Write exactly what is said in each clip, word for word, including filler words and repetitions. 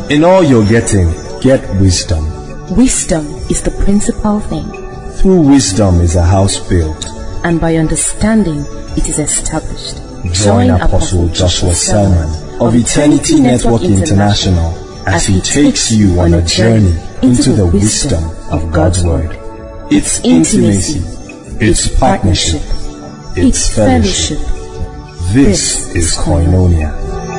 In all you're getting, get wisdom. Wisdom is the principal thing. Through wisdom is a house built, and by understanding it is established. Join Apostle Joshua Selman of Eternity Network International as he takes you on a journey into the wisdom of God's Word. It's intimacy, it's partnership, it's fellowship. This is Koinonia.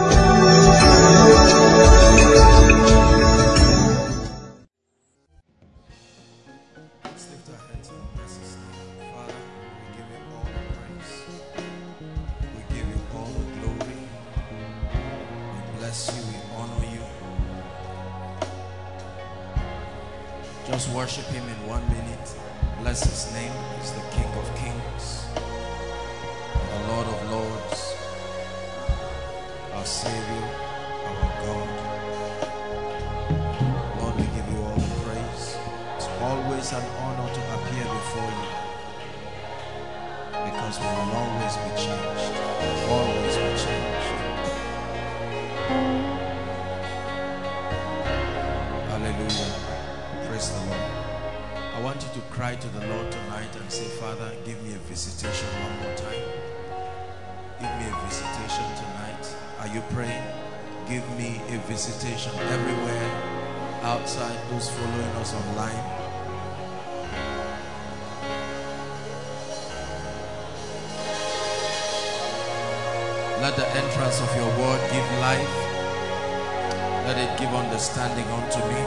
Just worship him in one minute. Bless his name. He's the King of Kings, the Lord of Lords, our Savior, our God. Lord, we give you all the praise. It's always an honor to appear before you, because we will always be changed. Always be changed. Hallelujah. Praise the Lord. I want you to cry to the Lord tonight and say, Father, give me a visitation one more time. Give me a visitation tonight. Are you praying? Give me a visitation everywhere outside, those following us online. Let the entrance of your word give life. Let it give understanding unto me.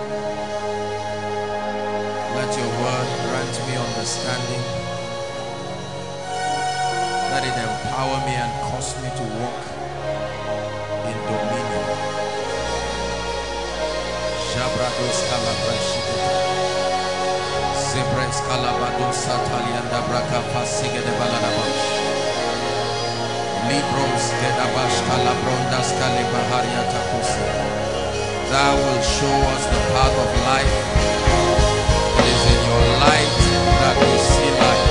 Let your word grant me understanding. Let it empower me and cause me to walk in dominion. Jabrados calabrashita. Zebres calabados satalianda braka pasige de baladabash. Libros gedabash calabrondas calibaharia tapusi. Thou will show us the path of life. It is in your light that we see light.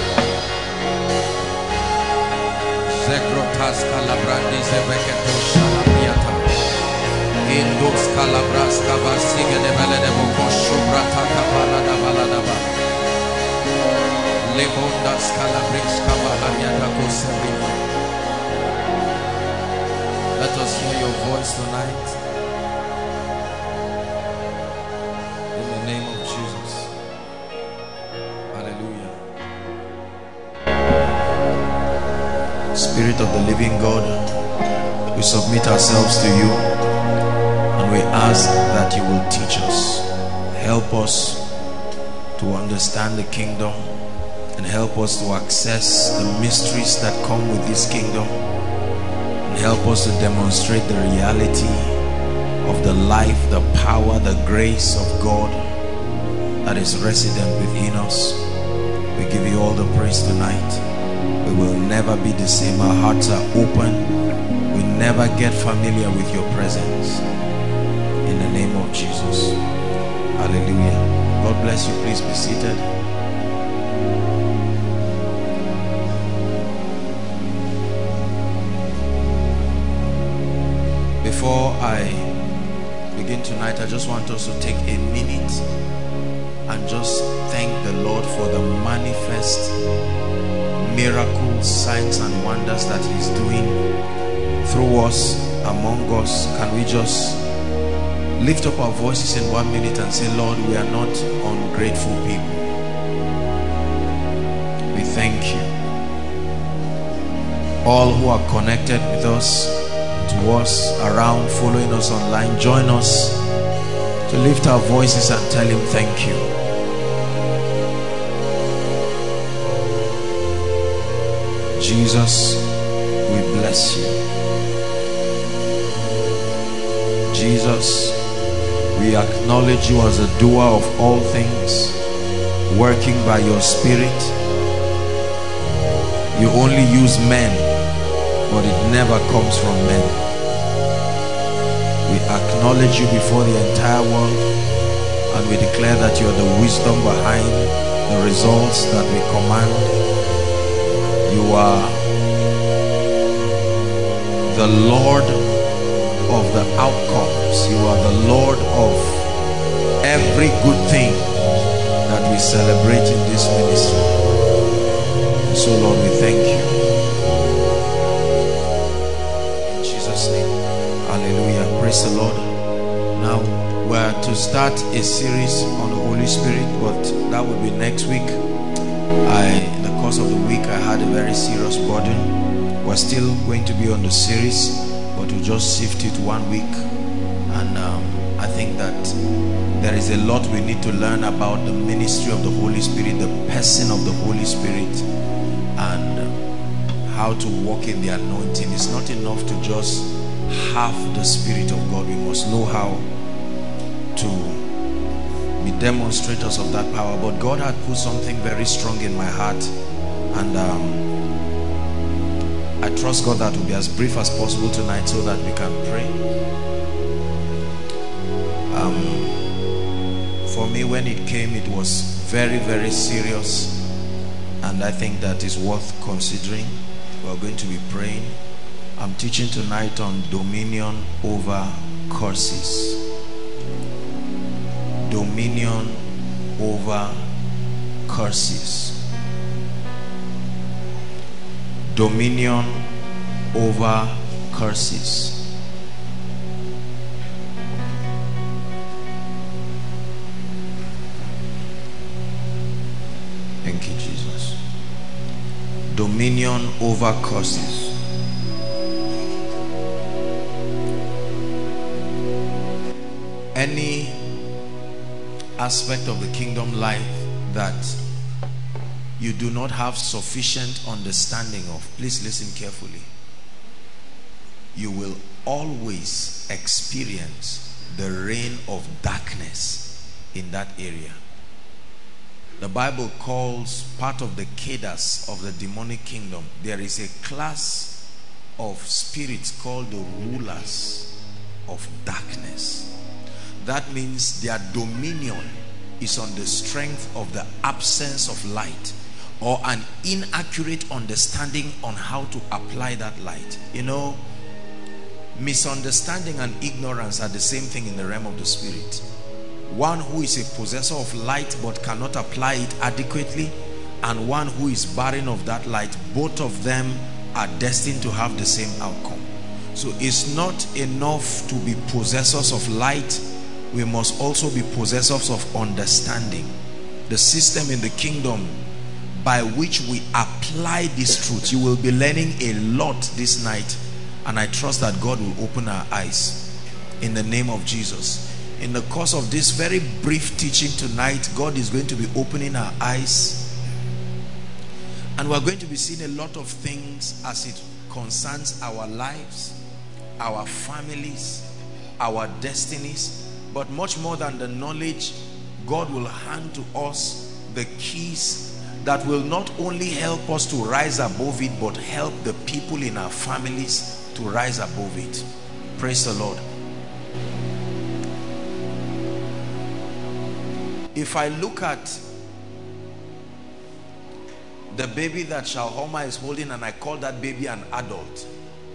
Zekrotas calabrandis eveketos shalabriata. Indos calabras kavasige de beledeboko shubrata kabalada baladaba. Lebondas calabrix kavahariata kosebina. Let us hear your voice tonight. In the name of Jesus. Hallelujah. Spirit of the living God, we submit ourselves to you and we ask that you will teach us. Help us to understand the kingdom and help us to access the mysteries that come with this kingdom. Help us to demonstrate the reality of the life, the power, the grace of God that is resident within us. We give you all the praise tonight. We will never be the same. Our hearts are open. We never get familiar with your presence. In the name of Jesus. Hallelujah. God bless you. Please be seated. Before I begin tonight, I just want us to take a minute and just thank the Lord for the manifest miracles, signs and wonders that He's doing through us, among us. Can we just lift up our voices in one minute and say, Lord, we are not ungrateful people. We thank you. All who are connected with us, to us, around, following us online, join us to lift our voices and tell Him thank you. Jesus, we bless you. Jesus, we acknowledge you as a doer of all things, working by your Spirit. You only use men, but it never comes from men. We acknowledge you before the entire world, and we declare that you are the wisdom behind the results that we command. You are the Lord of the outcomes. You are the Lord of every good thing that we celebrate in this ministry. So Lord, we thank you. In Jesus' name. Hallelujah. Praise the Lord. Now we're to start a series on the Holy Spirit, but that will be next week. I, in the course of the week, I had a very serious burden. We're still going to be on the series, but we'll just shift it one week. And um, I think that there is a lot we need to learn about the ministry of the Holy Spirit, the person of the Holy Spirit, and how to walk in the anointing. It's not enough to just have the Spirit of God. We must know how to be demonstrators of that power. But God had put something very strong in my heart, and um, I trust God that will be as brief as possible tonight so that we can pray. Um, for me, when it came, it was very, very serious, and I think that is worth considering. We're going to be praying. I'm teaching tonight on dominion over curses. Dominion over curses. Dominion over curses. Thank you, Jesus. Dominion over curses. Any aspect of the kingdom life that you do not have sufficient understanding of, please listen carefully. You will always experience the reign of darkness in that area. The Bible calls part of the cadres of the demonic kingdom, there is a class of spirits called the rulers of darkness. That means their dominion is on the strength of the absence of light, or an inaccurate understanding on how to apply that light. You know, misunderstanding and ignorance are the same thing in the realm of the spirit. One who is a possessor of light but cannot apply it adequately, and one who is barren of that light, both of them are destined to have the same outcome. So it's not enough to be possessors of light. We must also be possessors of understanding. The system in the kingdom by which we apply this truth. You will be learning a lot this night, and I trust that God will open our eyes in the name of Jesus. In the course of this very brief teaching tonight, God is going to be opening our eyes, and we're going to be seeing a lot of things as it concerns our lives, our families, our destinies. But much more than the knowledge, God will hand to us the keys that will not only help us to rise above it, but help the people in our families to rise above it. Praise the Lord. If I look at the baby that Shalhoma is holding, and I call that baby an adult,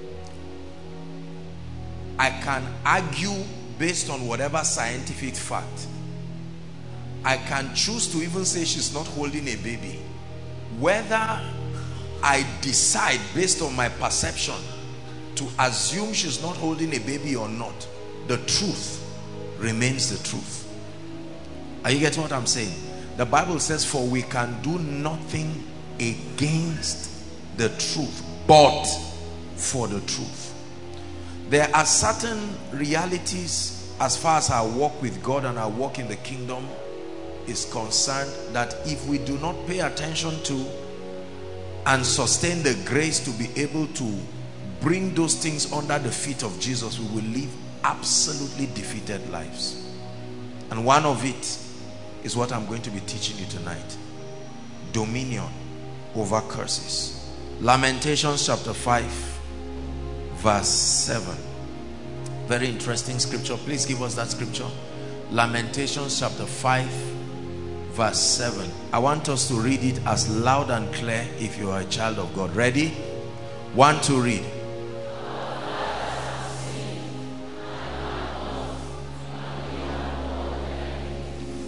I can argue based on whatever scientific fact. I can choose to even say she's not holding a baby. Whether I decide based on my perception to assume she's not holding a baby or not, the truth remains the truth. Are you getting what I'm saying? The Bible says, for we can do nothing against the truth, but for the truth. There are certain realities as far as our walk with God and our walk in the kingdom is concerned, that if we do not pay attention to and sustain the grace to be able to bring those things under the feet of Jesus, we will live absolutely defeated lives. And one of it is what I'm going to be teaching you tonight. Dominion over curses. Lamentations chapter five verse seven. Very interesting scripture. Please give us that scripture. Lamentations chapter five verse seven. I want us to read it as loud and clear if you are a child of God. Ready? One, two, read.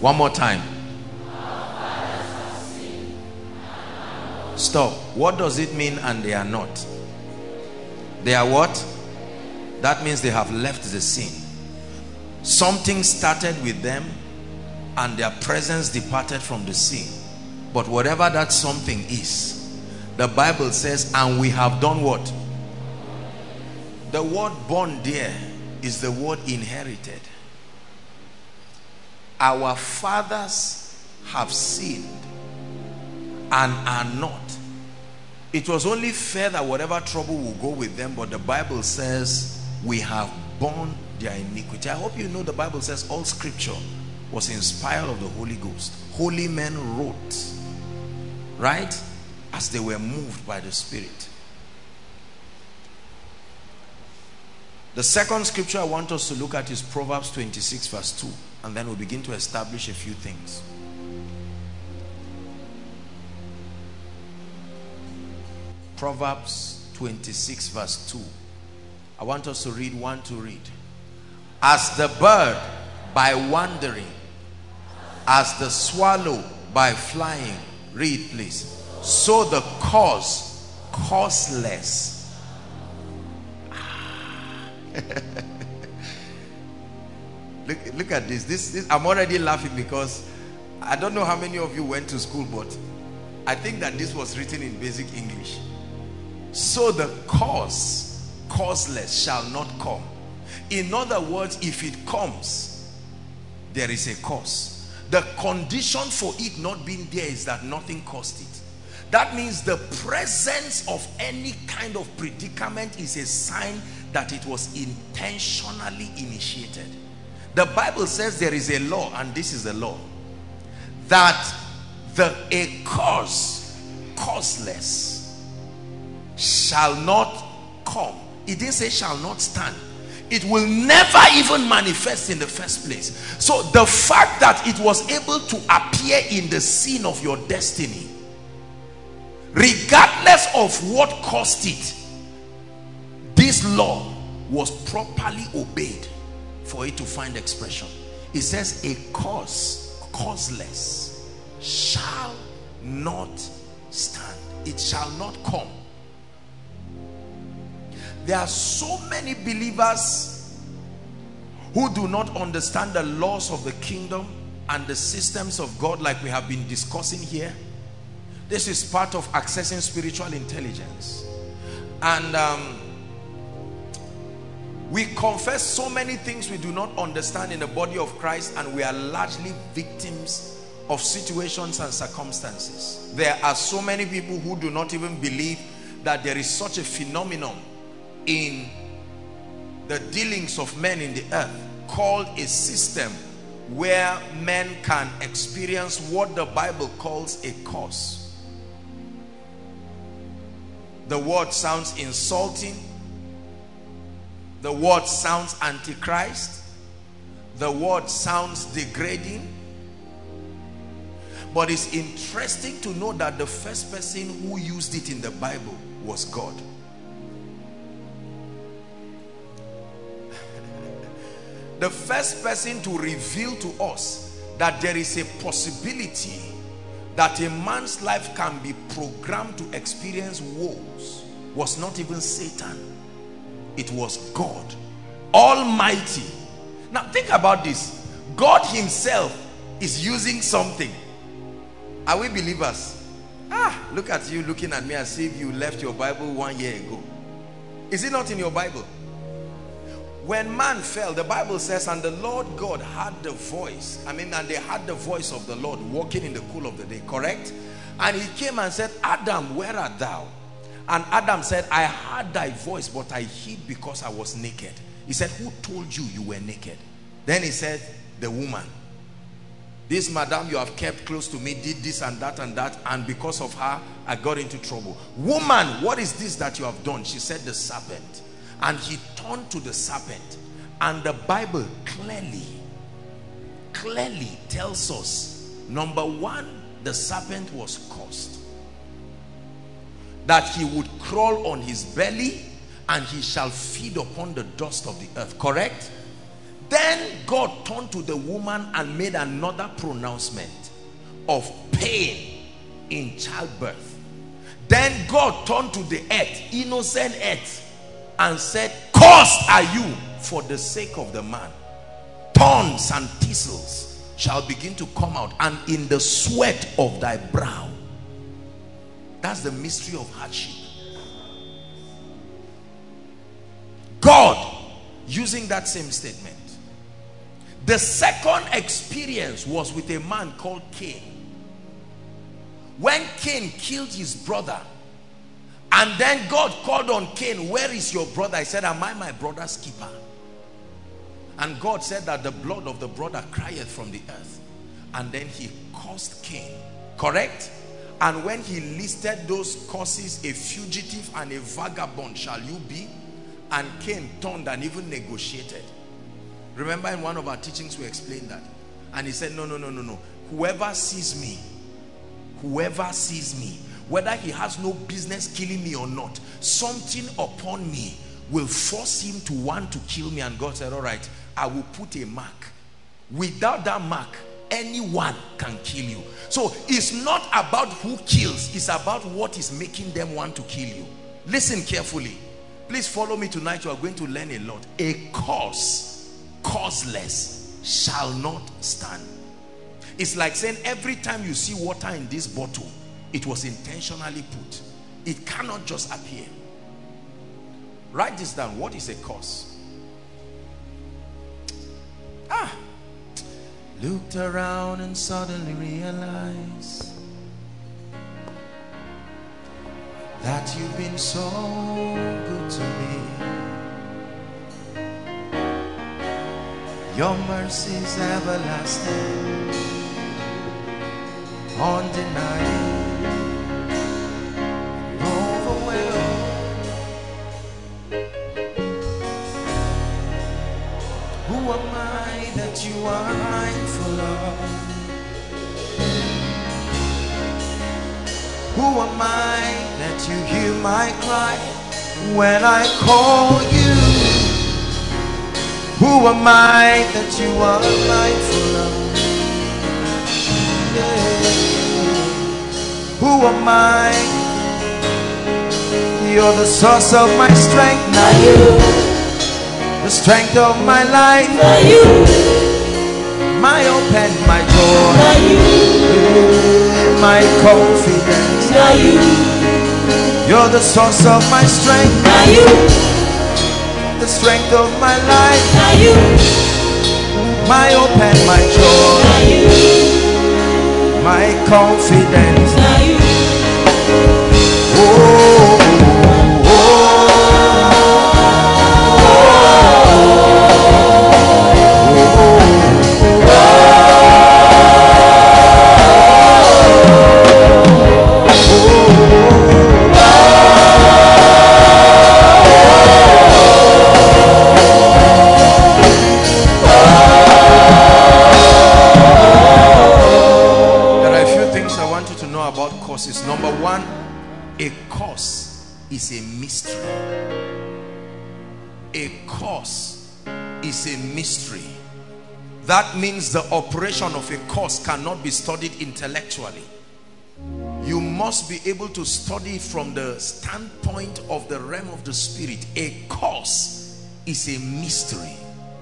One more time. Stop. What does it mean and they are not? They are what? That means they have left the scene. Something started with them and their presence departed from the scene. But whatever that something is, the Bible says, and we have done what? The word born there is the word inherited. Our fathers have sinned and are not. It was only fair that whatever trouble will go with them, but the Bible says we have borne their iniquity. I hope you know the Bible says all scripture was inspired of the Holy Ghost. Holy men wrote, right, as they were moved by the Spirit. The second scripture I want us to look at is Proverbs twenty-six verse two, and then we'll begin to establish a few things. Proverbs twenty-six verse two. I want us to read one to read. As the bird by wandering, as the swallow by flying, read please, so the cause causeless. look, look at this. This, this I'm already laughing because I don't know how many of you went to school, but I think that this was written in basic English. So the cause causeless shall not come. In other words, if it comes, there is a cause. The condition for it not being there is that nothing caused it. That means the presence of any kind of predicament is a sign that it was intentionally initiated. The Bible says there is a law, and this is the law, that the a cause causeless shall not come. It didn't say shall not stand. It will never even manifest in the first place. So the fact that it was able to appear in the scene of your destiny, regardless of what caused it, this law was properly obeyed for it to find expression. It says a cause causeless shall not stand. It shall not come. There are so many believers who do not understand the laws of the kingdom and the systems of God like we have been discussing here. This is part of accessing spiritual intelligence. And um, we confess so many things we do not understand in the body of Christ, and we are largely victims of situations and circumstances. There are so many people who do not even believe that there is such a phenomenon in the dealings of men in the earth called a system where men can experience what the Bible calls a cause. The word sounds insulting. The word sounds antichrist. The word sounds degrading. But it's interesting to know that the first person who used it in the Bible was God. The first person to reveal to us that there is a possibility that a man's life can be programmed to experience woes was not even Satan. It was God Almighty. Now think about this. God himself is using something. Are we believers? Ah, look at you looking at me as if you left your Bible one year ago. Is it not in your Bible? When man fell, the Bible says, and the Lord God heard the voice. I mean, and they heard the voice of the Lord walking in the cool of the day, correct? And he came and said, Adam, where art thou? And Adam said, I heard thy voice, but I hid because I was naked. He said, who told you you were naked? Then he said, the woman. This madam you have kept close to me did this and that and that, and because of her, I got into trouble. Woman, what is this that you have done? She said, the serpent. And he turned to the serpent, and the Bible clearly clearly tells us, number one, the serpent was cursed, that he would crawl on his belly and he shall feed upon the dust of the earth, correct? Then God turned to the woman and made another pronouncement of pain in childbirth. Then God turned to the earth, innocent earth, and said, cursed are you for the sake of the man. Thorns and thistles shall begin to come out, and in the sweat of thy brow. That's the mystery of hardship. God using that same statement. The second experience was with a man called Cain. When Cain killed his brother, and then God called on Cain, where is your brother? He said, am I my brother's keeper? And God said that the blood of the brother crieth from the earth. And then he cursed Cain, correct? And when he listed those curses, a fugitive and a vagabond shall you be. And Cain turned and even negotiated. Remember in one of our teachings we explained that. And he said, no, no, no, no, no. Whoever sees me, whoever sees me, whether he has no business killing me or not, something upon me will force him to want to kill me. And God said, all right, I will put a mark. Without that mark, anyone can kill you. So it's not about who kills, it's about what is making them want to kill you. Listen carefully. Please follow me tonight. You are going to learn a lot. A cause, causeless, shall not stand. It's like saying every time you see water in this bottle, it was intentionally put. It cannot just appear. Write this down. What is a cause? Ah, looked around and suddenly realized that you've been so good to me. Your mercy's everlasting, undeniable, overwhelming. Who am I that you are mindful of? Who am I that you hear my cry when I call you? Who am I that you are mindful of? Yeah. Who am I? You're the source of my strength, not you. The strength of my life, not you. My hope and my joy, not you. My confidence, not you. You're the source of my strength, not you. The strength of my life, not you. My hope and my joy, not you. My confidence, not you. Oh, oh, is number one, a cause is a mystery. A cause is a mystery. That means the operation of a cause cannot be studied intellectually. You must be able to study from the standpoint of the realm of the spirit. A cause is a mystery.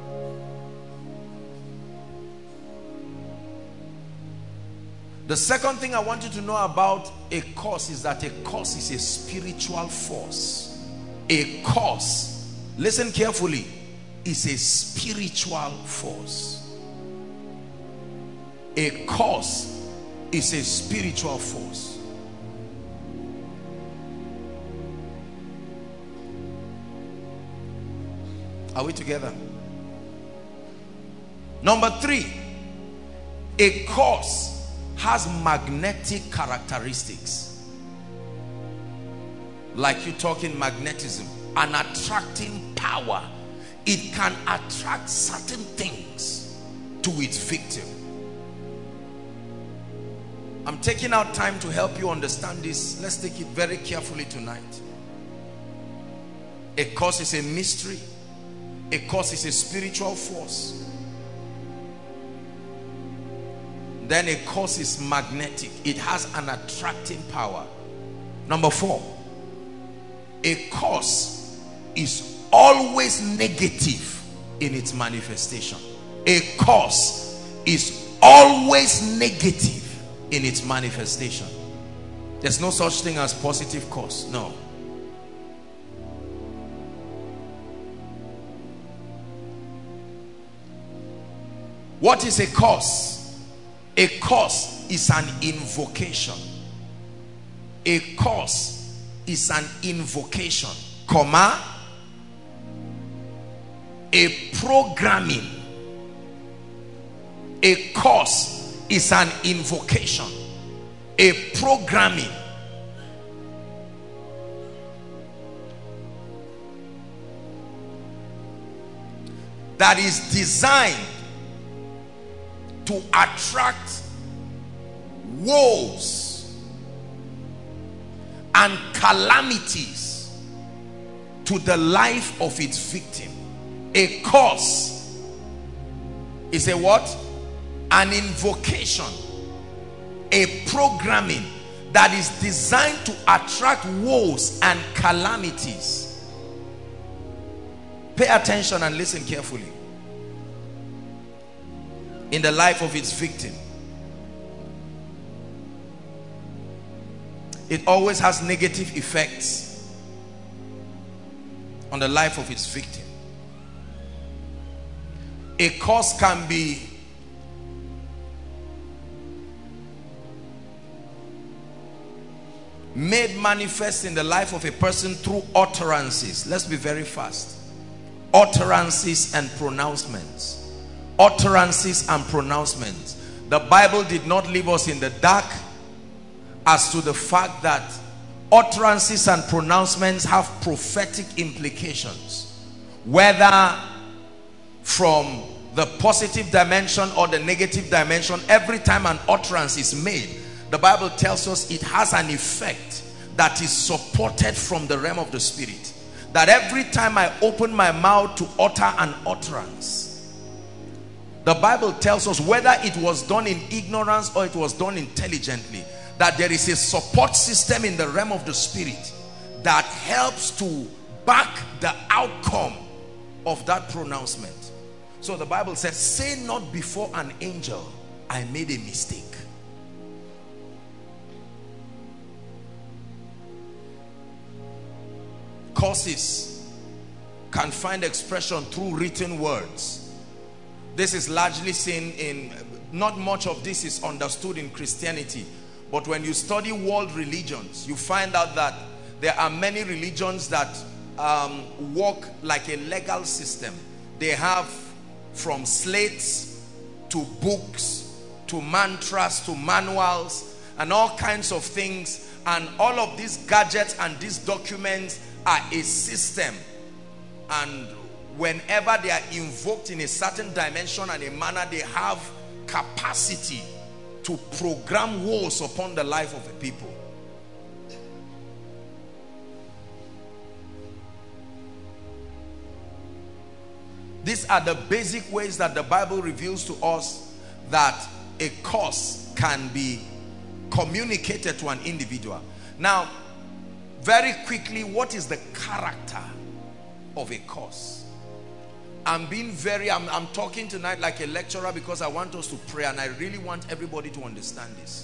The second thing I want you to know about a cause is that a cause is a spiritual force. A cause, listen carefully, is a spiritual force. A cause is a spiritual force. Are we together? Number three, a cause has magnetic characteristics. Like you talk in magnetism, an attracting power. It can attract certain things to its victim. I'm taking out time to help you understand this. Let's take it very carefully tonight. A cause is a mystery. A curse is a spiritual force. Then a curse is magnetic. It has an attracting power. Number four, a curse is always negative in its manifestation. A curse is always negative in its manifestation. There's no such thing as positive curse. No. What is a curse? A curse is an invocation. A curse is an invocation, comma, a programming. A curse is an invocation, a programming. That is designed to attract woes and calamities to the life of its victim. A curse is a what? An invocation, a programming that is designed to attract woes and calamities. Pay attention and listen carefully. In the life of its victim. It always has negative effects on the life of its victim. A curse can be made manifest in the life of a person through utterances. Let's be very fast. Utterances and pronouncements. Utterances and pronouncements. The Bible did not leave us in the dark as to the fact that utterances and pronouncements have prophetic implications, whether from the positive dimension or the negative dimension. Every time an utterance is made, the Bible tells us it has an effect that is supported from the realm of the spirit. That every time I open my mouth to utter an utterance, the Bible tells us, whether it was done in ignorance or it was done intelligently, that there is a support system in the realm of the spirit that helps to back the outcome of that pronouncement. So the Bible says, say not before an angel, I made a mistake. Curses can find expression through written words. This is largely seen in, not much of this is understood in Christianity, but when you study world religions, you find out that there are many religions that um, work like a legal system. They have from slates to books to mantras to manuals and all kinds of things, and all of these gadgets and these documents are a system, and whenever they are invoked in a certain dimension and a manner, they have capacity to program woes upon the life of a people. These are the basic ways that the Bible reveals to us that a curse can be communicated to an individual. Now, very quickly, what is the character of a curse? I'm being very, I'm, I'm talking tonight like a lecturer because I want us to pray, and I really want everybody to understand this.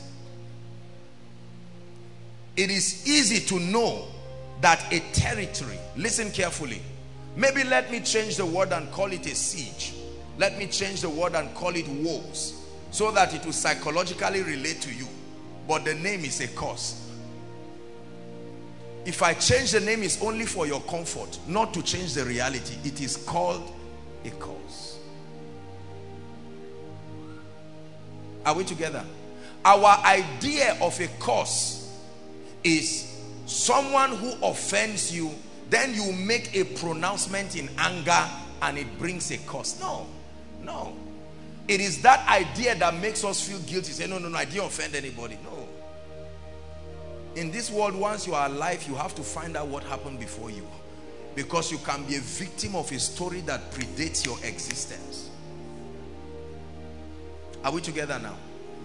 It is easy to know that a territory, listen carefully, maybe let me change the word and call it a siege. Let me change the word and call it woes, so that it will psychologically relate to you. But the name is a curse. If I change the name, it's only for your comfort, not to change the reality. It is called a curse. Are we together? Our idea of a curse is someone who offends you, then you make a pronouncement in anger and it brings a curse. No, no. It is that idea that makes us feel guilty. Say, no, no, no, I didn't offend anybody. No. In this world, once you are alive, you have to find out what happened before you. Because you can be a victim of a story that predates your existence. Are we together now?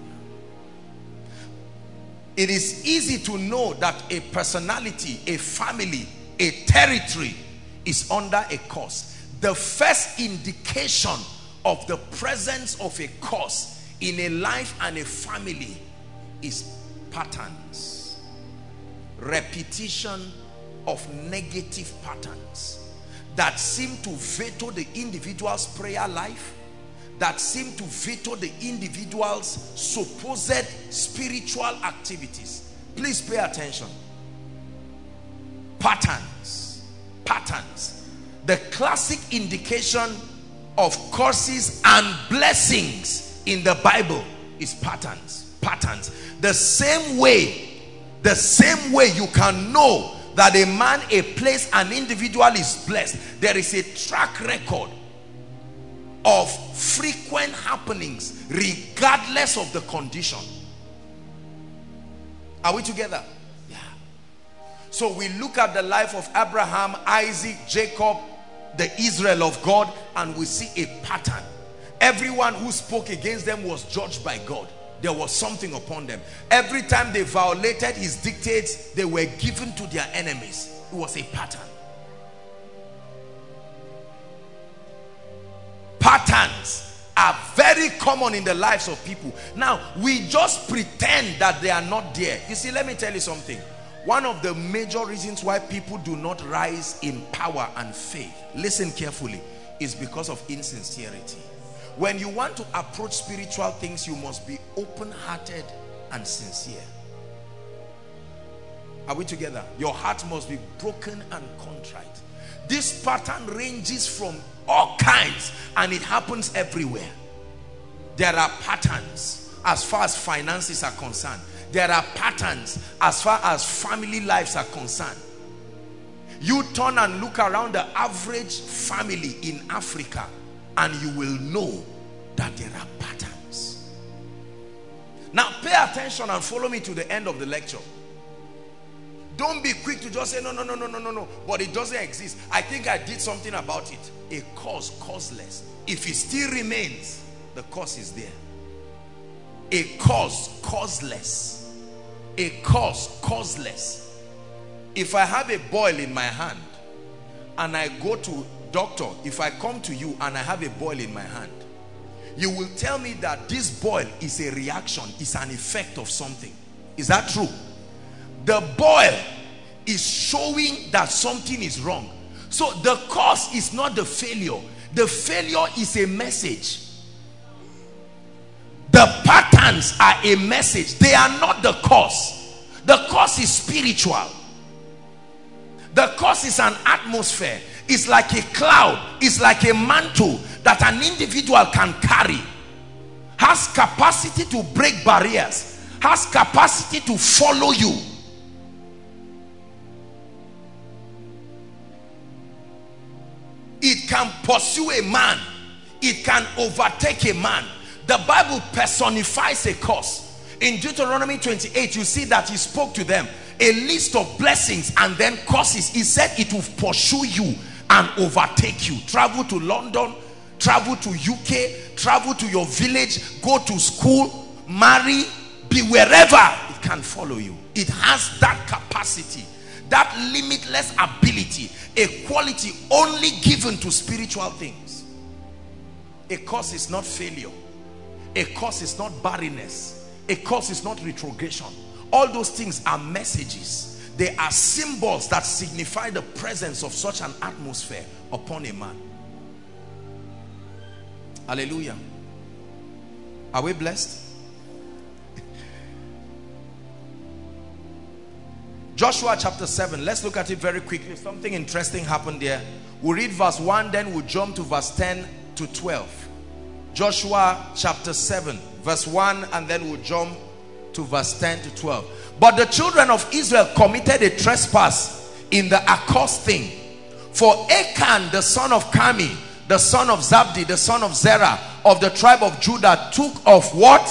It is easy to know that a personality, a family, a territory is under a curse. The first indication of the presence of a curse in a life and a family is patterns. Repetition of negative patterns that seem to veto the individual's prayer life, that seem to veto the individual's supposed spiritual activities. Please pay attention. Patterns. Patterns. The classic indication of curses and blessings in the Bible is patterns. Patterns. The same way, the same way you can know that a man, a place, an individual is blessed, there is a track record of frequent happenings regardless of the condition. Are we together? Yeah. So we look at the life of Abraham, Isaac, Jacob, the Israel of God, and we see a pattern. Everyone who spoke against them was judged by God. There was something upon them. Every time they violated his dictates, they were given to their enemies. It was a pattern. Patterns are very common in the lives of people. Now, we just pretend that they are not there. You see, let me tell you something. One of the major reasons why people do not rise in power and faith, listen carefully, is because of insincerity. When you want to approach spiritual things, you must be open-hearted and sincere. Are we together? Your heart must be broken and contrite. This pattern ranges from all kinds, and it happens everywhere. There are patterns as far as finances are concerned. There are patterns as far as family lives are concerned. You turn and look around the average family in Africa, and you will know that there are patterns. Now pay attention and follow me to the end of the lecture. Don't be quick to just say no, no, no, no, no, no, no, but it doesn't exist. I think I did something about it. A cause, causeless. If it still remains, the cause is there. A cause, causeless. A cause, causeless. If I have a boil in my hand and I go to doctor, if I come to you and I have a boil in my hand, you will tell me that this boil is a reaction, is an effect of something. Is that true? The boil is showing that something is wrong. So the cause is not the failure. The failure is a message. The patterns are a message. They are not the cause. The cause is spiritual. The cause is an atmosphere. It's like a cloud. It's like a mantle that an individual can carry. Has capacity to break barriers. Has capacity to follow you. It can pursue a man. It can overtake a man. The Bible personifies a curse. In Deuteronomy twenty-eight, you see that he spoke to them a list of blessings and then curses. He said it will pursue you and overtake you. Travel to London, travel to U K, travel to your village, go to school, marry, be wherever. It can follow you. It has that capacity, that limitless ability, a quality only given to spiritual things. A curse is not failure. A curse is not barrenness. A curse is not retrogression. All those things are messages. They are symbols that signify the presence of such an atmosphere upon a man. Hallelujah. Are we blessed? Joshua chapter seven. Let's look at it very quickly. Something interesting happened there. We'll read verse one, then we'll jump to verse ten to twelve. Joshua chapter seven, verse one, and then we'll jump to verse ten to twelve. But the children of Israel committed a trespass in the accursed thing. For Achan, the son of Carmi, the son of Zabdi, the son of Zerah, of the tribe of Judah, took of what?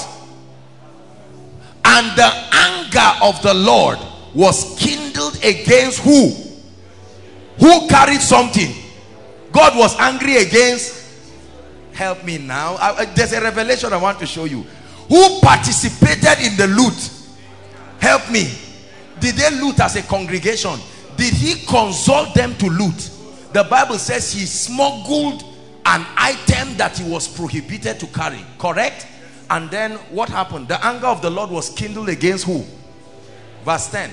And the anger of the Lord was kindled against who? Who carried something? God was angry against. Help me now. I, there's a revelation I want to show you. Who participated in the loot? Help me. Did they loot as a congregation? Did he consult them to loot? The Bible says he smuggled an item that he was prohibited to carry. Correct? And then what happened? The anger of the Lord was kindled against who? Verse ten.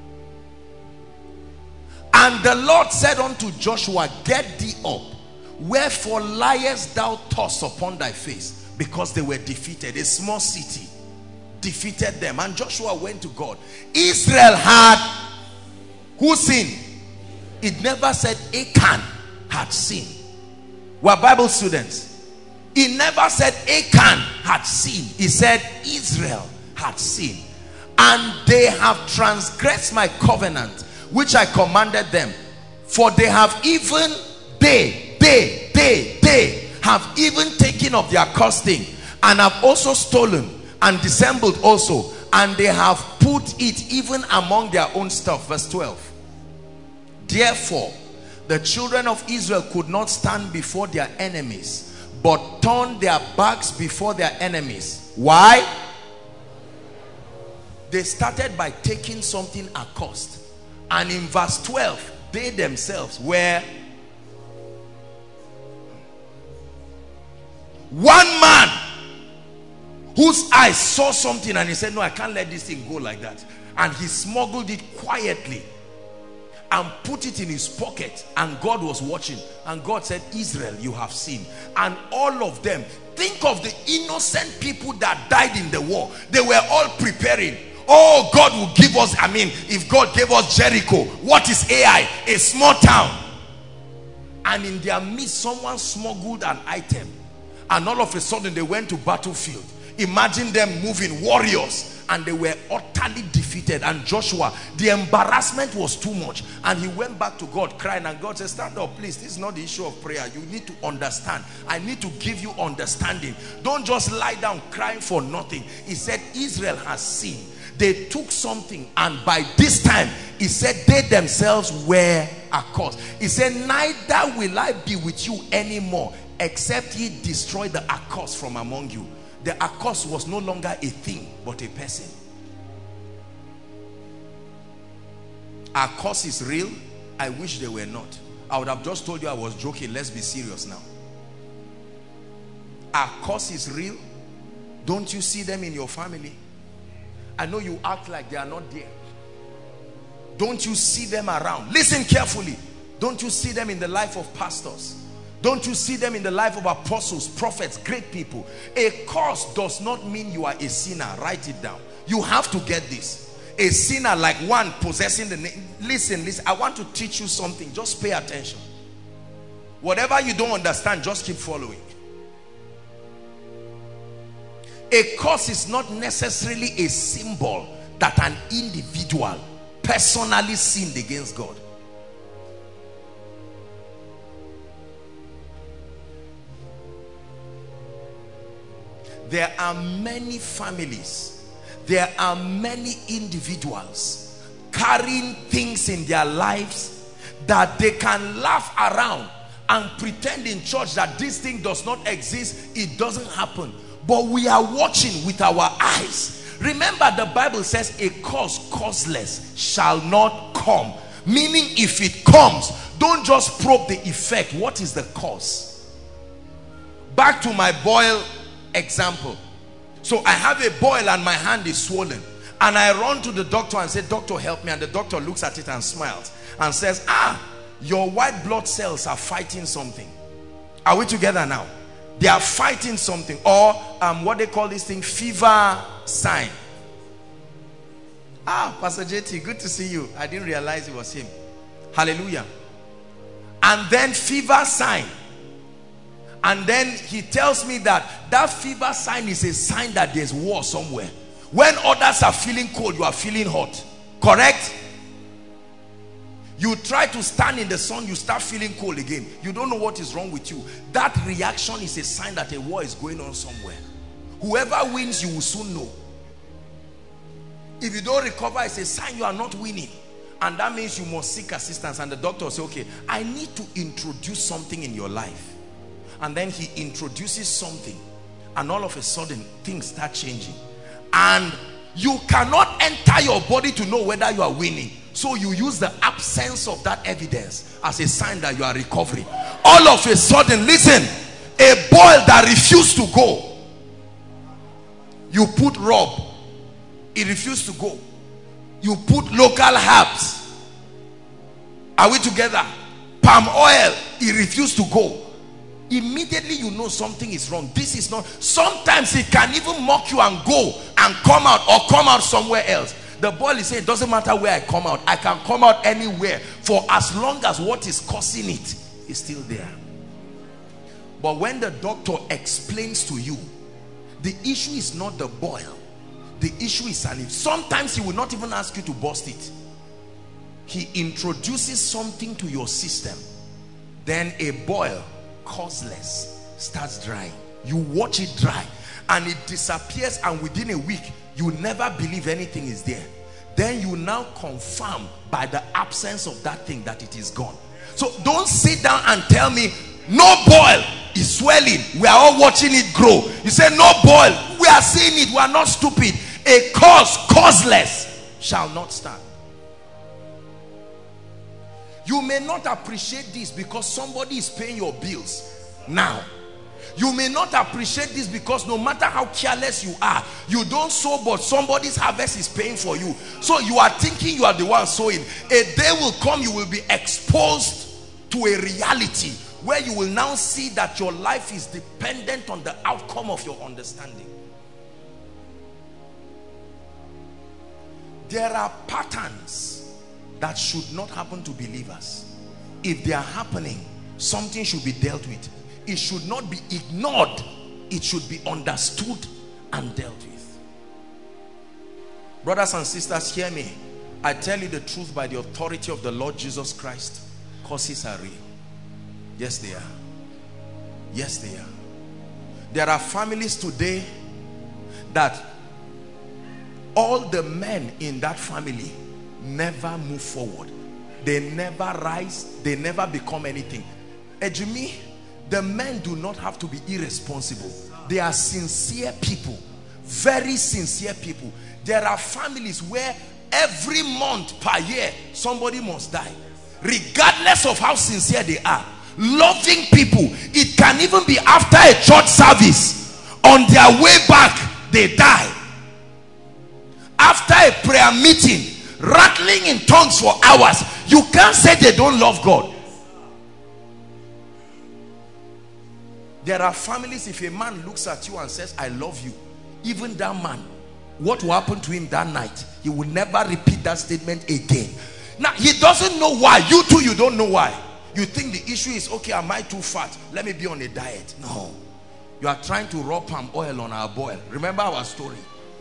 And the Lord said unto Joshua, get thee up. Wherefore liest thou thus upon thy face? Because they were defeated. A small city defeated them. And Joshua went to God. Israel had who sinned? It never said Achan had sinned. We're Bible students. It never said Achan had sinned. It said Israel had sinned. And they have transgressed my covenant, which I commanded them. For they have even, they, they, they, they have even taken of their costing, and have also stolen and dissembled also, and they have put it even among their own stuff. Verse twelve. Therefore the children of Israel could not stand before their enemies, but turned their backs before their enemies. Why? They started by taking something at cost. And in verse twelve, they themselves were one man whose eyes saw something and he said, no, I can't let this thing go like that. And he smuggled it quietly and put it in his pocket, and God was watching. And God said, Israel, you have sinned. And all of them, think of the innocent people that died in the war. They were all preparing. Oh, God will give us, I mean, if God gave us Jericho, what is Ai? A small town. And in their midst, someone smuggled an item, and all of a sudden they went to battlefield. Imagine them moving, warriors, and they were utterly defeated. And Joshua, the embarrassment was too much, and he went back to God crying. And God said, stand up, please. This is not the issue of prayer. You need to understand. I need to give you understanding. Don't just lie down crying for nothing. He said, Israel has sinned. They took something, and by this time he said they themselves were accursed. He said, neither will I be with you anymore, except ye destroy the accursed from among you. The accursed was no longer a thing, but a person. Accursed is real. I wish they were not. I would have just told you I was joking. Let's be serious now. Accursed is real. Don't you see them in your family? I know you act like they are not there. Don't you see them around? Listen carefully. Don't you see them in the life of pastors? Don't you see them in the life of apostles, prophets, great people? A curse does not mean you are a sinner. Write it down. You have to get this. A sinner, like one possessing the name. Listen, listen. I want to teach you something. Just pay attention. Whatever you don't understand, just keep following. A curse is not necessarily a symbol that an individual personally sinned against God. There are many families, there are many individuals carrying things in their lives that they can laugh around and pretend in church that this thing does not exist, it doesn't happen. But we are watching with our eyes. Remember, the Bible says a cause causeless shall not come. Meaning, if it comes, don't just probe the effect. What is the cause? Back to my boil example. So I have a boil and my hand is swollen, and I run to the doctor and say, doctor, help me. And the doctor looks at it and smiles and says, ah, your white blood cells are fighting something. Are we together now? They are fighting something. Or um, what they call this thing, fever sign. Ah, Pastor J T, good to see you. I didn't realize it was him. Hallelujah. And then fever sign. And then he tells me that that fever sign is a sign that there's war somewhere. When others are feeling cold, you are feeling hot. Correct? You try to stand in the sun, you start feeling cold again. You don't know what is wrong with you. That reaction is a sign that a war is going on somewhere. Whoever wins, you will soon know. If you don't recover, it's a sign you are not winning. And that means you must seek assistance. And the doctor will say, okay, I need to introduce something in your life. And then he introduces something. And all of a sudden, things start changing. And you cannot enter your body to know whether you are winning. So you use the absence of that evidence as a sign that you are recovering. All of a sudden, listen, a boil that refused to go, you put rub, it refused to go. You put local herbs. Are we together? Palm oil, it refused to go. Immediately you know something is wrong. This is not. Sometimes it can even mock you and go and come out, or come out somewhere else. The boil is saying, it doesn't matter where I come out, I can come out anywhere, for as long as what is causing it is still there. But when the doctor explains to you, the issue is not the boil, the issue is an if. Sometimes he will not even ask you to bust it. He introduces something to your system. Then a boil, causeless, starts drying. You watch it dry and it disappears, and within a week you never believe anything is there. Then you now confirm by the absence of that thing that it is gone. So don't sit down and tell me no boil is swelling. We are all watching it grow. You say no boil, we are seeing it, we are not stupid. A cause causeless shall not stand. You may not appreciate this because somebody is paying your bills now. You may not appreciate this because no matter how careless you are, you don't sow, but somebody's harvest is paying for you. So you are thinking you are the one sowing. A day will come, you will be exposed to a reality where you will now see that your life is dependent on the outcome of your understanding. There are patterns that should not happen to believers. If they are happening, something should be dealt with. It should not be ignored. It should be understood and dealt with. Brothers and sisters, hear me. I tell you the truth by the authority of the Lord Jesus Christ. Causes are real. Yes, they are. Yes, they are. There are families today that all the men in that family never move forward. They never rise. They never become anything. Ejimi, the men do not have to be irresponsible. They are sincere people. Very sincere people. There are families where every month per year somebody must die. Regardless of how sincere they are. Loving people. It can even be after a church service. On their way back, they die. After a prayer meeting, rattling in tongues for hours. You can't say they don't love God. There are families, if a man looks at you and says, I love you, even that man, what will happen to him that night? He will never repeat that statement again. Now, he doesn't know why. You too, you don't know why. You think the issue is, okay, am I too fat? Let me be on a diet. No. You are trying to rub palm oil on our boil. Remember our story.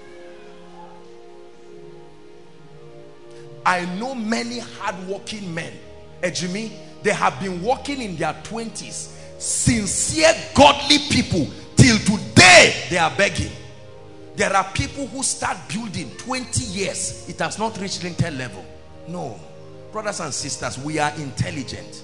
I know many hard-working men, Ejimi, they have been working in their twenties. Sincere, godly people. Till today, they are begging. There are people who start building twenty years. It has not reached lintel level. No. Brothers and sisters, we are intelligent.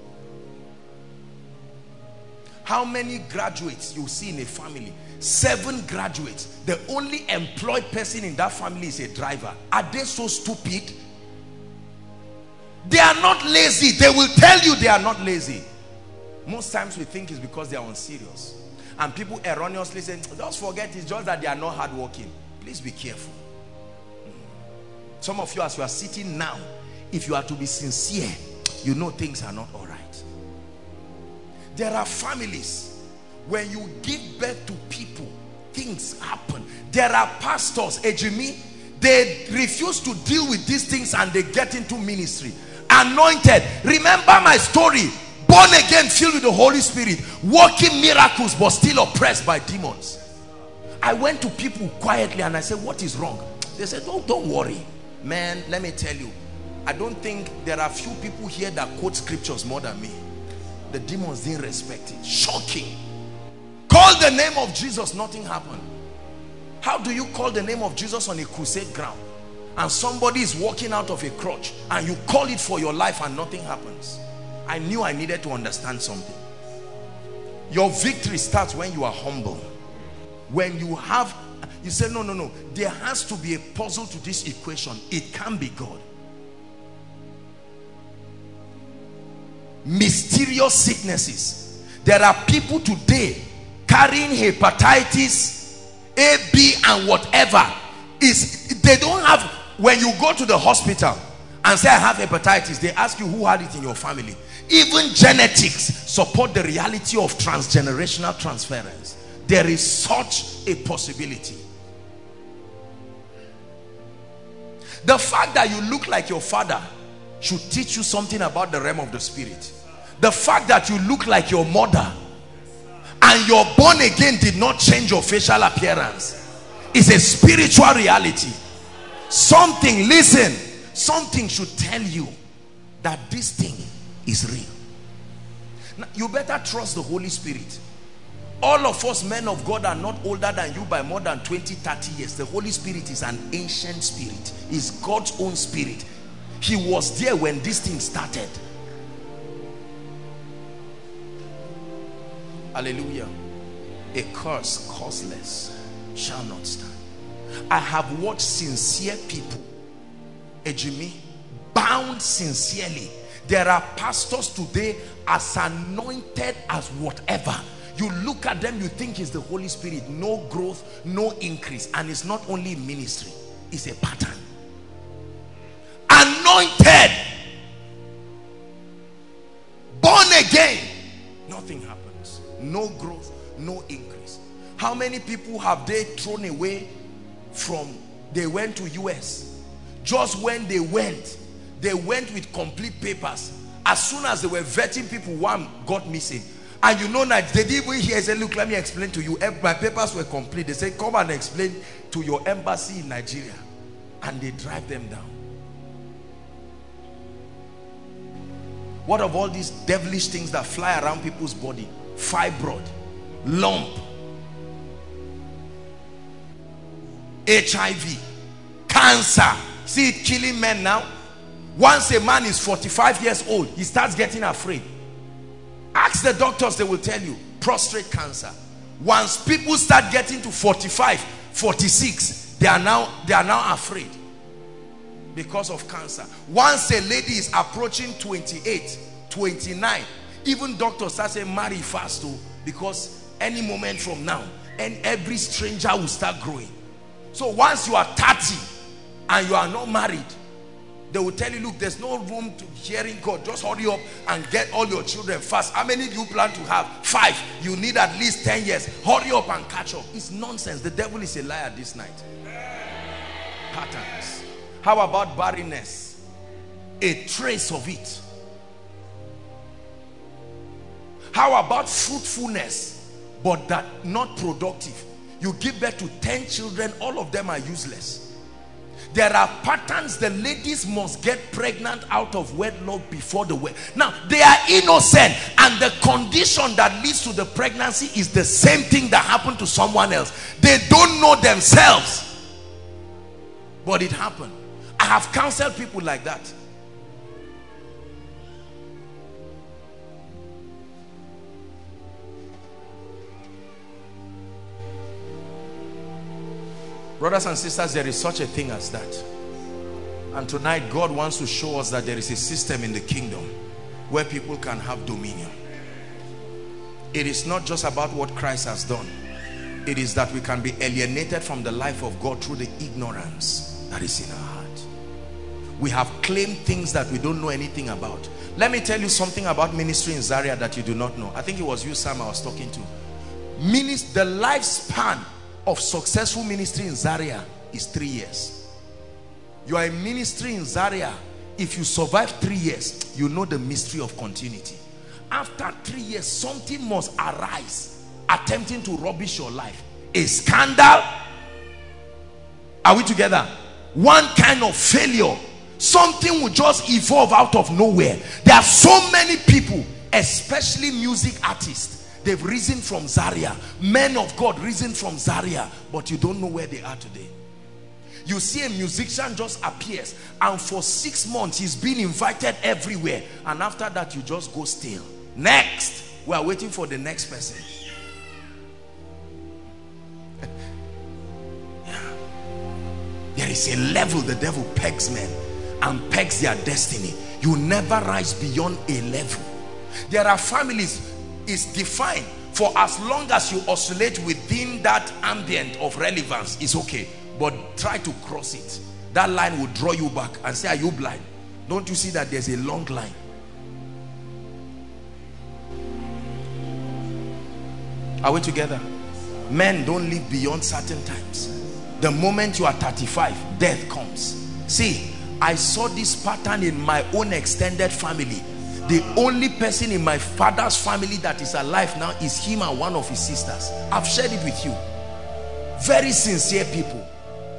How many graduates you see in a family? Seven graduates. The only employed person in that family is a driver. Are they so stupid? They are not lazy. They will tell you they are not lazy. Most times we think it's because they are unserious. And people erroneously say, just forget, it's just that they are not hardworking. Please be careful. Some of you, as you are sitting now, if you are to be sincere, you know things are not all right. There are families, when you give birth to people, things happen. There are pastors, Ejimi, they refuse to deal with these things and they get into ministry. Anointed. Remember my story. Born again, filled with the Holy Spirit, working miracles, but still oppressed by demons. I went to people quietly and I said, what is wrong? They said, oh, don't worry. Man, let me tell you, I don't think there are few people here that quote scriptures more than me. The demons didn't respect it. Shocking. Call the name of Jesus, nothing happened. How do you call the name of Jesus on a crusade ground? and somebody is walking out of a crutch and you call it for your life and nothing happens. I knew I needed to understand something. Your victory starts when you are humble. When you have, you say, no, no, no, there has to be a puzzle to this equation. It can be God. Mysterious sicknesses. There are people today carrying hepatitis A, B, and whatever. Is they don't have, when you go to the hospital and say I have hepatitis, they ask you who had it in your family. Even genetics support the reality of transgenerational transference. There is such a possibility. The fact that you look like your father should teach you something about the realm of the spirit. The fact that you look like your mother and your born again did not change your facial appearance is a spiritual reality. Something, listen, something should tell you that this thing is real. Now, you better trust the Holy Spirit. All of us men of God are not older than you by more than twenty, thirty years. The Holy Spirit is an ancient spirit. It's God's own spirit. He was there when this thing started. Hallelujah. A curse causeless shall not stand. I have watched sincere people, Ejimi, bound sincerely. There are pastors today as anointed as whatever. You look at them, you think it's the Holy Spirit. No growth, no increase. And it's not only ministry, it's a pattern. Anointed, born again, nothing happens. No growth, no increase. How many people have they thrown away from, they went to U S, just when they went, they went with complete papers. As soon as they were vetting people, one got missing. And you know that they didn't even hear, say, look, let me explain to you. My papers were complete. They say, come and explain to your embassy in Nigeria. And they drive them down. What of all these devilish things that fly around people's body? Fibroid, lump, H I V, cancer. See it killing men now. Once a man is forty-five years old, he starts getting afraid. Ask the doctors, they will tell you prostate cancer. Once people start getting to forty-five, forty-six, they are now they are now afraid because of cancer. Once a lady is approaching twenty-eight, twenty-nine, even doctors start saying marry fast too, because any moment from now, and every stranger will start growing. So once you are thirty and you are not married, they will tell you, look, there's no room to hearing God. Just hurry up and get all your children fast. How many do you plan to have? Five. You need at least ten years. Hurry up and catch up. It's nonsense. The devil is a liar this night. Patterns. How about barrenness? A trace of it. How about fruitfulness, but that not productive? You give birth to ten children, all of them are useless. There are patterns. The ladies must get pregnant out of wedlock before the wedding. Now, they are innocent, and the condition that leads to the pregnancy is the same thing that happened to someone else. They don't know themselves, but it happened. I have counseled people like that. Brothers and sisters, there is such a thing as that. And tonight God wants to show us that there is a system in the kingdom where people can have dominion. It is not just about what Christ has done. It is that we can be alienated from the life of God through the ignorance that is in our heart. We have claimed things that we don't know anything about. Let me tell you something about ministry in Zaria that you do not know. I think it was you, Sam, I was talking to. Minist- the lifespan of successful ministry in Zaria is three years. You are in ministry in Zaria. If you survive three years, you know the mystery of continuity. After three years, something must arise attempting to rubbish your life. A scandal. Are we together? One kind of failure. Something will just evolve out of nowhere. There are so many people, especially music artists. They've risen from Zaria. Men of God risen from Zaria, but you don't know where they are today. You see a musician just appears, and for six months he's been invited everywhere, and after that you just go still. Next, we are waiting for the next person. Yeah. There is a level the devil pegs men and pegs their destiny. You never rise beyond a level. There are families, it's defined. For as long as you oscillate within that ambient of relevance, it's okay. But try to cross it. That line will draw you back and say, are you blind? Don't you see that there's a long line? Are we together? Men don't live beyond certain times. The moment you are thirty-five, death comes. See, I saw this pattern in my own extended family. The only person in my father's family that is alive now is him and one of his sisters. I've shared it with you. Very sincere people.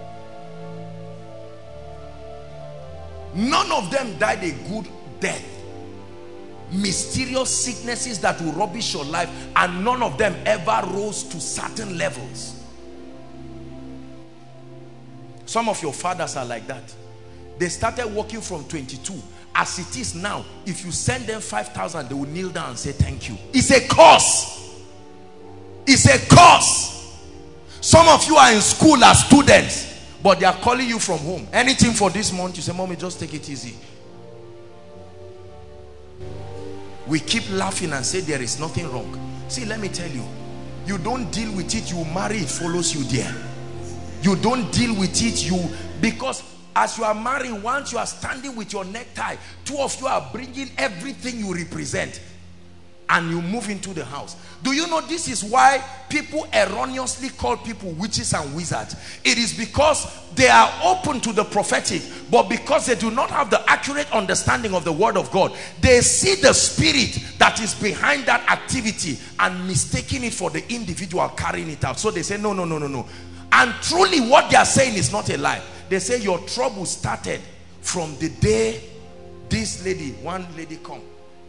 None of them died a good death. Mysterious sicknesses that will rubbish your life, and none of them ever rose to certain levels. Some of your fathers are like that. They started working from twenty-two. As it is now, if you send them five thousand, they will kneel down and say thank you. It's a curse. It's a curse. Some of you are in school as students, but they are calling you from home. Anything for this month, you say, mommy, just take it easy. We keep laughing and say there is nothing wrong. See, let me tell you, you don't deal with it, you marry, it follows you there. You don't deal with it, you, because as you are marrying, once you are standing with your necktie, two of you are bringing everything you represent, and you move into the house. Do you know this is why people erroneously call people witches and wizards? It is because they are open to the prophetic, but because they do not have the accurate understanding of the word of God, they see the spirit that is behind that activity and mistaking it for the individual carrying it out. So they say, no, no, no, no, no. And truly what they are saying is not a lie. They say your trouble started from the day this lady, one lady come.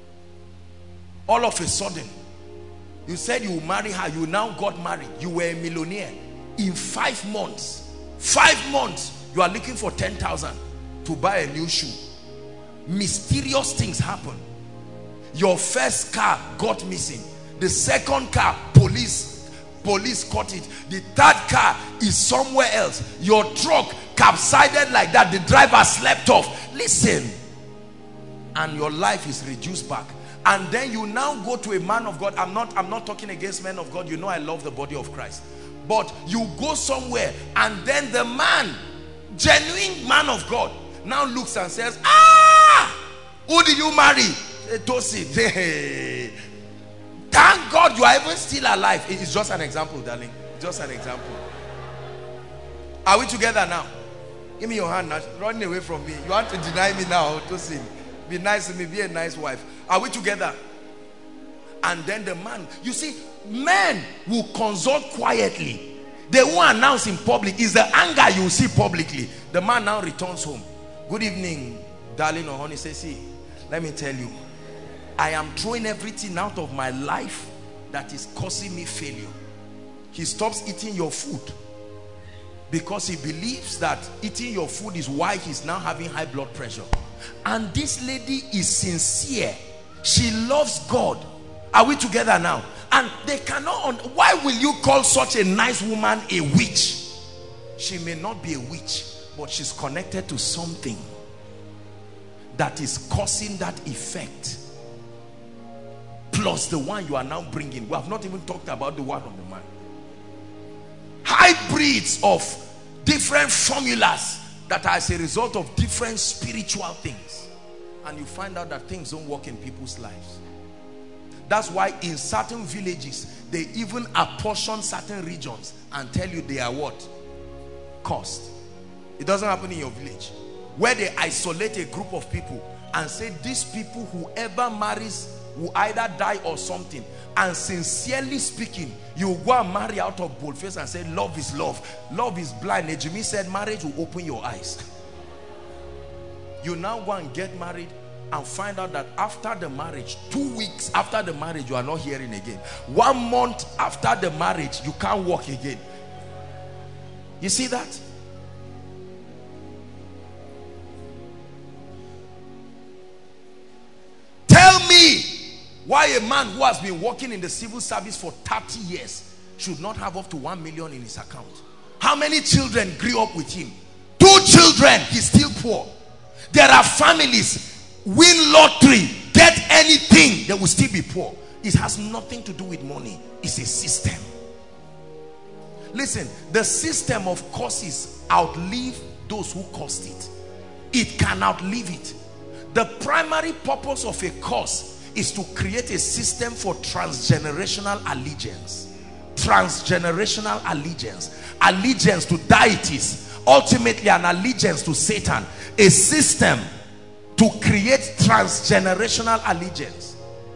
All of a sudden, you said you will marry her, you now got married, you were a millionaire. In five months, five months, you are looking for ten thousand to buy a new shoe. Mysterious things happen. Your first car got missing. The second car, police, police caught it. The third car is somewhere else. Your truck capsided like that. The driver slept off. Listen, and your life is reduced back. And then you now go to a man of God. I'm not, I'm not talking against men of God. You know I love the body of Christ. But you go somewhere and then the man, genuine man of God, now looks and says, ah, who did you marry? Tosin. Hey. Thank God you are even still alive. It's just an example, darling. Just an example. Are we together now? Give me your hand now. Running away from me. You want to deny me now, Tosin? Be nice to me. Be a nice wife. Are we together? And then the man, you see, men will consult quietly. They won't announce in public. It's the anger you will see publicly. The man now returns home. Good evening, darling or honey. Say, see, let me tell you, I am throwing everything out of my life that is causing me failure. He stops eating your food because he believes that eating your food is why he's now having high blood pressure. And this lady is sincere. She loves God. Are we together now? And they cannot, why will you call such a nice woman a witch? She may not be a witch, but she's connected to something that is causing that effect. Plus the one you are now bringing. We have not even talked about the one of the man. Hybrids of different formulas that are as a result of different spiritual things. And you find out that things don't work in people's lives. That's why in certain villages, they even apportion certain regions and tell you they are what? Cursed. It doesn't happen in your village. Where they isolate a group of people and say these people, whoever marries will either die or something. And sincerely speaking, you go and marry out of boldface and say love is love. Love is blind. Ejimi said marriage will open your eyes. You now go and get married and find out that after the marriage, two weeks after the marriage, you are not hearing again. One month after the marriage, you can't walk again. You see that? Why a man who has been working in the civil service for thirty years should not have up to one million in his account? How many children grew up with him? Two children, he's still poor. There are families, win lottery, get anything, they will still be poor. It has nothing to do with money. It's a system. Listen, the system of causes outlive those who caused it. It can outlive it. The primary purpose of a cause is to create a system for transgenerational allegiance. Transgenerational allegiance. Allegiance to deities. Ultimately an allegiance to Satan. A system to create transgenerational allegiance.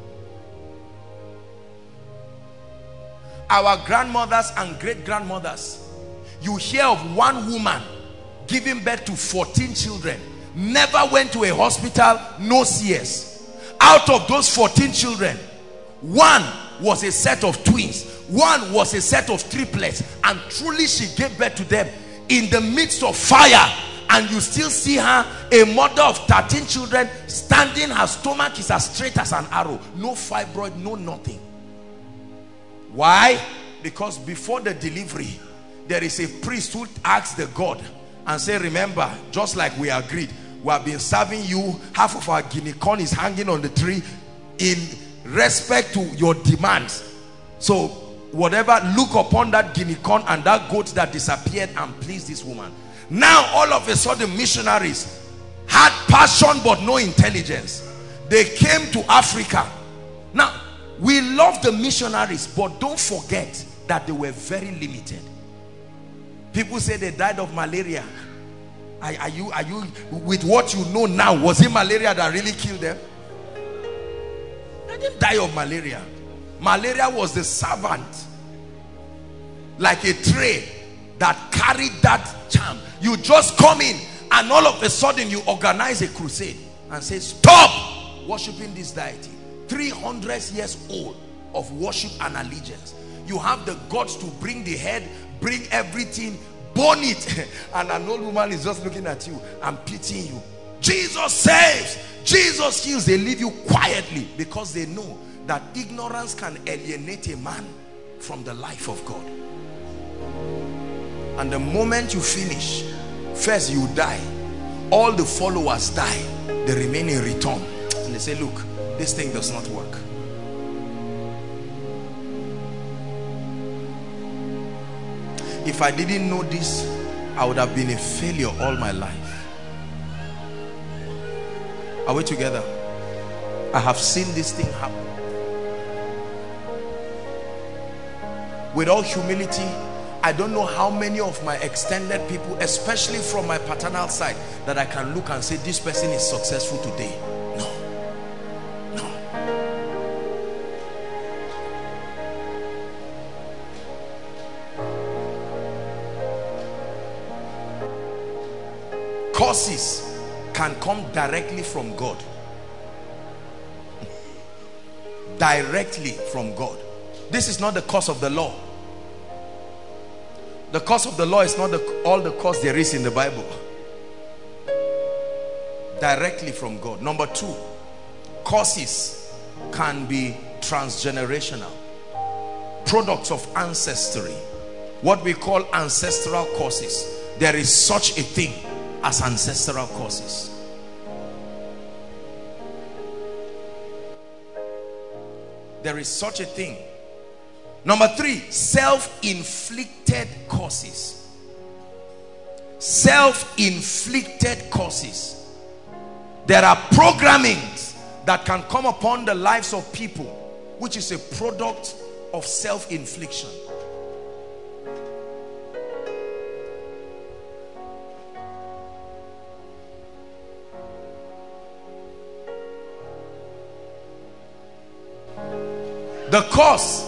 Our grandmothers and great-grandmothers, you hear of one woman giving birth to fourteen children, never went to a hospital, no C S. Out of those fourteen children, one was a set of twins, one was a set of triplets, and truly she gave birth to them in the midst of fire. And you still see her, a mother of thirteen children, standing, her stomach is as straight as an arrow, no fibroid, no nothing. Why? Because before the delivery, there is a priest who asks the God and say, remember, just like we agreed, we have been serving you, half of our guinea corn is hanging on the tree in respect to your demands. So whatever, look upon that guinea corn and that goat that disappeared and please this woman. Now all of a sudden missionaries had passion but no intelligence. They came to Africa. Now we love the missionaries, but don't forget that they were very limited. People say they died of malaria. Are, are you, are you, with what you know now, was it malaria that really killed them? They didn't die of malaria. Malaria was the servant, like a tray that carried that charm. You just come in and all of a sudden you organize a crusade and say, stop worshiping this deity. three hundred years old of worship and allegiance. You have the gods to bring the head, bring everything, burn it, and an old woman is just looking at you and pitying you. Jesus saves, Jesus heals. They leave you quietly because they know that ignorance can alienate a man from the life of God. And the moment you finish, first you die, all the followers die, they remain in return, and they say, look, this thing does not work. If I didn't know this, I would have been a failure all my life. Are we together? I have seen this thing happen. With all humility, I don't know how many of my extended people, especially from my paternal side, that I can look and say this person is successful today. No. No. Curses can come directly from God. Directly from God. This is not the curse of the law. The curse of the law is not the, all the curse there is in the Bible. Directly from God. Number two, curses can be transgenerational. Products of ancestry. What we call ancestral curses. There is such a thing as ancestral curses. There is such a thing. Number three, self-inflicted curses. Self-inflicted curses. There are programmings that can come upon the lives of people, which is a product of self-infliction. The curse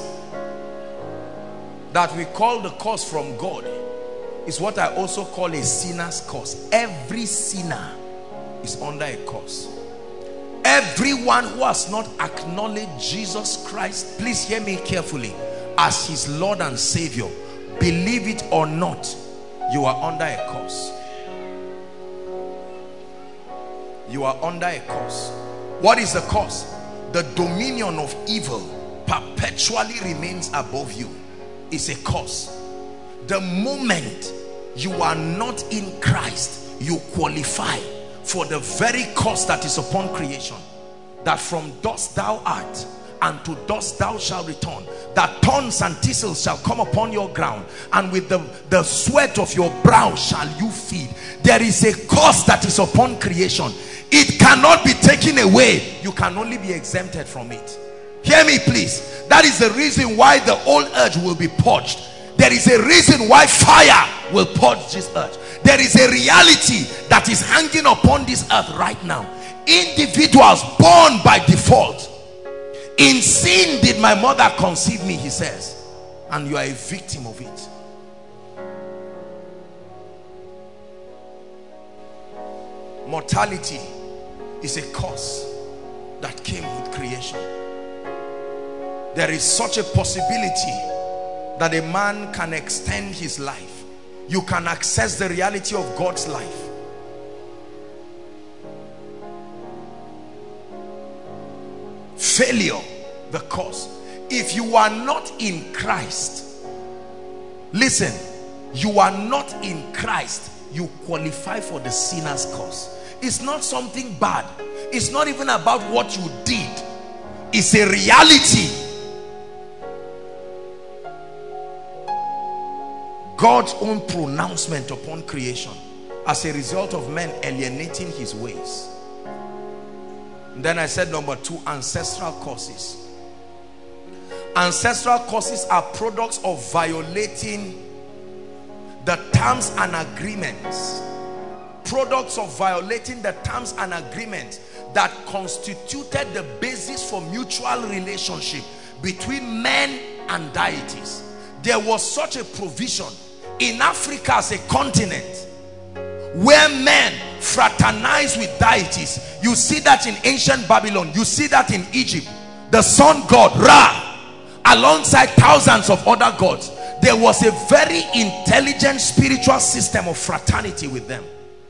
that we call the curse from God is what I also call a sinner's curse. Every sinner is under a curse. Everyone who has not acknowledged Jesus Christ, please hear me carefully, as his Lord and Savior, believe it or not, you are under a curse. You are under a curse. What is the curse? the dominion of evil perpetually remains above you. It's a curse. The moment you are not in Christ, you qualify for the very curse that is upon creation, that from dust thou art, and to dust thou shalt return, that thorns and thistles shall come upon your ground, and with the, the sweat of your brow shall you feed. There is a curse that is upon creation. It cannot be taken away. You can only be exempted from it. Hear me please. That is the reason why the old earth will be purged. There is a reason why fire will purge this earth. There is a reality that is hanging upon this earth right now. Individuals born by default. In sin did my mother conceive me, he says, and you are a victim of it. Mortality is a curse that came with creation. There is such a possibility that a man can extend his life. You can access the reality of God's life. Failure, the cause. If you are not in Christ, listen, you are not in Christ, you qualify for the sinner's curse. It's not something bad. It's not even about what you did. It's a reality. God's own pronouncement upon creation as a result of men alienating his ways. And then I said number two, ancestral causes. Ancestral causes are products of violating the terms and agreements. Products of violating the terms and agreements that constituted the basis for mutual relationship between men and deities. There was such a provision in Africa as a continent where men fraternize with deities. You see that in ancient Babylon. You see that in Egypt. The sun god Ra, alongside thousands of other gods, there was a very intelligent spiritual system of fraternity with them.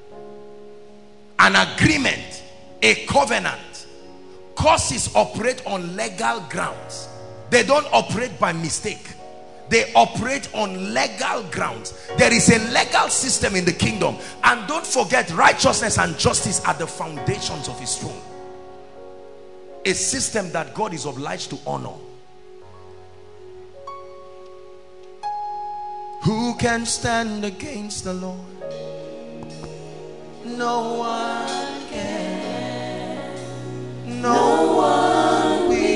An agreement, a covenant. Causes operate on legal grounds. They don't operate by mistake. They operate on legal grounds. There is a legal system in the kingdom. And don't forget, righteousness and justice are the foundations of his throne. A system that God is obliged to honor. Who can stand against the Lord? No one can. No one will.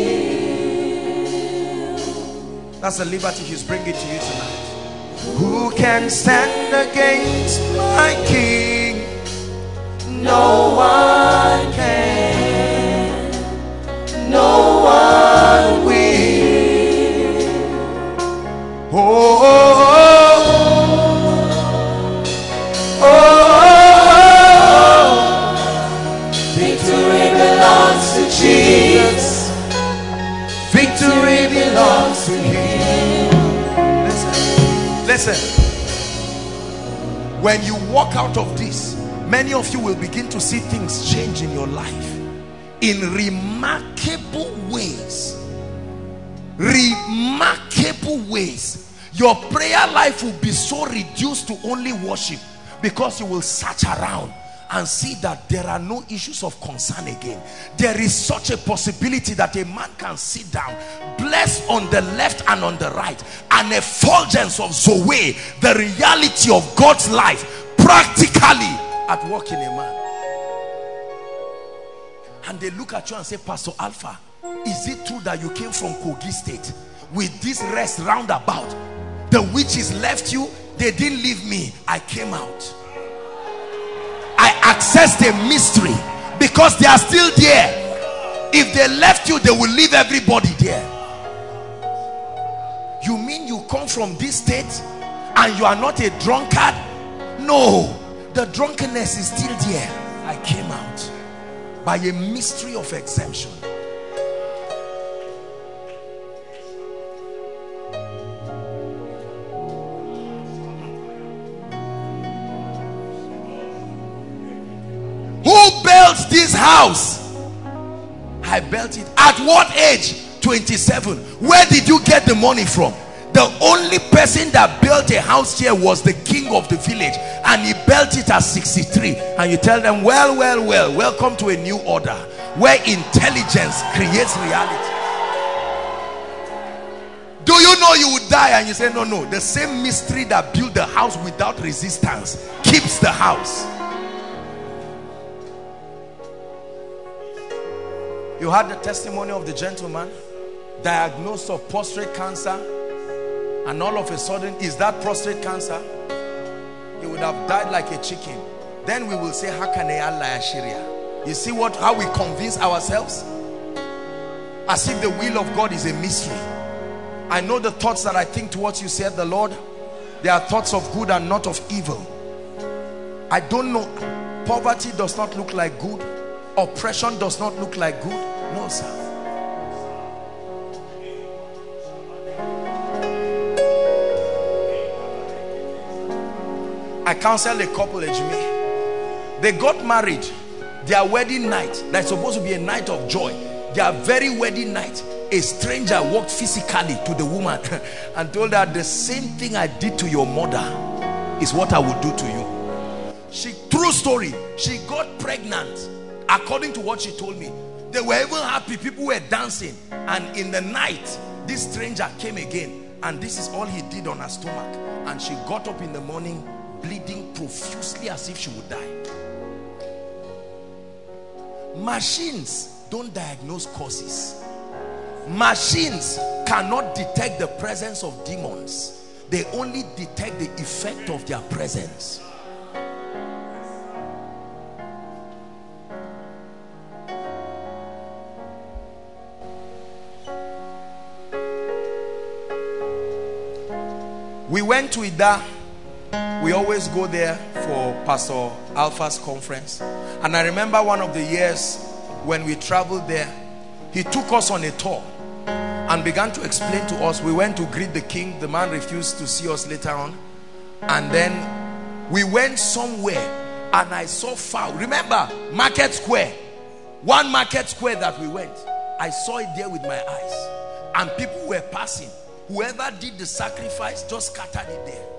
That's the liberty he's bringing to you tonight. Who can stand against my King? No one can. No one will. Oh, oh, oh, oh, oh. Victory belongs to Jesus. Victory belongs to him. Listen, when you walk out of this, many of you will begin to see things change in your life in remarkable ways. Remarkable ways. Your prayer life will be so reduced to only worship, because you will search around and see that there are no issues of concern again. There is such a possibility that a man can sit down, blessed on the left and on the right, an effulgence of Zoe, the reality of God's life, practically at work in a man. And they look at you and say, Pastor Alpha, is it true that you came from Kogi State with this rest roundabout? The witches left you, they didn't leave me, I came out. I accessed a mystery, because they are still there. If they left you, they will leave everybody there. You mean you come from this state and you are not a drunkard? No, the drunkenness is still there. I came out by a mystery of exemption. Who built this house? I I built it. At what age? twenty-seven. Where did you get the money from? The only person that built a house here was the king of the village, and he built it at sixty-three. And you tell them, well, well, well, welcome to a new order where intelligence creates reality. Do you know you would die? And you say, no, no. The same mystery that built the house without resistance keeps the house. You had the testimony of the gentleman diagnosed of prostate cancer, and all of a sudden, is that prostate cancer? He would have died like a chicken. Then we will say, Hakane Allah Ashiria. You see what how we convince ourselves? As if the will of God is a mystery. I know the thoughts that I think towards you, said the Lord. They are thoughts of good and not of evil. I don't know. Poverty does not look like good. Oppression does not look like good. No, sir. I counseled a couple, Ejimi. They got married. Their wedding night, that's supposed to be a night of joy, their very wedding night, a stranger walked physically to the woman and told her, the same thing I did to your mother is what I would do to you. She, true story, she got pregnant according to what she told me. They were even happy, people were dancing, and in the night this stranger came again, and this is all he did on her stomach, and she got up in the morning bleeding profusely as if she would die. Machines don't diagnose causes. Machines cannot detect the presence of demons. They only detect the effect of their presence. We went to Ida. We always go there for Pastor Alpha's conference. And I remember one of the years when we traveled there, he took us on a tour and began to explain to us. We went to greet the king. The man refused to see us later on. And then we went somewhere and I saw fowl. Remember, Market Square. One Market Square that we went. I saw it there with my eyes. And people were passing. Whoever did the sacrifice just scattered it there.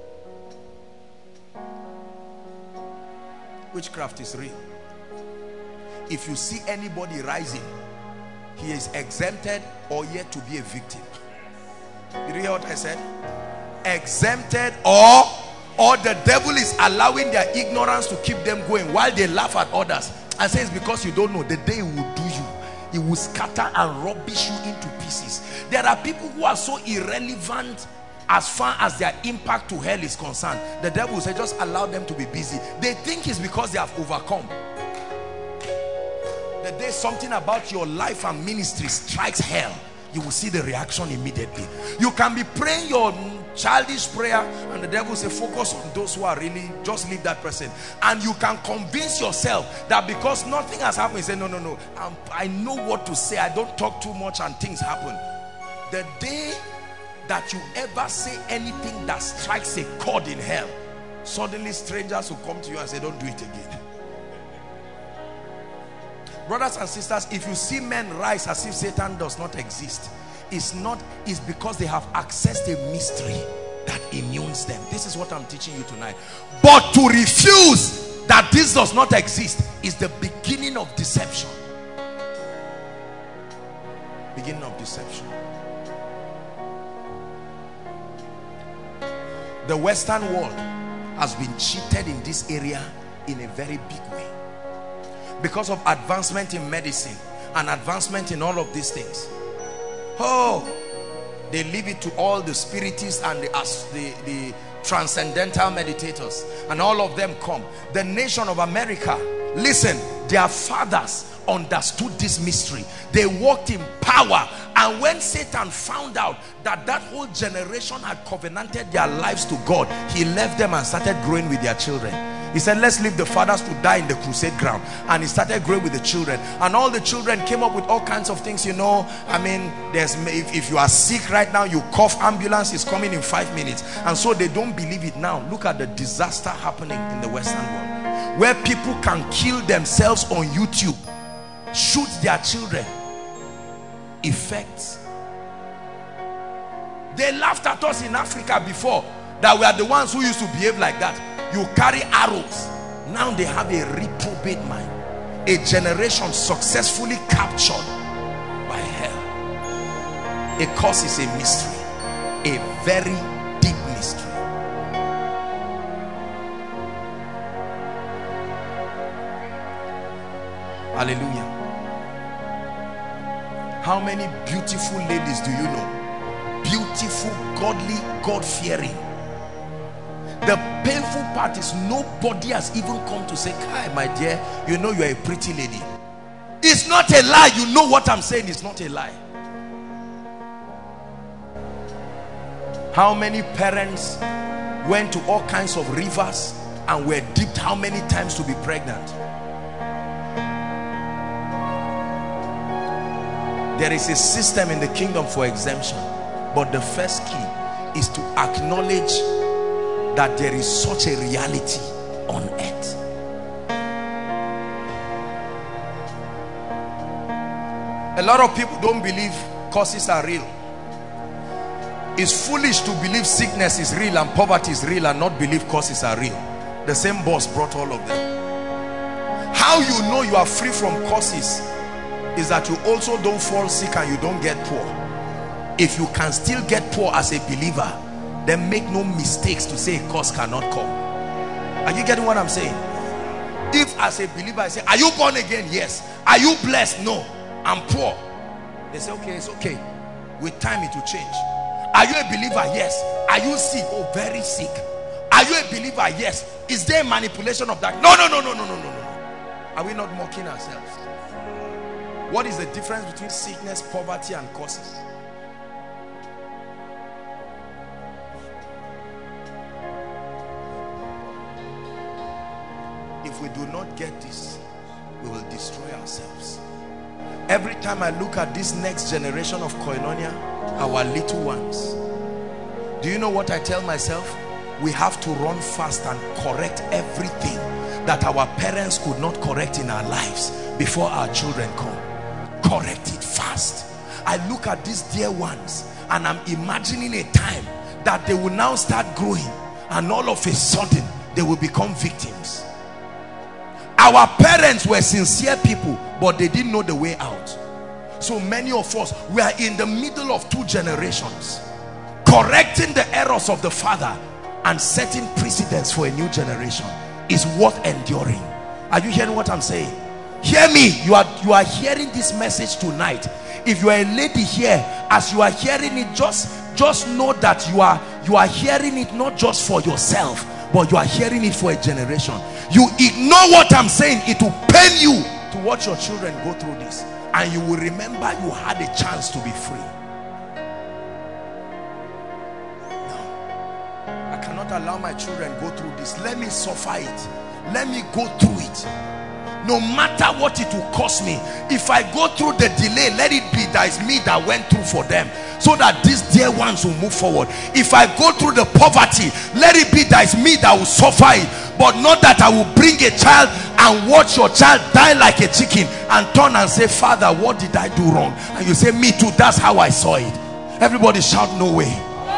Witchcraft is real. If you see anybody rising, he is exempted or yet to be a victim. Did you hear what I said? Exempted, or or the devil is allowing their ignorance to keep them going while they laugh at others and says, because you don't know, the day he will do you, he will scatter and rubbish you into pieces. There are people who are so irrelevant as far as their impact to hell is concerned. The devil will say, just allow them to be busy. They think it's because they have overcome. The day something about your life and ministry strikes hell, you will see the reaction immediately. You can be praying your childish prayer and the devil will say, focus on those who are really, just leave that person. And you can convince yourself that because nothing has happened, you say, no, no, no, I'm, I know what to say. I don't talk too much and things happen. The day that you ever say anything that strikes a chord in hell, suddenly strangers will come to you and say, don't do it again. Brothers and sisters, if you see men rise as if Satan does not exist, it's not, it's because they have accessed a mystery that immunes them. This is what I'm teaching you tonight. But to refuse that this does not exist is the beginning of deception. Beginning of deception. The Western world has been cheated in this area in a very big way because of advancement in medicine and advancement in all of these things. Oh, they leave it to all the spiritists and the, the, the transcendental meditators, and all of them come. The nation of America, listen, their fathers understood this mystery. They walked in power, and when Satan found out that that whole generation had covenanted their lives to God, he left them and started growing with their children. He said, let's leave the fathers to die in the crusade ground. And he started growing with the children. And all the children came up with all kinds of things, you know. I mean, there's if, if you are sick right now, you cough, ambulance is coming in five minutes. And so they don't believe it now. Look at the disaster happening in the Western world, where people can kill themselves on YouTube. shoot their children. Effects. They laughed at us in Africa before that we are the ones who used to behave like that. You carry arrows. Now they have a reprobate mind. A generation successfully captured by hell. A curse is a mystery. A very deep mystery. Hallelujah. How many beautiful ladies do you know? Beautiful, godly, God-fearing. The painful part is nobody has even come to say, Kai, my dear, you know you're a pretty lady. It's not a lie. You know what I'm saying. It's not a lie. How many parents went to all kinds of rivers and were dipped how many times to be pregnant? There is a system in the kingdom for exemption, but the first key is to acknowledge that there is such a reality on earth. A lot of people don't believe curses are real. It's foolish to believe sickness is real and poverty is real and not believe curses are real. The same boss brought all of them. How you know you are free from curses is that you also don't fall sick and you don't get poor. If you can still get poor as a believer, then make no mistakes to say a curse cannot come. Are you getting what I'm saying? If as a believer I say, are you born again? Yes. Are you blessed? No. I'm poor. They say, okay, it's okay. With time it will change. Are you a believer? Yes. Are you sick? Oh, very sick. Are you a believer? Yes. Is there a manipulation of that? No, no, no, no, no, no, no, no. Are we not mocking ourselves? What is the difference between sickness, poverty, and curses? If we do not get this, we will destroy ourselves. Every time I look at this next generation of Koinonia, our little ones, do you know what I tell myself? We have to run fast and correct everything that our parents could not correct in our lives before our children come. Correct it fast. I look at these dear ones and I'm imagining a time that they will now start growing and all of a sudden they will become victims. Our parents were sincere people, but they didn't know the way out. So many of us, we are in the middle of two generations, correcting the errors of the father and setting precedents for a new generation is worth enduring. Are you hearing what I'm saying? Hear me. You are you are hearing this message tonight. If you are a lady here, as you are hearing it, just just know that you are you are hearing it not just for yourself, but you are hearing it for a generation. You ignore what I'm saying, it will pain you to watch your children go through this, and you will remember you had a chance to be free. No, I cannot allow my children go through this. Let me suffer it. Let me go through it. No matter what it will cost me. If I go through the delay, let it be that it's me that went through for them, so that these dear ones will move forward. If I go through the poverty, let it be that it's me that will suffer it, but not that I will bring a child and watch your child die like a chicken and turn and say, Father, what did I do wrong? And you say, me too, that's how I saw it. Everybody shout, no way.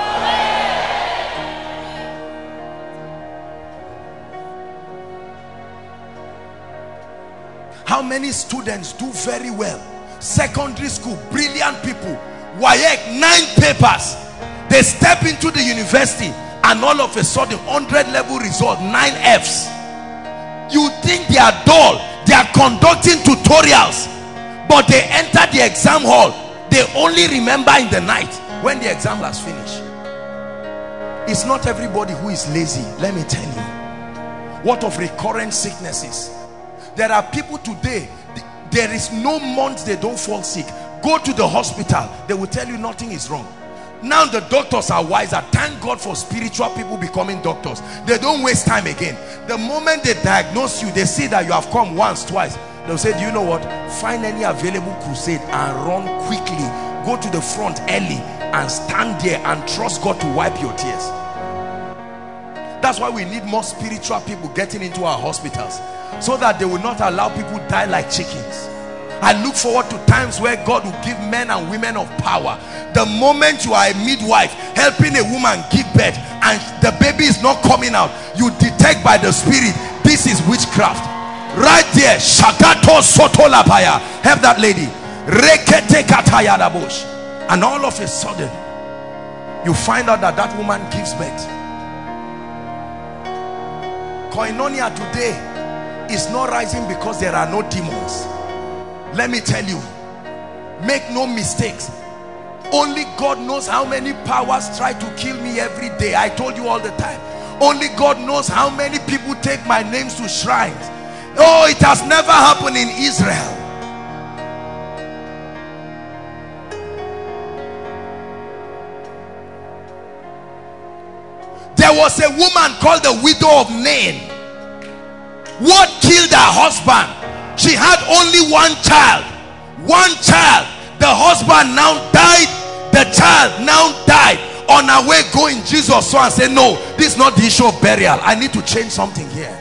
How many students do very well? Secondary school, brilliant people. W A E C, nine papers. They step into the university and all of a sudden, one hundred level result, nine F's. You think they are dull. They are conducting tutorials, but they enter the exam hall. They only remember in the night when the exam has finished. It's not everybody who is lazy. Let me tell you. What of recurrent sicknesses? There are people today, there is no month they don't fall sick. Go to the hospital, they will tell you nothing is wrong. Now the doctors are wiser. Thank God for spiritual people becoming doctors. They don't waste time again. The moment they diagnose you, they see that you have come once, twice, they'll say, do you know what? Find any available crusade and run quickly. Go to the front early and stand there and trust God to wipe your tears. That's why we need more spiritual people getting into our hospitals, so that they will not allow people die like chickens. I look forward to times where God will give men and women of power. The moment you are a midwife helping a woman give birth and the baby is not coming out, you detect by the spirit this is witchcraft. Right there, Shagato Soto Labaya. Help that lady. Rekete Kataya Dabosh. And all of a sudden, you find out that that woman gives birth. Koinonia today is not rising because there are no demons. Let me tell you, make no mistakes. Only God knows how many powers try to kill me every day. I told you all the time. Only God knows how many people take my names to shrines. Oh, it has never happened in Israel. There was a woman called the widow of Nain. What killed her husband? She had only one child. One child. The husband now died. The child now died. On her way going, Jesus saw and said, no, this is not the issue of burial. I need to change something here.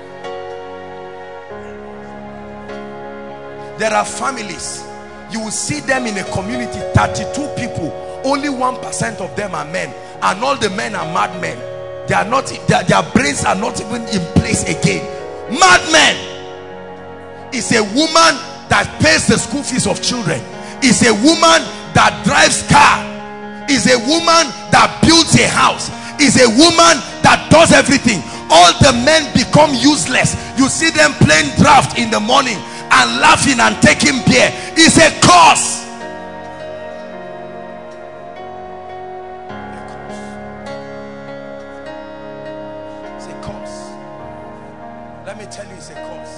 There are families, you will see them in a community, thirty-two people, only one percent of them are men, and all the men are madmen. They are not, their, their brains are not even in place again. Madmen. Is a woman that pays the school fees of children. Is a woman that drives car. Is a woman that builds a house. Is a woman that does everything. All the men become useless. You see them playing draft in the morning and laughing and taking beer. It's a curse. It's a curse. Let me tell you, it's a curse.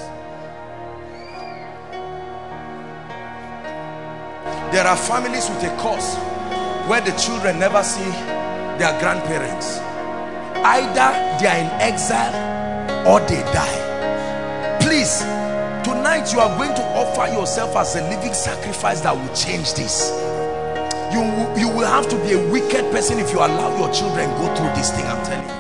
There are families with a curse where the children never see their grandparents. Either they are in exile or they die. Please, tonight you are going to offer yourself as a living sacrifice that will change this. You, you will have to be a wicked person if you allow your children go through this thing, I'm telling you.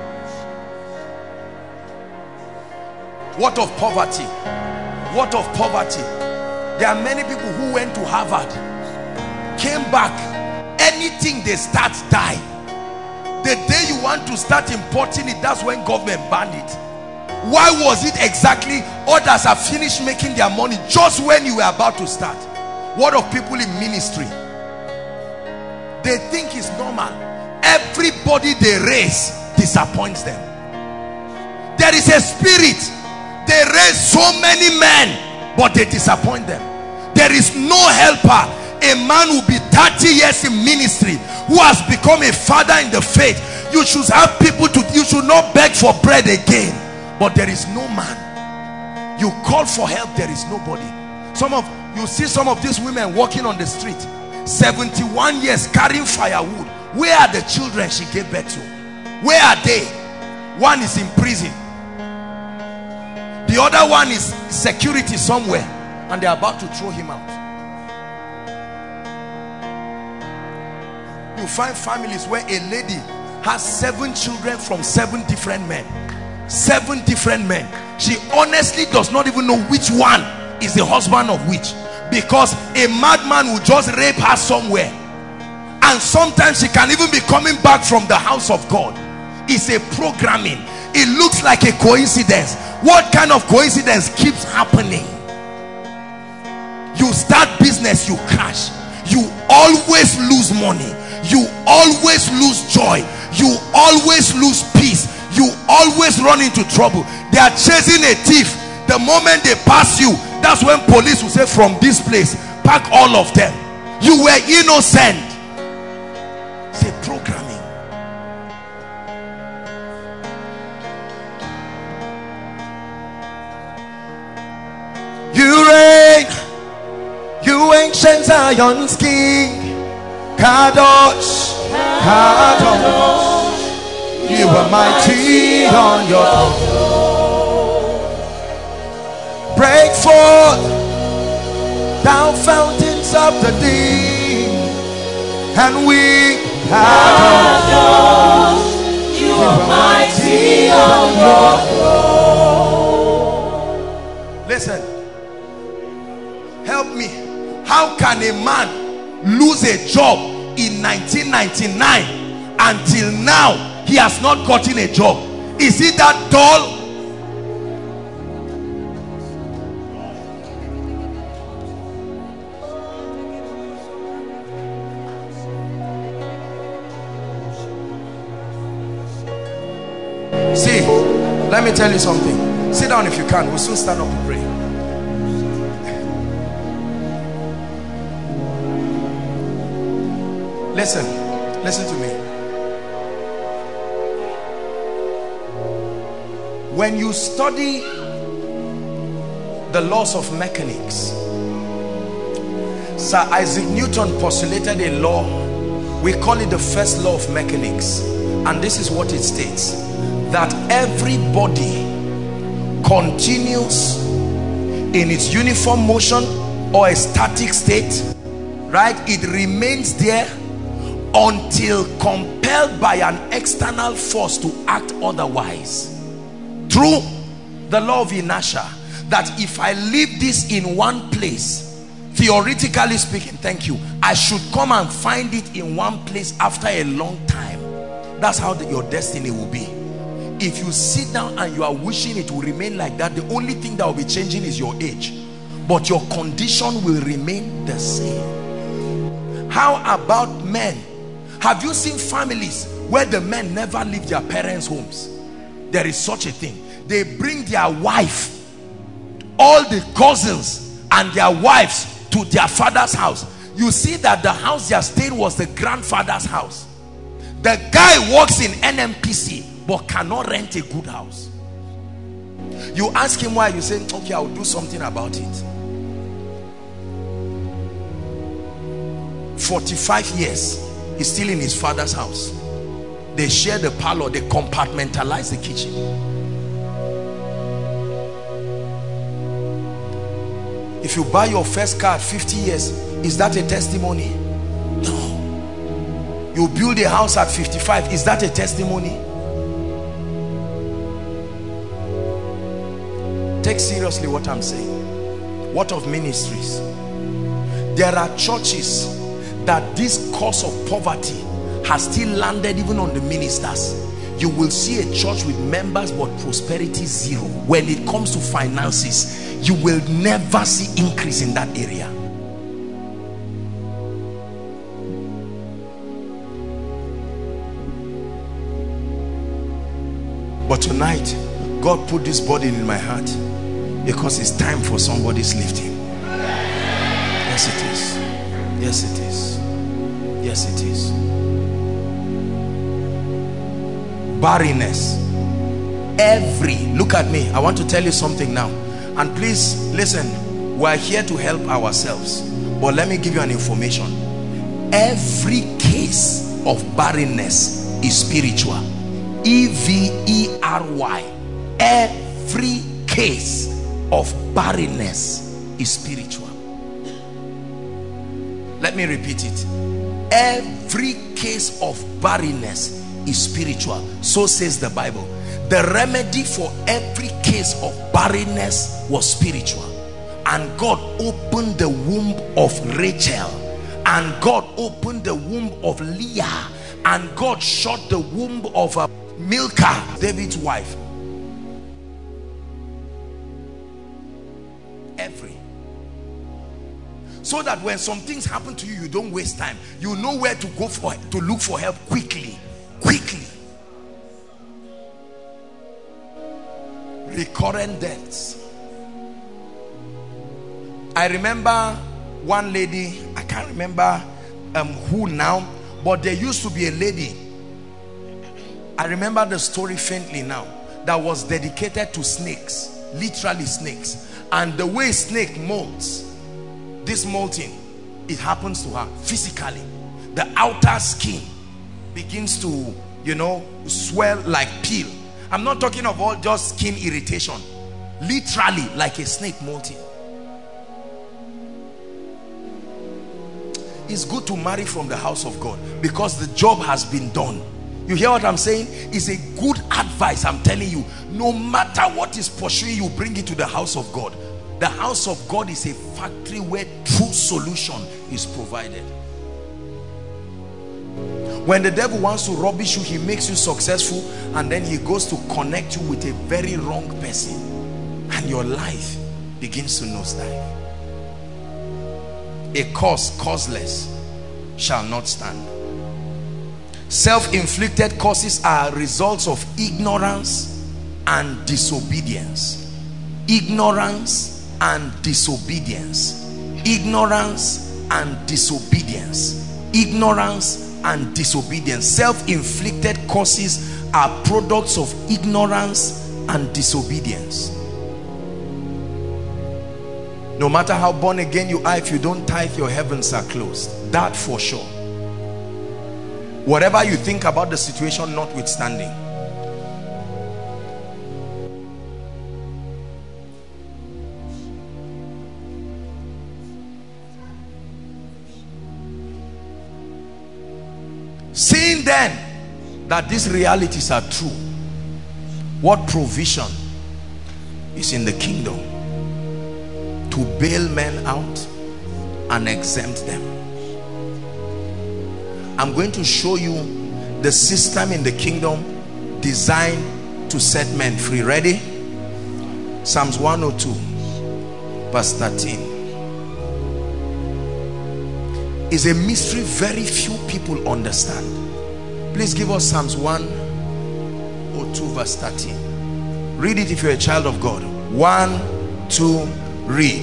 What of poverty? What of poverty? There are many people who went to Harvard, came back, anything they start die. The day you want to start importing it, that's when government banned it. Why was it exactly? Others have finished making their money just when you were about to start. What of people in ministry? They think it's normal. Everybody they raise disappoints them. There is a spirit. They raise so many men, but they disappoint them. There is no helper. A man will be thirty years in ministry who has become a father in the faith. You should have people to, you should not beg for bread again. But there is no man. You call for help, there is nobody. Some of you see some of these women walking on the street, seventy-one years carrying firewood. Where are the children she gave birth to? Where are they? One is in prison. The other one is security somewhere, and they are about to throw him out. You find families where a lady has seven children from seven different men. Seven different men. She honestly does not even know which one is the husband of which, because a madman will just rape her somewhere, and sometimes she can even be coming back from the house of God. It's a programming. It looks like a coincidence. What kind of coincidence keeps happening? You start business, you crash. You always lose money. You always lose joy. You always lose peace. You always run into trouble. They are chasing a thief. The moment they pass you, that's when police will say, from this place, pack all of them. You were innocent. It's a programming. You reign, you ancient Zion's king. Kadosh, Kadosh, you are mighty on your throne. Break forth, thou fountains of the deep, and we, Kadosh, you are mighty on your throne. Listen, help lose a job in nineteen ninety-nine, until now he has not gotten a job. Is it that dull? See, let me tell you something. Sit down if you can. We'll soon stand up to pray. Listen, listen to me. When you study the laws of mechanics, Sir Isaac Newton postulated a law. We call it the first law of mechanics, and this is what it states: that every body continues in its uniform motion or a static state, right? It remains there until compelled by an external force to act otherwise. Through the law of inertia, that if I leave this in one place, theoretically speaking, thank you, I should come and find it in one place after a long time. That's how the, your destiny will be. If you sit down and you are wishing it will remain like that, the only thing that will be changing is your age, but your condition will remain the same. How about men? Have you seen families where the men never leave their parents' homes? There is such a thing. They bring their wife, all the cousins and their wives, to their father's house. You see that the house they are staying was the grandfather's house. The guy works in N M P C but cannot rent a good house. You ask him why, you say, okay, I'll do something about it. forty-five years, he's still in his father's house. They share the parlor, they compartmentalize the kitchen. If you buy your first car at fifty years, is that a testimony? No. You build a house at fifty-five, is that a testimony? Take seriously what I'm saying. What of ministries? There are churches that this cause of poverty has still landed even on the ministers. You will see a church with members but prosperity zero. When it comes to finances, you will never see increase in that area. But tonight, God put this burden in my heart because it's time for somebody's lifting. Yes, it is. Yes, it is. Yes, it is. Barrenness. Every, look at me, I want to tell you something now, and please listen. We're here to help ourselves, but let me give you an information. Every case of barrenness is spiritual. E V E R Y. Every case of barrenness is spiritual. Let me repeat it. Every case of barrenness is spiritual. So says the Bible. The remedy for every case of barrenness was spiritual. And God opened the womb of Rachel, and God opened the womb of Leah, and God shut the womb of uh, Milcah, David's wife. Every. So that when some things happen to you, you don't waste time. You know where to go for, to look for help quickly. Quickly. Recurrent deaths. I remember one lady, I can't remember um, who now, but there used to be a lady, I remember the story faintly now, that was dedicated to snakes, literally snakes. And the way snake molts, this molting, it happens to her physically. The outer skin begins to, you know, swell like peel. I'm not talking of all just skin irritation, literally like a snake molting. It's good to marry from the house of God because the job has been done. You hear what I'm saying? It's a good advice. I'm telling you, no matter what is pursuing you, bring it to the house of God. The house of God is a factory where true solution is provided. When the devil wants to rubbish you, he makes you successful, and then he goes to connect you with a very wrong person, and your life begins to nosedive. A cause causeless shall not stand. Self-inflicted causes are results of ignorance and disobedience. Ignorance and disobedience. Ignorance and disobedience. Ignorance and disobedience. Self-inflicted causes are products of ignorance and disobedience. No matter how born again you are, if you don't tithe, your heavens are closed. That for sure. Whatever you think about the situation notwithstanding. Seeing then that these realities are true, what provision is in the kingdom to bail men out and exempt them? I'm going to show you the system in the kingdom designed to set men free. Ready? Psalms one oh two verse thirteen is a mystery very few people understand. Please give us Psalms one oh two verse thirteen. Read it if you're a child of God. One, two, read.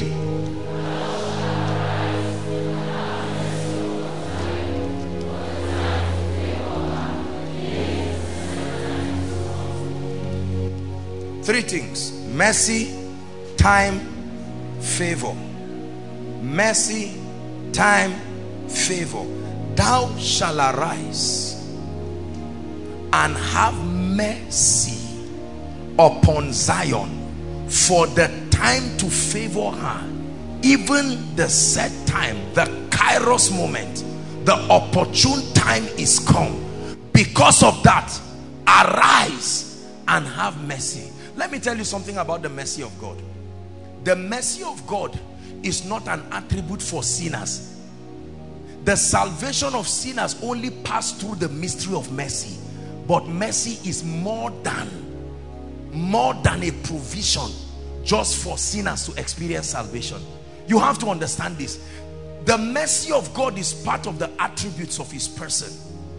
Three things: mercy, time, favor. Mercy, time, favor. Thou shalt arise and have mercy upon Zion, for the time to favor her, even the set time, the kairos moment, the opportune time is come. Because of that, arise and have mercy. Let me tell you something about the mercy of God. The mercy of God is not an attribute for sinners. The salvation of sinners only passed through the mystery of mercy. But mercy is more than, more than a provision just for sinners to experience salvation. You have to understand this. The mercy of God is part of the attributes of his person.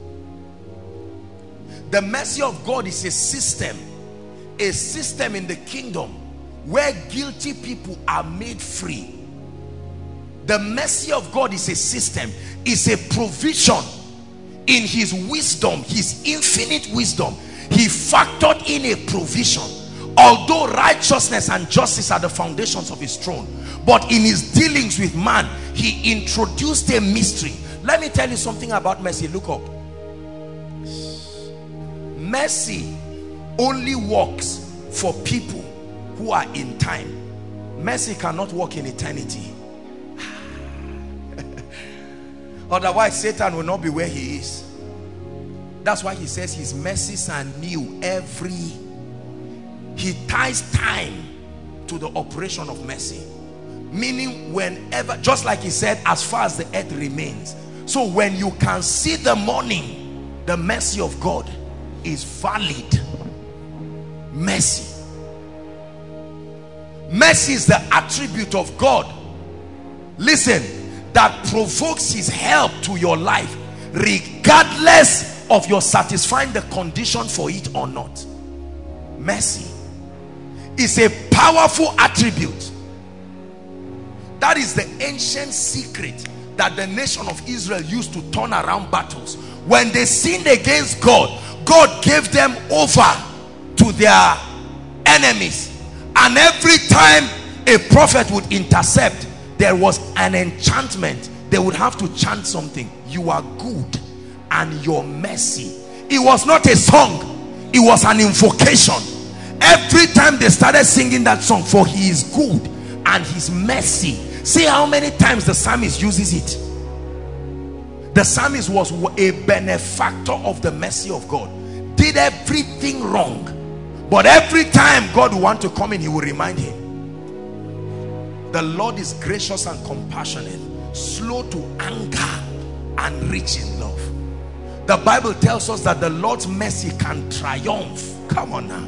The mercy of God is a system. A system in the kingdom where guilty people are made free. The mercy of God is a system, is a provision. In his wisdom, his infinite wisdom, he factored in a provision. Although righteousness and justice are the foundations of his throne, but in his dealings with man, he introduced a mystery. Let me tell you something about mercy. Look up. Mercy only works for people who are in time. Mercy cannot work in eternity. Otherwise, Satan will not be where he is. That's why he says his mercies are new every. He ties time to the operation of mercy. Meaning whenever, just like he said, as far as the earth remains. So when you can see the morning, the mercy of God is valid. Mercy. Mercy is the attribute of God. Listen, that provokes his help to your life, regardless of your satisfying the condition for it or not. Mercy is a powerful attribute. That is the ancient secret that the nation of Israel used to turn around battles. When they sinned against God, God gave them over to their enemies, and every time a prophet would intercept, there was an enchantment. They would have to chant something. You are good and your mercy. It was not a song, it was an invocation. Every time they started singing that song, for he is good and his mercy. See how many times the psalmist uses it. The psalmist was a benefactor of the mercy of God. Did everything wrong, but every time God would want to come in, he will remind him. The Lord is gracious and compassionate, slow to anger and rich in love. The Bible tells us that the Lord's mercy can triumph. Come on now.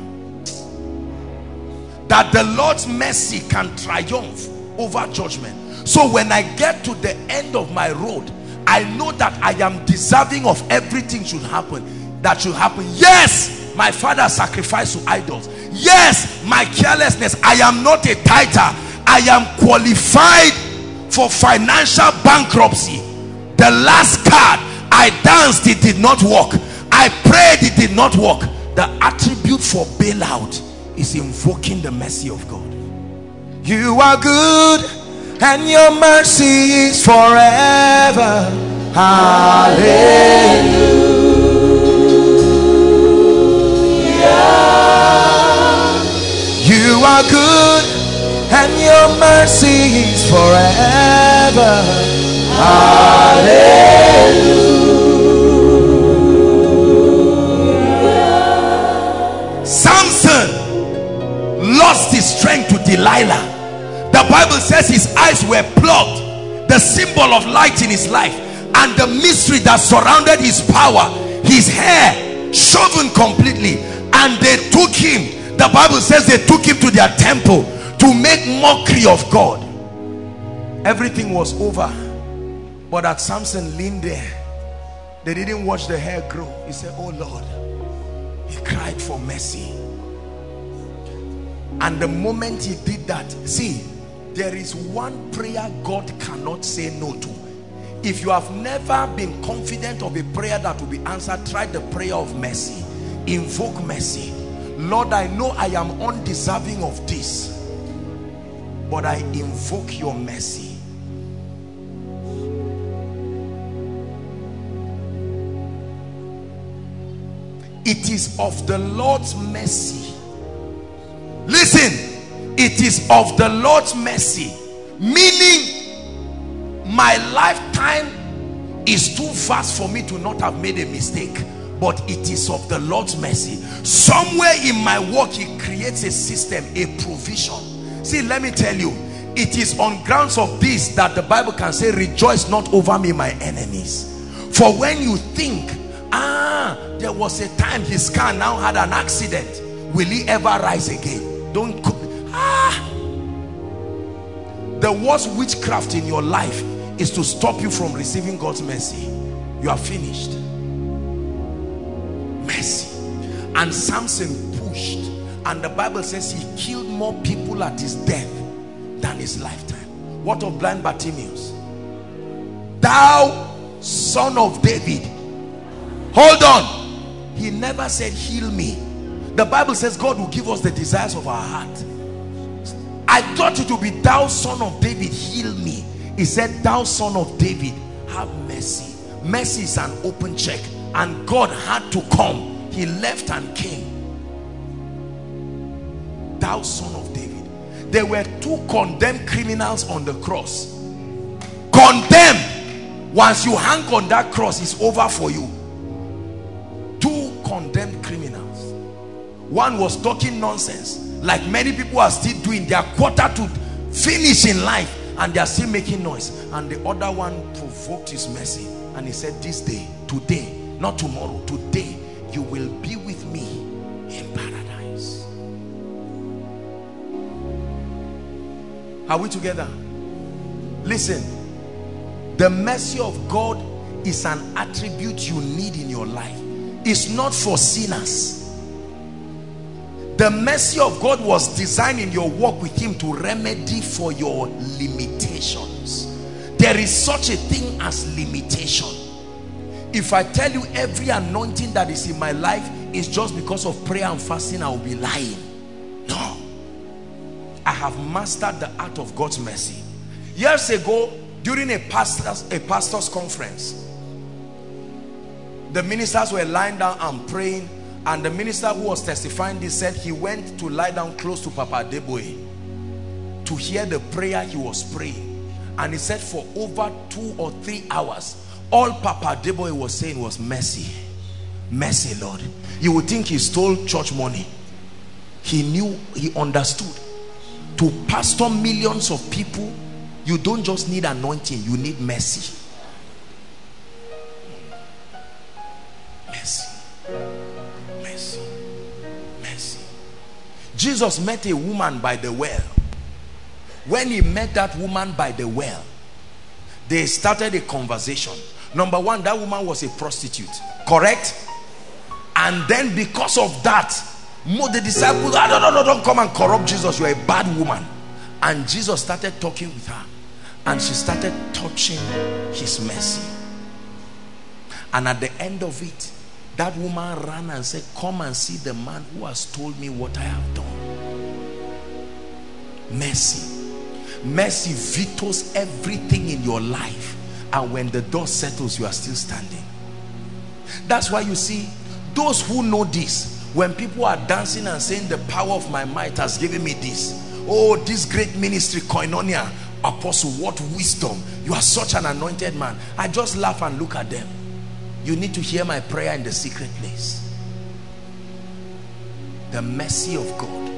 That the Lord's mercy can triumph over judgment. So when I get to the end of my road, I know that I am deserving of everything should happen. That should happen. Yes, my father sacrificed to idols. Yes, my carelessness. I am not a tither. I am qualified for financial bankruptcy. The last card, I danced, it did not work. I prayed, it did not work. The attribute for bailout is invoking the mercy of God. You are good and your mercy is forever. Hallelujah. You are good and your mercy is forever. Hallelujah. Samson lost his strength to Delilah. The Bible says his eyes were plugged, the symbol of light in his life, and the mystery that surrounded his power, his hair shaven completely, and they took him. The Bible says they took him to their temple to make mockery of God. Everything was over, but as Samson leaned there, they didn't watch the hair grow. He said, oh Lord. He cried for mercy. And the moment he did that, see, there is one prayer God cannot say no to. If you have never been confident of a prayer that will be answered, try the prayer of mercy. Invoke mercy. Lord, I know I am undeserving of this, but I invoke your mercy. It is of the Lord's mercy. Listen, it is of the Lord's mercy, meaning my lifetime is too vast for me to not have made a mistake, but it is of the Lord's mercy. Somewhere in my work, he creates a system, a provision. See, let me tell you, it is on grounds of this that the Bible can say, rejoice not over me, my enemies. For when you think, ah, there was a time his car now had an accident, will he ever rise again? Don't ah the worst witchcraft in your life is to stop you from receiving God's mercy. You are finished. Mercy. And Samson pushed, and the Bible says he killed more people at his death than his lifetime. What of blind Bartimaeus? Thou son of David. Hold on. He never said heal me. The Bible says God will give us the desires of our heart. I thought it would be thou son of David, heal me. He said thou son of David, have mercy. Mercy is an open check, and God had to come. He left and came. Thou son of David. There were two condemned criminals on the cross. Condemned. Once you hang on that cross, it's over for you. Two condemned criminals. One was talking nonsense, like many people are still doing. They are quarter to finish in life and they are still making noise. And the other one provoked his mercy, and he said, this day, today, not tomorrow, today you will be with me in paradise. Are we together? Listen, the mercy of God is an attribute you need in your life. It's not for sinners. The mercy of God was designed in your walk with him to remedy for your limitations. There is such a thing as limitation. If I tell you every anointing that is in my life is just because of prayer and fasting, I will be lying. No. I have mastered the art of God's mercy. Years ago, during a pastor's, a pastor's conference, the ministers were lying down and praying, and the minister who was testifying this said he went to lie down close to Papa Adeboye to hear the prayer he was praying. And he said for over two or three hours, all Papa Adeboye was saying was mercy. Mercy, Lord. You would think he stole church money. He knew, he understood. To pastor millions of people, you don't just need anointing, you need mercy. Jesus met a woman by the well. When he met that woman by the well, they started a conversation. Number one, that woman was a prostitute, correct? And then because of that, the disciples, ah, no, no, no, don't come and corrupt Jesus, you're a bad woman. And Jesus started talking with her, and she started touching his mercy. And at the end of it, that woman ran and said, come and see the man who has told me what I have done. Mercy. Mercy vetoes everything in your life, and when the dust settles, you are still standing. That's why you see, those who know this, when people are dancing and saying the power of my might has given me this, oh, this great ministry, koinonia, apostle, what wisdom, you are such an anointed man, I just laugh and look at them. You need to hear my prayer in the secret place. The mercy of God.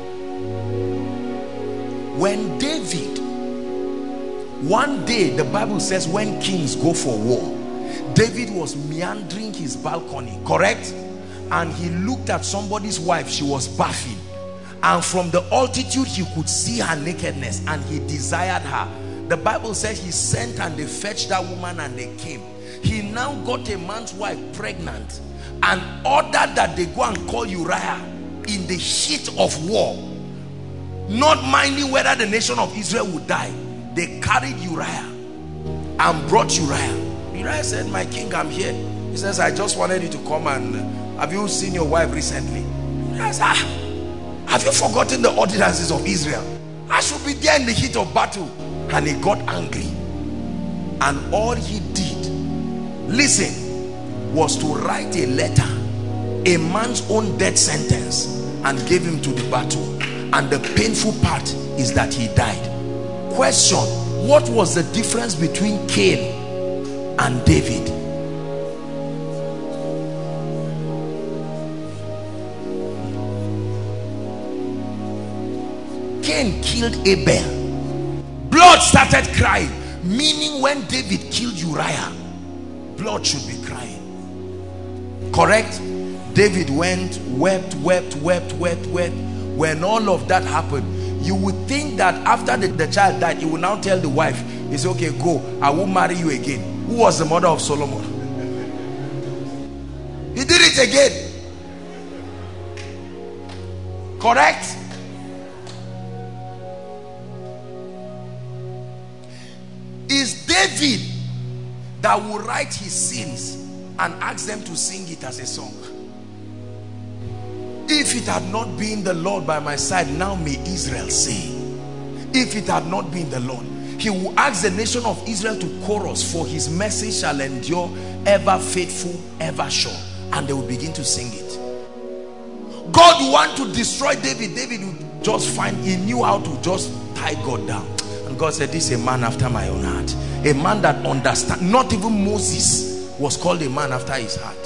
When David, one day the Bible says when kings go for war, David was meandering his balcony, correct? And he looked at somebody's wife, she was bathing, and from the altitude he could see her nakedness, and he desired her. The Bible says he sent and they fetched that woman and they came. He now got a man's wife pregnant and ordered that they go and call Uriah in the heat of war, not minding whether the nation of Israel would die. They carried Uriah and brought Uriah. Uriah said, my king, I'm here. He says, I just wanted you to come and have you seen your wife recently? Uriah said, ah, have you forgotten the ordinances of Israel? I should be there in the heat of battle. And he got angry, and all he did, listen, was to write a letter, a man's own death sentence, and gave him to the battle. And the painful part is that he died. Question, what was the difference between Cain and David? Cain killed Abel. Blood started crying, meaning when David killed Uriah, blood should be crying, correct? David went, wept, wept, wept, wept, wept. When all of that happened, you would think that after the, the child died, he would now tell the wife, it's okay, go, I will marry you again. Who was the mother of Solomon? He did it again, correct? Is David that will write his sins and ask them to sing it as a song. If it had not been the Lord by my side, now may Israel say. If it had not been the Lord, he will ask the nation of Israel to chorus, for his mercy shall endure, ever faithful, ever sure. And they will begin to sing it. God want to destroy David. David would just find, he knew how to just tie God down. And God said, this is a man after my own heart. A man that understands. Not even Moses was called a man after his heart.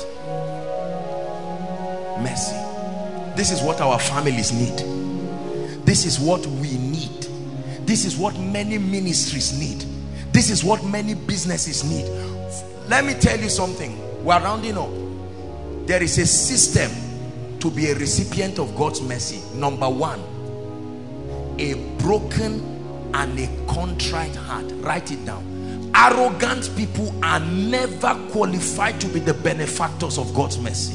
Mercy. This is what our families need. This is what we need. This is what many ministries need. This is what many businesses need. Let me tell you something. We're rounding up. There is a system to be a recipient of God's mercy. Number one, a broken and a contrite heart. Write it down. Arrogant people are never qualified to be the benefactors of God's mercy.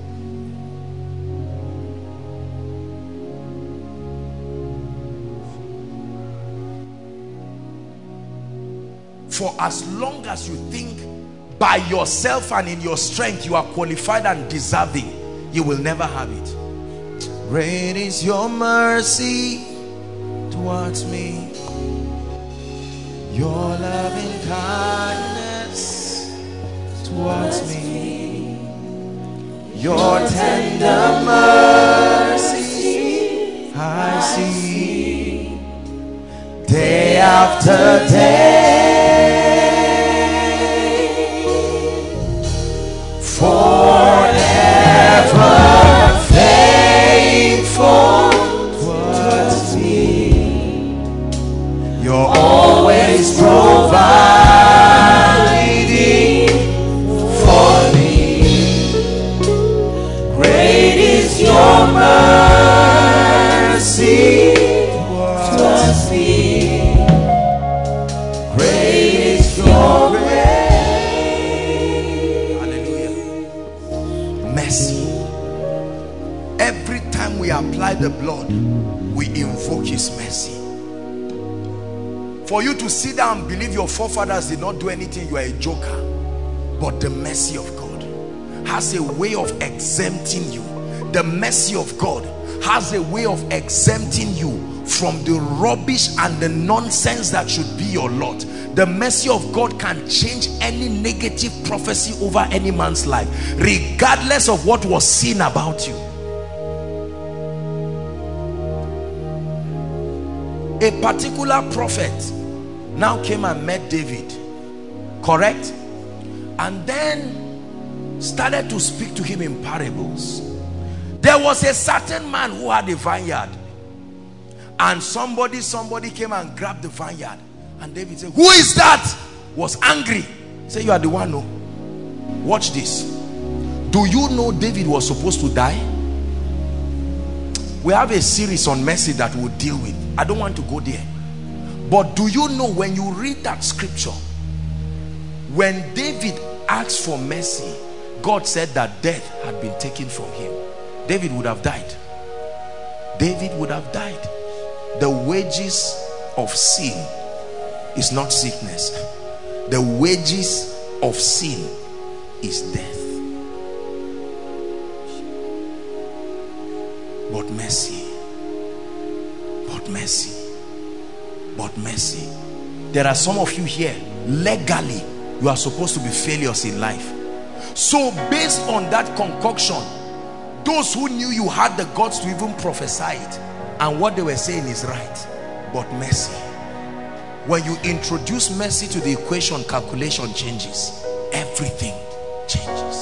For as long as you think by yourself and in your strength you are qualified and deserving, you will never have it. Great is your mercy towards me, your loving kindness towards me, your tender mercy I see day after day. Forever faithful towards me, you're always providing for me. Great is your mercy mercy towards me. Great is your grace. Hallelujah. Mercy. Every time we apply the blood, we invoke his mercy. For you to sit down and believe your forefathers did not do anything, you are a joker. But the mercy of God has a way of exempting you. The mercy of God has a way of exempting you from the rubbish and the nonsense that should be your lot. The mercy of God can change any negative prophecy over any man's life, regardless of what was seen about you. A particular prophet now came and met David, correct? And then started to speak to him in parables. There was a certain man who had a vineyard, and somebody somebody came and grabbed the vineyard, and David said, who is that? Was angry. Say, you are the one. No, watch this. Do you know David was supposed to die? We have a series on mercy that we'll deal with. I don't want to go there, but do you know, when you read that scripture, when David asked for mercy, God said that death had been taken from him. David would have died. David would have died. The wages of sin is not sickness. The wages of sin is death. But mercy, but mercy, but mercy. There are some of you here, legally, you are supposed to be failures in life. So based on that concoction, those who knew you had the guts to even prophesy it, and what they were saying is right. But mercy, when you introduce mercy to the equation, calculation changes. Everything changes.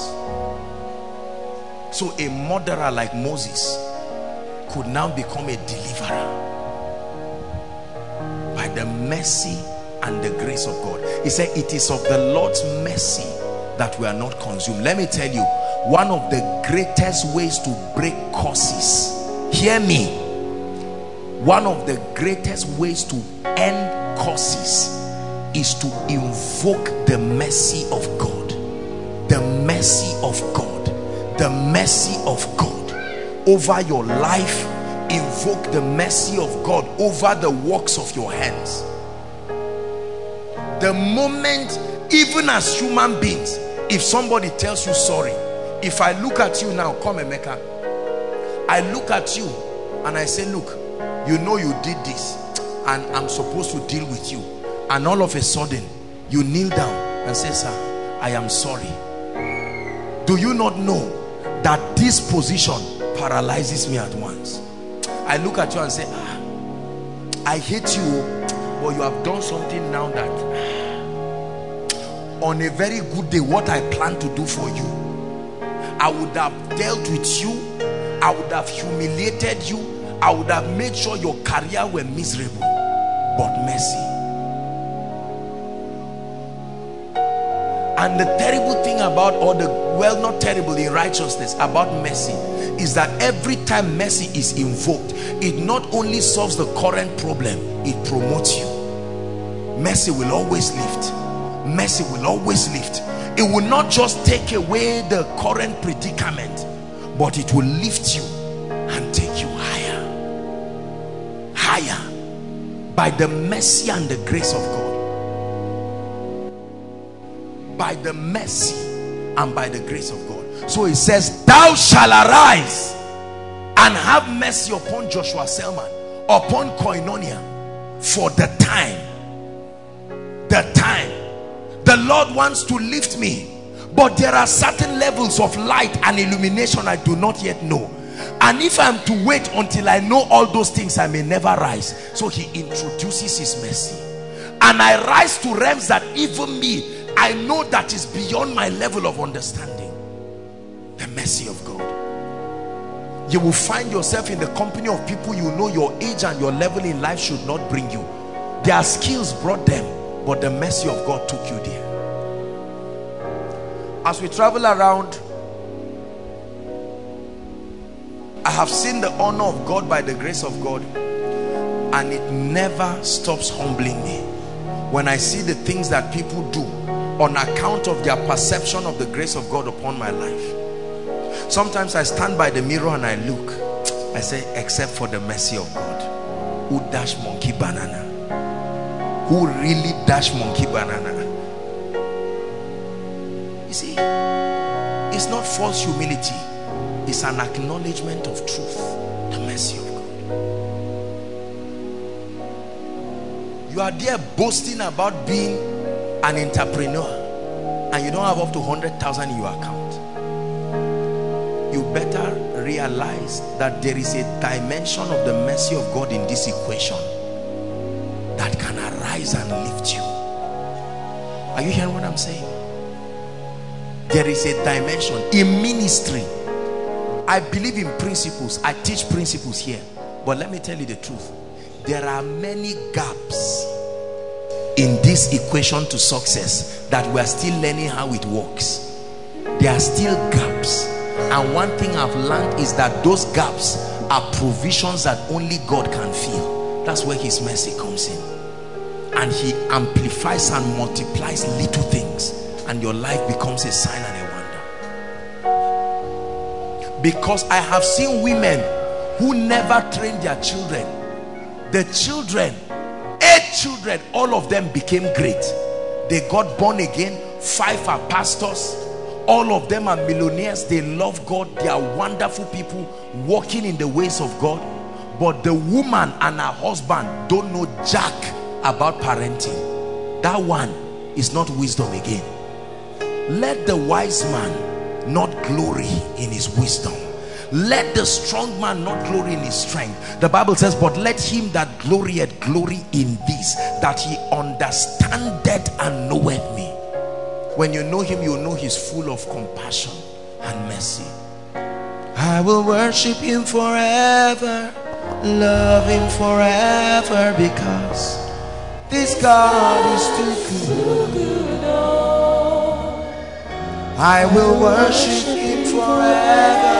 So a murderer like Moses could now become a deliverer by the mercy and the grace of God. He said, it is of the Lord's mercy that we are not consumed. Let me tell you, one of the greatest ways to break curses, hear me, one of the greatest ways to end curses is to invoke the mercy of God. The mercy of God. The mercy of God over your life. Invoke the mercy of God over the works of your hands. The moment, even as human beings, if somebody tells you sorry, if I look at you now, come Emeka, I look at you and I say, look, you know you did this and I'm supposed to deal with you, and all of a sudden you kneel down and say, sir, I am sorry. Do you not know that this position paralyzes me at once? I look at you and say, ah, I hate you, but you have done something now that on a very good day, what I plan to do for you, I would have dealt with you, I would have humiliated you, I would have made sure your career were miserable. But mercy. And the terrible thing about all the, well, not terrible in righteousness, about mercy, is that every time mercy is invoked, it not only solves the current problem, it promotes you. Mercy will always lift. Mercy will always lift. It will not just take away the current predicament, but it will lift you and take you higher, higher, by the mercy and the grace of God. By the mercy and by the grace of God. So it says, thou shalt arise and have mercy upon Joshua Selman, upon Koinonia, for the time, the time. The Lord wants to lift me, but there are certain levels of light and illumination I do not yet know, and if I'm to wait until I know all those things, I may never rise. So he introduces his mercy, and I rise to realms that even me, I know that is beyond my level of understanding. The mercy of God. You will find yourself in the company of people you know your age and your level in life should not bring you. Their skills brought them, but the mercy of God took you there. As we travel around, I have seen the honor of God by the grace of God, and it never stops humbling me. When I see the things that people do on account of their perception of the grace of God upon my life. Sometimes I stand by the mirror and I look. I say, except for the mercy of God. Who dash monkey banana? Who really dash monkey banana? You see, it's not false humility. It's an acknowledgement of truth. The mercy of God. You are there boasting about being an entrepreneur and you don't have up to one hundred thousand in your account. You better realize that there is a dimension of the mercy of God in this equation that can arise and lift you. Are you hearing what I'm saying? There is a dimension in ministry. I believe in principles. I teach principles here. But let me tell you the truth. There are many gaps in this equation to success that we are still learning how it works. There are still gaps. And one thing I've learned is that those gaps are provisions that only God can fill. That's where his mercy comes in. And he amplifies and multiplies little things. And your life becomes a sign and a wonder. Because I have seen women who never trained their children. The children, eight children, all of them became great. They got born again. Five are pastors. All of them are millionaires. They love God. They are wonderful people walking in the ways of God. But the woman and her husband don't know jack about parenting. That one is not wisdom again. Let the wise man not glory in his wisdom. Let the strong man not glory in his strength. The Bible says, but let him that glorieth glory in this, that he understandeth and knoweth me. When you know him, you know he's full of compassion and mercy. I will worship him forever, love him forever, because this God is too good. I will worship him forever,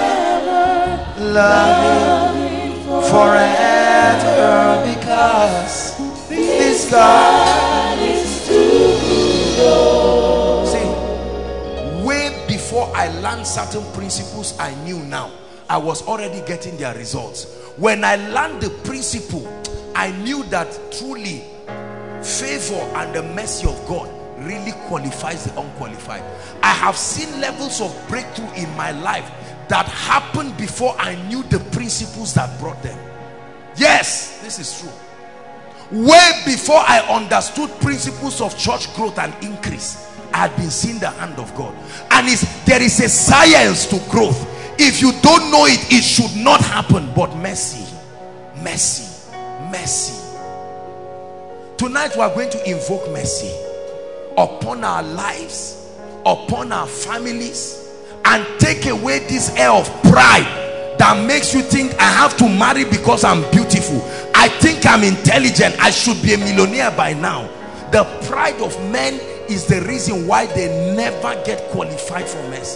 love him forever, because this God is too good. See, way before I learned certain principles I knew now, I was already getting their results. When I learned the principle, I knew that truly favor and the mercy of God really qualifies the unqualified. I have seen levels of breakthrough in my life that happened before I knew the principles that brought them. Yes, this is true. Way before I understood principles of church growth and increase, I had been seeing the hand of God. And it's, there is a science to growth. If you don't know it, it should not happen. But mercy, mercy, mercy. Tonight we are going to invoke mercy upon our lives, upon our families, and take away this air of pride that makes you think I have to marry because I'm beautiful. I think I'm intelligent. I should be a millionaire by now. The pride of men is the reason why they never get qualified for mercy.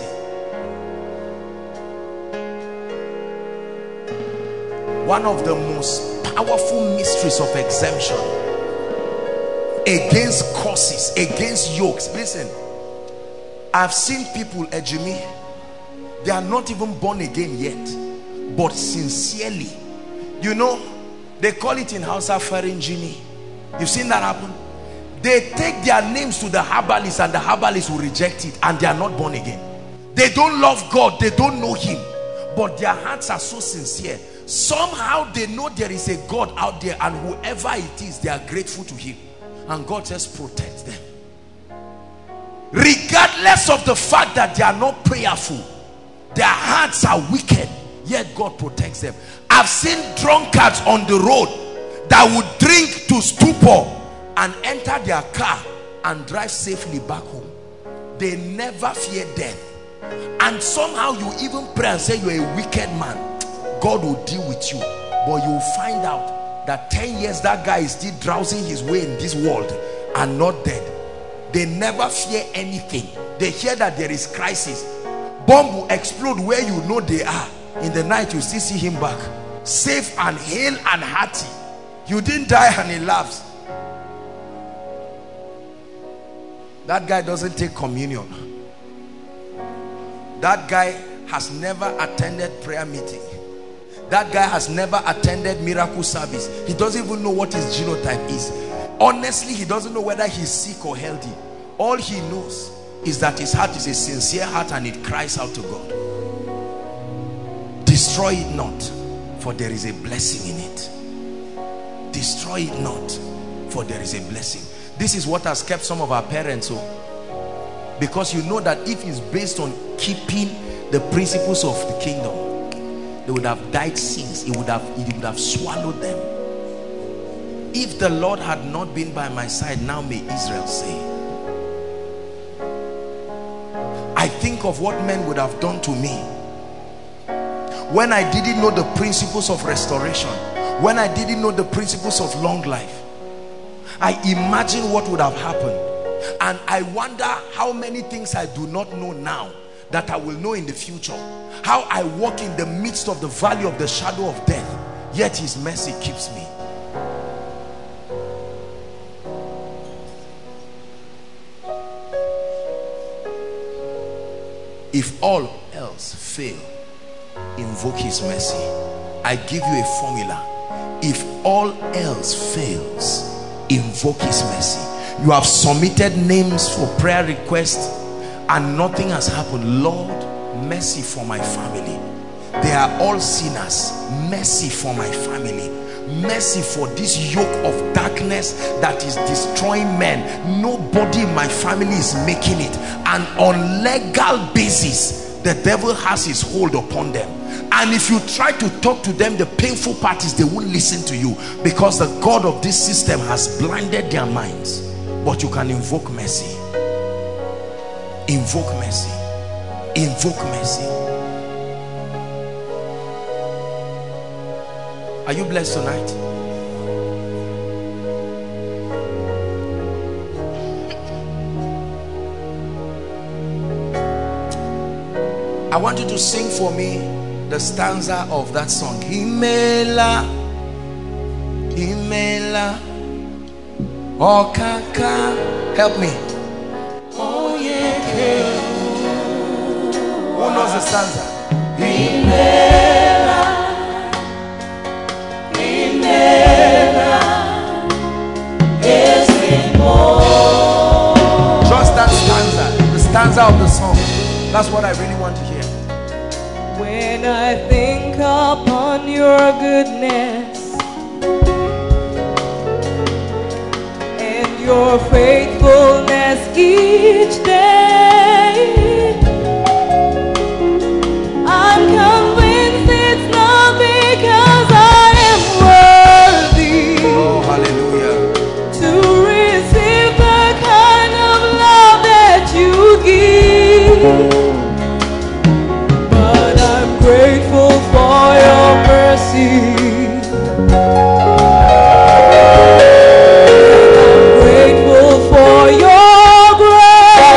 One of the most powerful mysteries of exemption against curses, against yokes. Listen, I've seen people, Ejimi, they are not even born again yet, but sincerely, you know, they call it in Hausa Farinjini. You've seen that happen? They take their names to the herbalist and the herbalist will reject it, and they are not born again. They don't love God, they don't know him, but their hearts are so sincere. Somehow they know there is a God out there, and whoever it is, they are grateful to him. And God just protects them. Regardless of the fact that they are not prayerful, their hearts are wicked, yet God protects them. I've seen drunkards on the road that would drink to stupor and enter their car and drive safely back home. They never fear death. And somehow you even pray and say you're a wicked man. God will deal with you, but you will find out that ten years that guy is still drowsing his way in this world and not dead. They never fear anything. They hear that there is crisis, bomb will explode where you know they are, In the night, you still see him back. Safe and hale and hearty. You didn't die and he laughs. That guy doesn't take communion. That guy has never attended prayer meeting. That guy has never attended miracle service. He doesn't even know what his genotype is. Honestly, he doesn't know whether he's sick or healthy. All he knows is that his heart is a sincere heart and it cries out to God. Destroy it not, for there is a blessing in it. Destroy it not, for there is a blessing. This is what has kept some of our parents home. Because you know that if it's based on keeping the principles of the kingdom, they would have died since. It would have, it would have swallowed them. If the Lord had not been by my side, now may Israel say. I think of what men would have done to me when I didn't know the principles of restoration, when I didn't know the principles of long life. I imagine what would have happened, and I wonder how many things I do not know now that I will know in the future. How I walk in the midst of the valley of the shadow of death, yet his mercy keeps me. If all else fail, invoke his mercy. I give you a formula. If all else fails, invoke his mercy. You have submitted names for prayer requests and nothing has happened. Lord, mercy for my family. They are all sinners. Mercy for my family. Mercy for this yoke of darkness that is destroying men. Nobody in my family is making it, and on legal basis the devil has his hold upon them. And if you try to talk to them, the painful part is they won't listen to you, because the God of this system has blinded their minds. But you can invoke mercy. Invoke mercy. Invoke mercy. Are you blessed tonight? I want you to sing for me the stanza of that song. Imela, Imela, Okaka. Help me. Oh yeah. Who knows the stanza? Imela, Imela, just that stanza, the stanza of the song. That's what I really want to hear. When I think upon your goodness and your faithfulness each day, I'm convinced it's not because I am worthy. Oh, hallelujah. To receive the kind of love that you give. Grateful for your mercy. I'm grateful for your grace.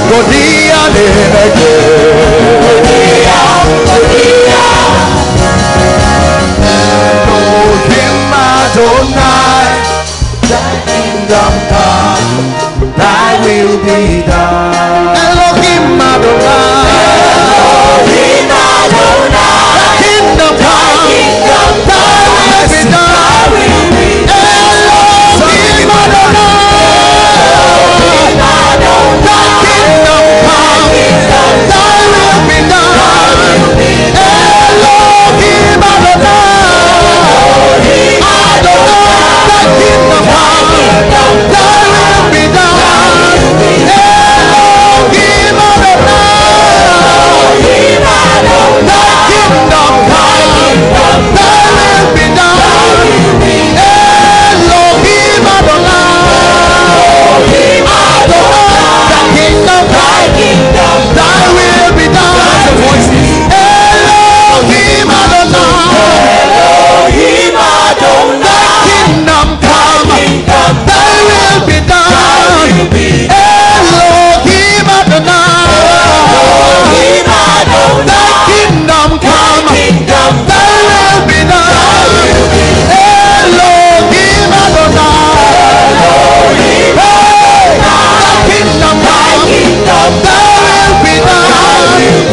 Godia Neneke. Godia, Godia. Elohim Adonai, thy kingdom come, thy will be done. Elohim Adonai, Elohim Adonai, thy kingdom come, thy will be done. Elohim Adonai, thy kingdom come, thy will be done. Elohim Adonai, Adonai, thy kingdom come, thy will be done. Elohim Adonai, thy kingdom come, thy will be done. Elohim Adonai, Adonai, thy kingdom come, thy will be done. Elohim Adonai, Elohim Adonai, thy kingdom come, thy will be done. Elohim Adonai, Elohim Adonai, thy kingdom come, thy will be done. Elohim Adonai, Elohim Adonai, thy kingdom come, thy will be done.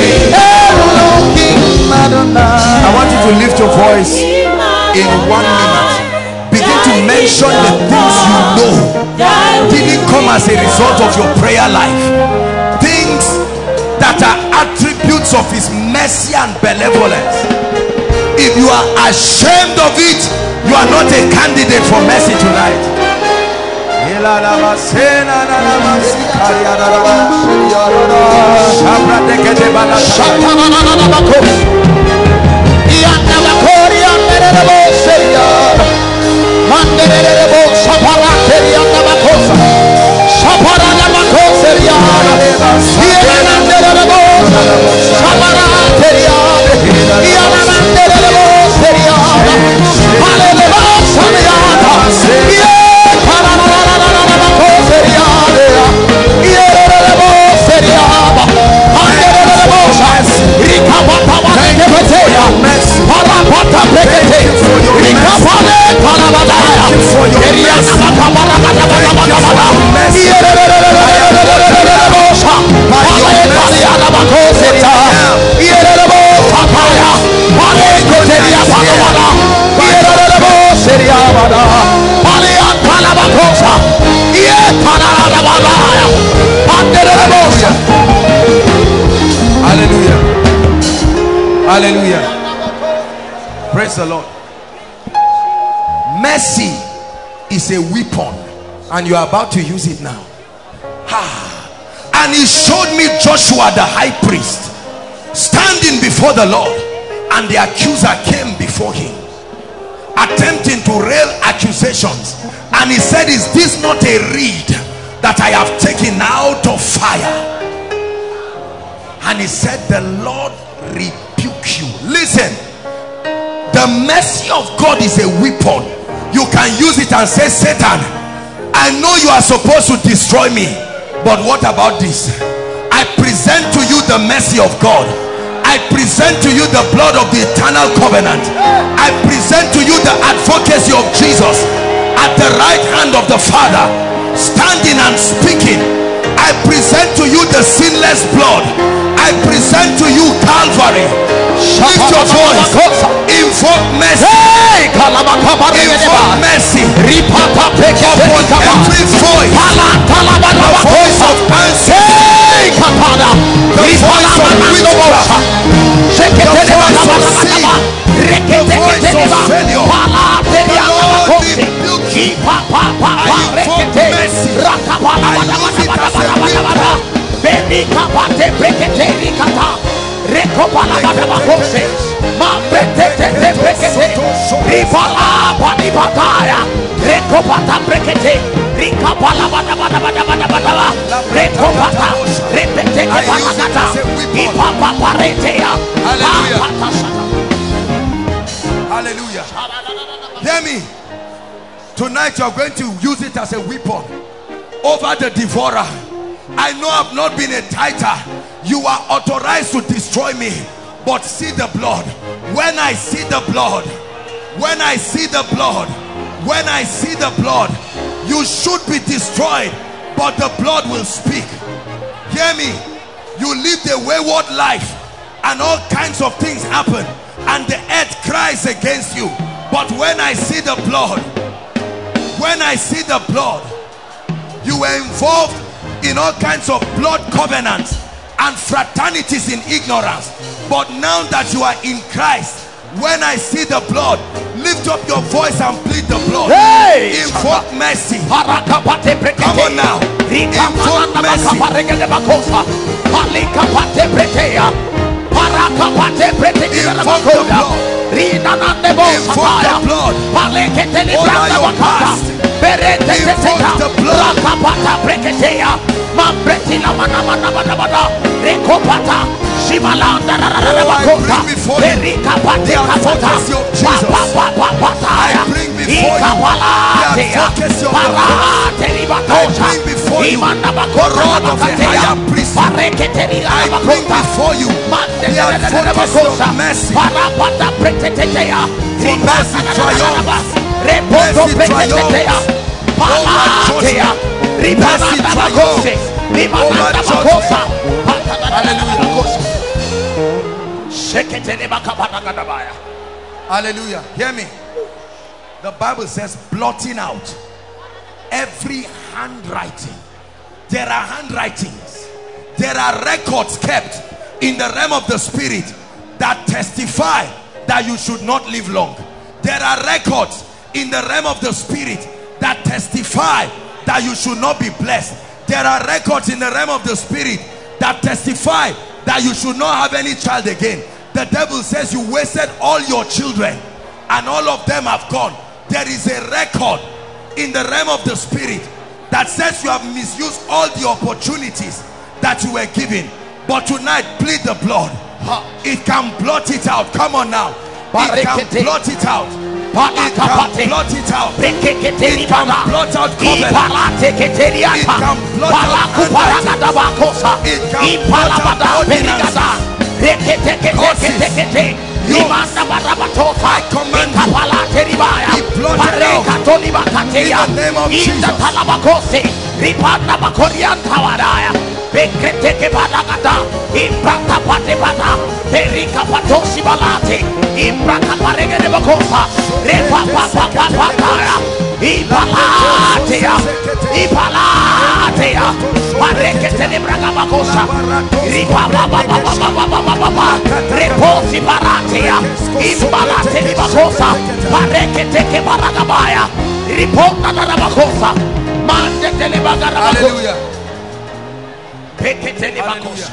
Elohim Adonai. I want you to lift your voice in one minute. Begin to mention the things you know didn't come as a result of your prayer life. Things that are attributes of his mercy and benevolence. If you are ashamed of it, you are not a candidate for mercy tonight. Hallelujah. Hallelujah. Praise the Lord. Mercy is a weapon, and you are about to use it now. Ah. And he showed me Joshua the high priest standing before the Lord, and the accuser came before him attempting to rail accusations, and he said, is this not a reed that I have taken out of fire? And he said, the Lord rebuke you. Listen, the mercy of God is a weapon. You can use it and say, Satan, I know you are supposed to destroy me, but what about this? I present to you the mercy of God. I present to you the blood of the eternal covenant. I present to you the advocacy of Jesus at the right hand of the Father, standing and speaking. I present to you the sinless blood. I present to you Calvary. Lift your voice. Invoke mercy. Invoke mercy upon every voice. The voice of answer. The voice of witchcraft. The voice of sin. The voice of failure. The Lord rebuke you. I invoke mercy. I use it as a weapon. Hallelujah. Hear me. Tonight you are going to use it as a weapon over the devourer. I know I've not been a tither. You are authorized to destroy me, but see the blood. When I see the blood, when I see the blood, when I see the blood, you should be destroyed, but the blood will speak. Hear me. You lived a wayward life and all kinds of things happen and the earth cries against you, but when I see the blood, when I see the blood, you were involved in all kinds of blood covenants and fraternities in ignorance, but now that you are in Christ, when I see the blood, lift up your voice and plead the blood. Hey! Invoke mercy. Come on now. Invoke mercy. Invoke the blood. Invoke the blood. Order your past. Invoke the blood. Shimalanda bring before you the advocacy of Jesus. I bring before you the advocacy of the cross. I bring before you the rod of the higher priest. I bring before you the advocacy of mercy. For mercy triumphs. Mercy triumphs over judgment. Mercy triumphs over judgment. Hallelujah. Hallelujah. Hear me. The Bible says blotting out every handwriting. There are handwritings, there are records kept in the realm of the spirit that testify that you should not live long. There are records in the realm of the spirit that testify that you should not be blessed. There are records in the realm of the spirit that testify that you should not have any child again. The devil says you wasted all your children and all of them have gone. There is a record in the realm of the spirit that says you have misused all the opportunities that you were given. But tonight, plead the blood. It can blot it out. Come on now. It can blot it out. It can blot it out. It can blot out covenant. It can blot out handwriting. It can blot out ordinances. I command you, be blotted out in the name of Jesus. Ipalatea, Ipalatea, Marekete de Bragabacosa, Ripabababababababa, Reposi Baratea, Impalate de Bacosa, Marekete de Baragabaya, Ripota de Bacosa, Mande de Bagarabacosa. Hallelujah. Pekete de Bacosa.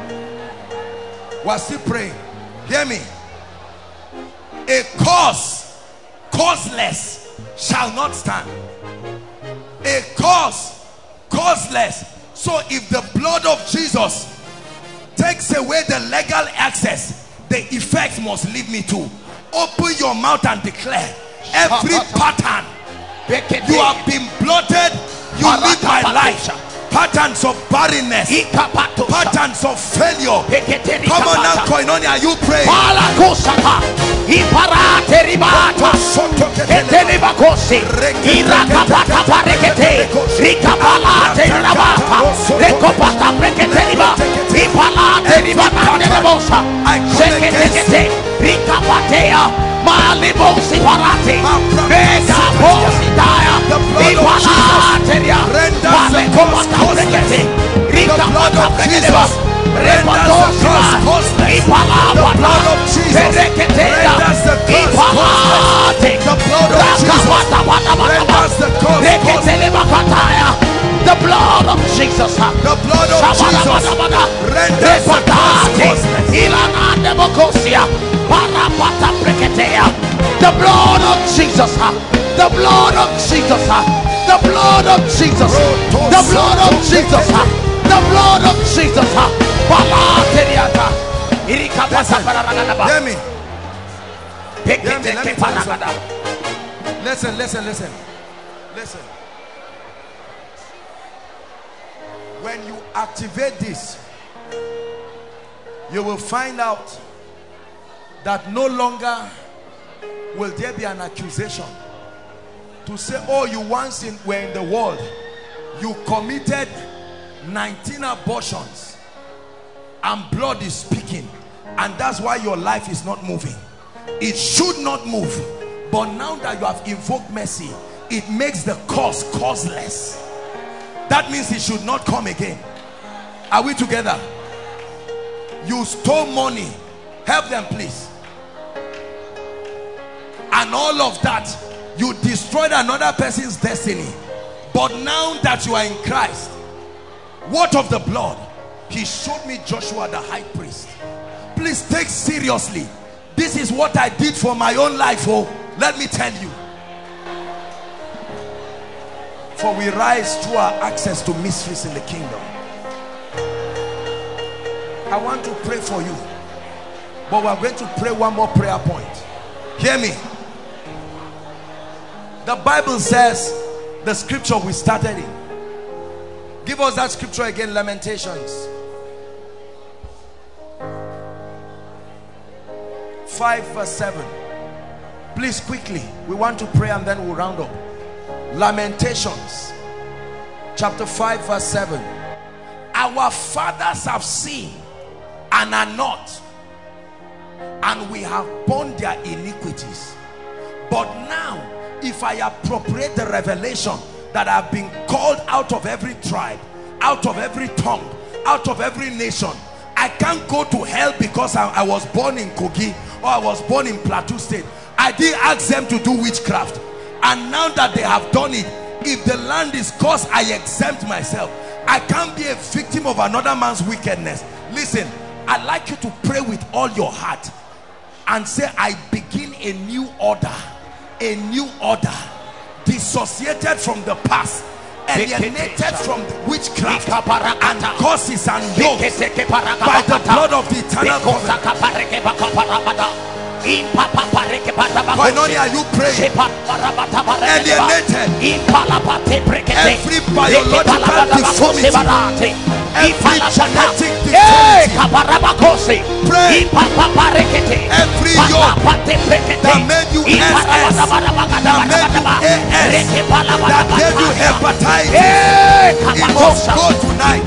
We're still praying. Hear me. A cause, causeless, shall not stand. A cause, causeless. So if the blood of Jesus takes away the legal access, the effect must lead me to open your mouth and declare every pattern you have been blotted. You live my life. Patterns of barrenness, patterns of failure. Come on now, Koinonia, are you praying? Malibosi parati, mega bosi daya, ipala teria, malekopata brekete, rikapata breketeba, repotosa, ipala wata, bereketeya, ipala te, rakapata wata wata, reketeleba kataya. The blood of Jesus, the blood of Jesus renders the cause. The blood of Jesus, the blood of Jesus, the blood of Jesus, the blood of Jesus, the blood of Jesus. Hear me. Hear me. Let me tell you something. Listen, listen, listen, listen. when you activate this, you will find out that no longer will there be an accusation to say, oh, you once in, were in the world, you committed nineteen abortions and blood is speaking, and that's why your life is not moving. It should not move, but now that you have invoked mercy, it makes the cause causeless. That means it should not come again. Are we together? You stole money, help them please, and all of that, you destroyed another person's destiny. But now that you are in Christ, what of the blood? He showed me Joshua the high priest. Please take seriously, this is what I did for my own life. Oh, let me tell you, for we rise through our access to mysteries in the kingdom. I want to pray for you, but we're going to pray one more prayer point. Hear me. The Bible says, the scripture we started in, give us that scripture again, Lamentations five verse seven. Please quickly, we want to pray and then we'll round up. Lamentations chapter five verse seven. Our fathers have seen and are not, and we have borne their iniquities. But now, if I appropriate the revelation that I've been called out of every tribe, out of every tongue, out of every nation, I can't go to hell because I, I was born in Kogi or I was born in Plateau State. I didn't ask them to do witchcraft, and now that they have done it, if the land is cursed, I exempt myself. I can't be a victim of another man's wickedness. Listen, I'd like you to pray with all your heart and say, I begin a new order, a new order, dissociated from the past, alienated from witchcraft and curses and yokes by the blood of the eternal covenant. Koinonia, are you praying? Alienated every biological deformity, every genetic deformity. Pray. Every yoke that made you S S, that made you A S, that gave you hepatitis, it must go tonight.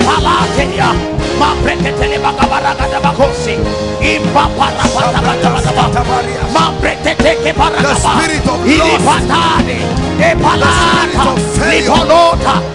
The spirit of loss, the spirit of failure,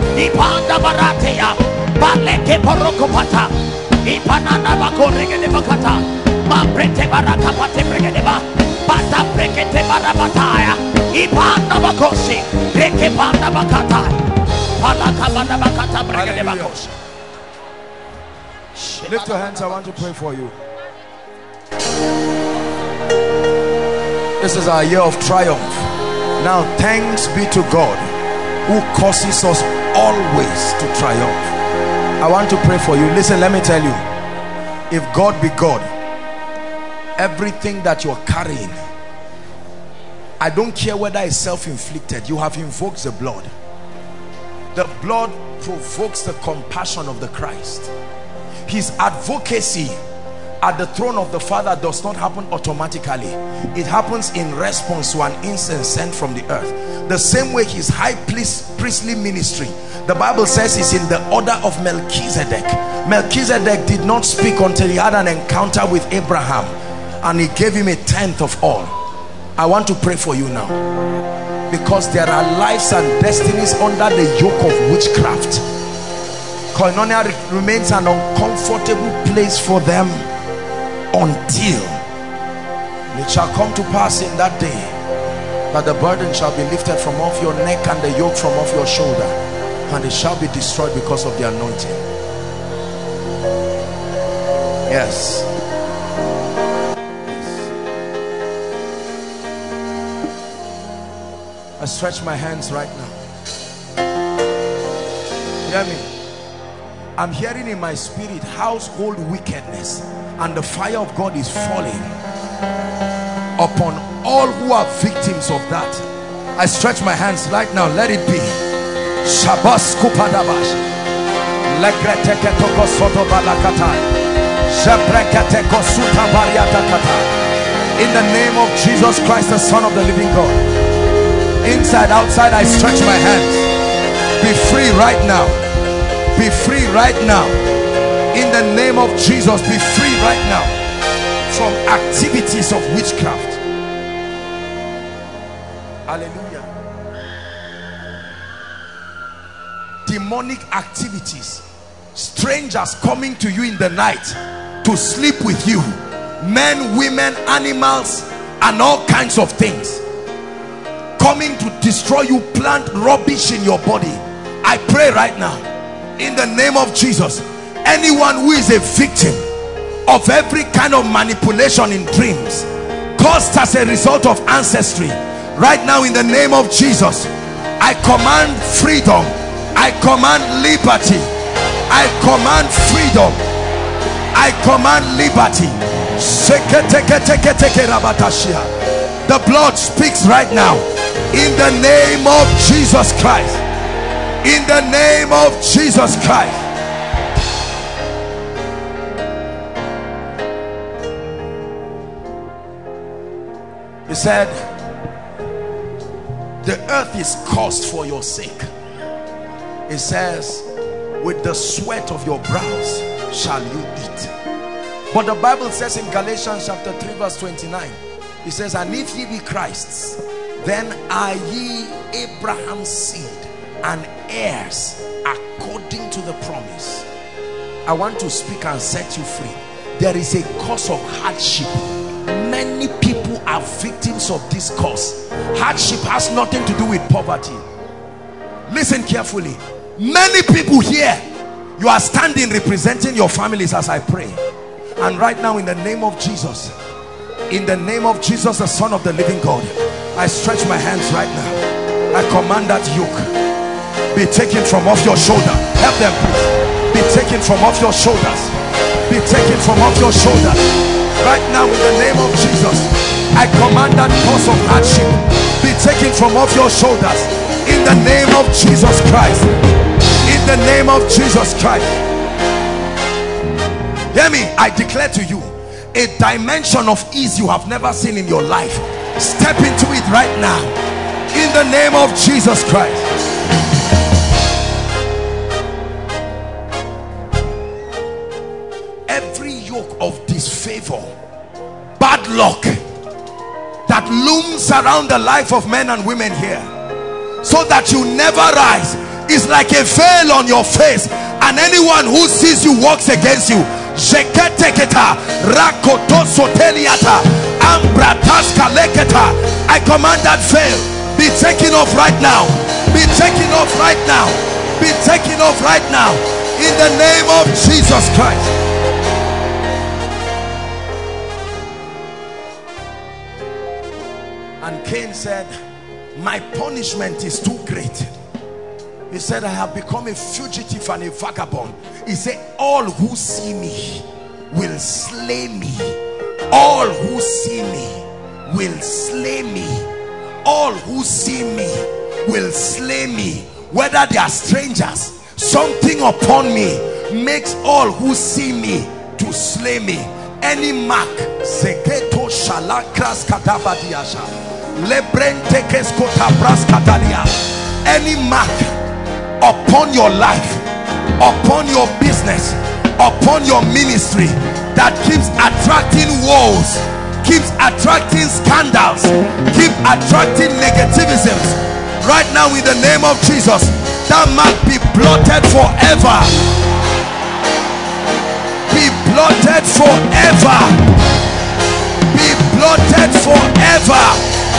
lift your hands. I want to pray for you. This is our year of triumph. Now thanks be to God who causes us always to triumph. I want to pray for you. Listen, let me tell you, if God be God, everything that you're carrying, I don't care whether it's self-inflicted, you have invoked the blood. The blood provokes the compassion of the Christ. His advocacy at the throne of the Father does not happen automatically. It happens in response to an incense sent from the earth. The same way his high priest, priestly ministry, the Bible says, is in the order of Melchizedek. Melchizedek did not speak until he had an encounter with Abraham, and he gave him a tenth of all. I want to pray for you now, because there are lives and destinies under the yoke of witchcraft. Koinonia remains an uncomfortable place for them until it shall come to pass in that day that the burden shall be lifted from off your neck and the yoke from off your shoulder, and it shall be destroyed because of the anointing. Yes. I stretch my hands right now. Hear me. I'm hearing in my spirit household wickedness, and the fire of God is falling upon all who are victims of that. I stretch my hands right now. Let it be. Shabbos kupadabash. In the name of Jesus Christ, the Son of the living God, inside, outside, I stretch my hands. Be free right now. Be free right now. In the name of Jesus, be free right now from activities of witchcraft. Hallelujah. Demonic activities, strangers coming to you in the night to sleep with you, men, women, animals, and all kinds of things coming to destroy you, plant rubbish in your body. I pray right now in the name of Jesus, anyone who is a victim of every kind of manipulation in dreams caused as a result of ancestry, right now in the name of Jesus, I command freedom, I command liberty, I command freedom, I command liberty. The blood speaks right now in the name of Jesus Christ. In the name of Jesus Christ. He said, the earth is cursed for your sake. It says, with the sweat of your brows shall you eat. But the Bible says in Galatians chapter three verse twenty-nine, it says, and if ye be Christ's, then are ye Abraham's seed and heirs according to the promise. I want to speak and set you free. There is a cause of hardship. Many people are victims of this cause. Hardship has nothing to do with poverty. Listen carefully. Many people here, you are standing representing your families as I pray. And right now in the name of Jesus, in the name of Jesus, the Son of the living God, I stretch my hands right now. I command that yoke be taken from off your shoulder. Help them please. Be taken from off your shoulders. Be taken from off your shoulders. Right now in the name of Jesus, I command that cause of hardship be taken from off your shoulders. In the name of Jesus Christ. In the name of Jesus Christ. Hear me, I declare to you, a dimension of ease you have never seen in your life. Step into it right now. In the name of Jesus Christ. Every yoke of disfavor, bad luck that looms around the life of men and women here, so that you never rise, is like a veil on your face, and anyone who sees you walks against you. I command that veil be taken off right now. Be taken off right now. Be taken off right now. In the name of Jesus Christ. And Cain said, my punishment is too great. He said, I have become a fugitive and a vagabond. He said, all who see me will slay me. All who see me will slay me. All who see me will slay me. Whether they are strangers, something upon me makes all who see me to slay me. Any mark, Zeketo Shalakras Katabadiasha, Lebrentekes Kotabras Katalia, any mark upon your life, upon your business, upon your ministry that keeps attracting woes, keeps attracting scandals, keep attracting negativisms, right now in the name of Jesus, that mark be blotted forever. Be blotted forever. Be blotted forever.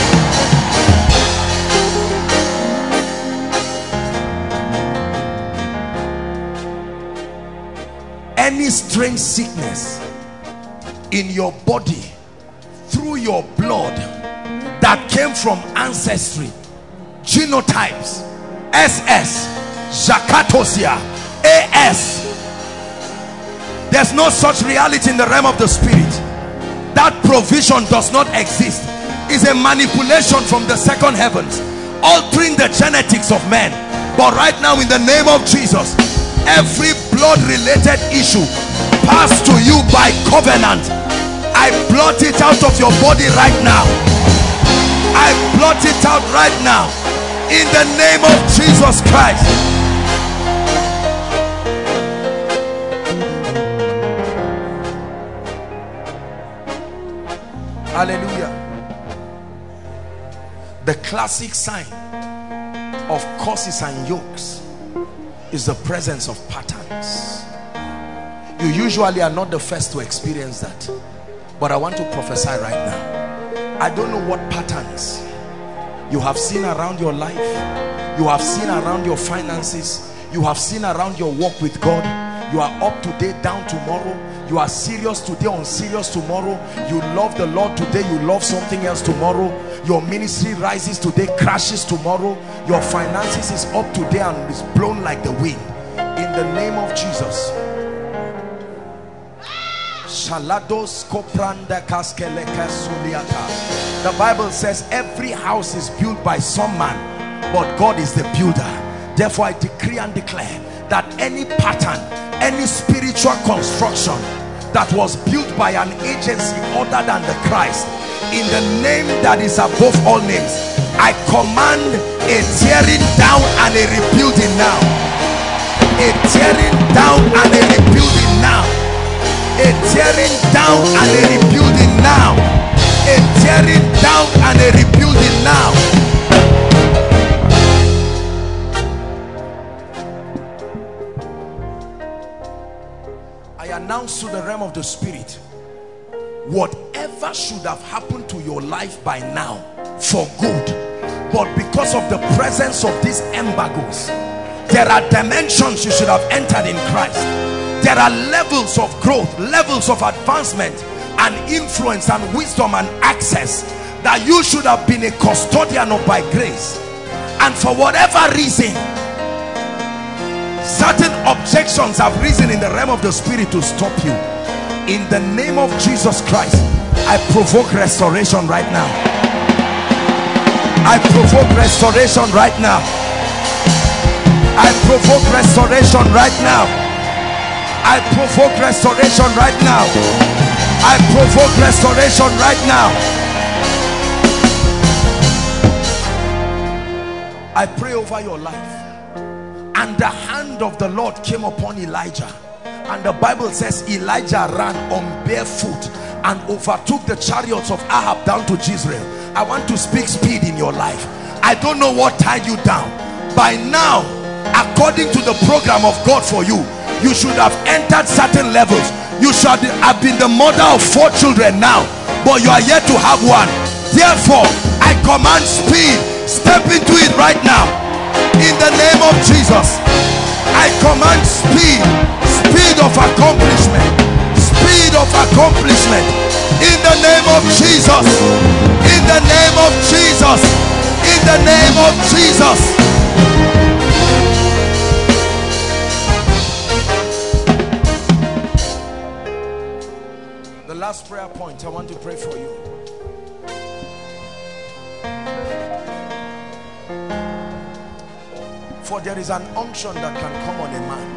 Any strange sickness in your body through your blood that came from ancestry, genotypes, S S, Jakatosia, A S, there's no such reality in the realm of the spirit. That provision does not exist. It's a manipulation from the second heavens, altering the genetics of men. But right now in the name of Jesus, every blood related issue passed to you by covenant, I blot it out of your body right now. I blot it out right now in the name of Jesus Christ. Hallelujah. The classic sign of curses and yokes is the presence of patterns. You usually are not the first to experience that, but I want to prophesy right now. I don't know what patterns you have seen around your life, you have seen around your finances, you have seen around your walk with God. You are up today, down tomorrow. You are serious today, unserious tomorrow. You love the Lord today, you love something else tomorrow. Your ministry rises today, crashes tomorrow. Your finances is up today and is blown like the wind. In the name of Jesus. The Bible says every house is built by some man, but God is the builder. Therefore I decree and declare that any pattern, any spiritual construction that was built by an agency other than the Christ, in the name that is above all names, I command a tearing down and a rebuilding now. A tearing down and a rebuilding now. A tearing down and a rebuilding now. A tearing down and a rebuilding now. I announce to the realm of the spirit, whatever should have happened to your life by now for good, but because of the presence of these embargoes, there are dimensions you should have entered in Christ. There are levels of growth, levels of advancement and influence and wisdom and access that you should have been a custodian of by grace, and for whatever reason certain objections have risen in the realm of the spirit to stop you. In the name of Jesus Christ, I provoke restoration right now. I provoke restoration right now. I provoke restoration right now. I provoke restoration right now. I provoke restoration right now. I pray over your life. And the hand of the Lord came upon Elijah, and the Bible says Elijah ran on barefoot and overtook the chariots of Ahab down to Jezreel. I want to speak speed in your life. I don't know what tied you down. By now, according to the program of God for you, you should have entered certain levels. You should have been the mother of four children now, but you are yet to have one. Therefore, I command speed. Step into it right now. In the name of Jesus, I command speed, speed of accomplishment, speed of accomplishment. In the name of Jesus, in the name of Jesus, in the name of Jesus. The last prayer point I want to pray for you. For there is an unction that can come on a man.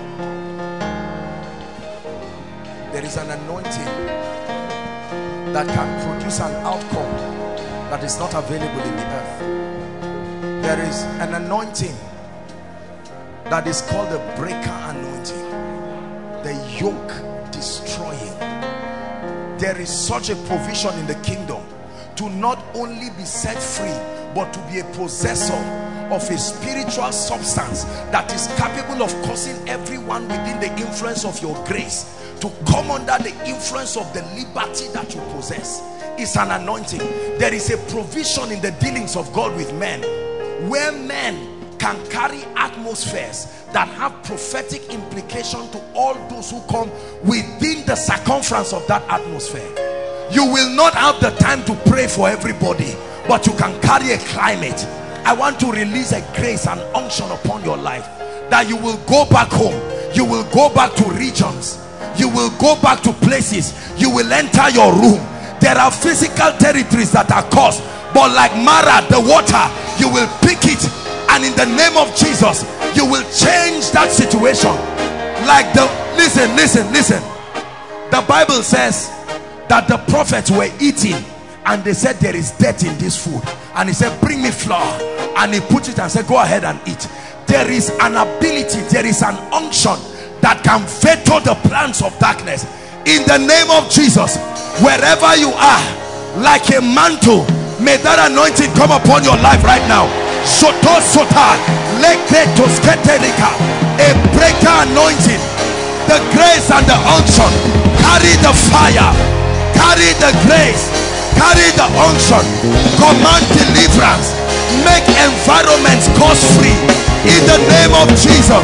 There is an anointing that can produce an outcome that is not available in the earth. There is an anointing that is called the breaker anointing, the yoke destroying. There is such a provision in the kingdom to not only be set free, but to be a possessor of a spiritual substance that is capable of causing everyone within the influence of your grace to come under the influence of the liberty that you possess. It's an anointing. There is a provision in the dealings of God with men, where men can carry atmospheres that have prophetic implication to all those who come within the circumference of that atmosphere. You will not have the time to pray for everybody, but you can carry a climate. I want to release a grace and unction upon your life, that you will go back home, you will go back to regions, you will go back to places, you will enter your room. There are physical territories that are caused, but like Mara, the water, you will pick it, and in the name of Jesus, you will change that situation. Like the, listen, listen, listen. The Bible says that the prophets were eating and they said there is death in this food. And he said, bring me flour. And he put it and said, go ahead and eat. There is an ability, there is an unction that can veto the plans of darkness. In the name of Jesus, wherever you are, like a mantle, may that anointing come upon your life right now. Soto sota, lekretos ketelika, a breaker anointing. The grace and the unction. Carry the fire, carry the grace, carry the unction. Command deliverance. Make environments cause free in the name of Jesus.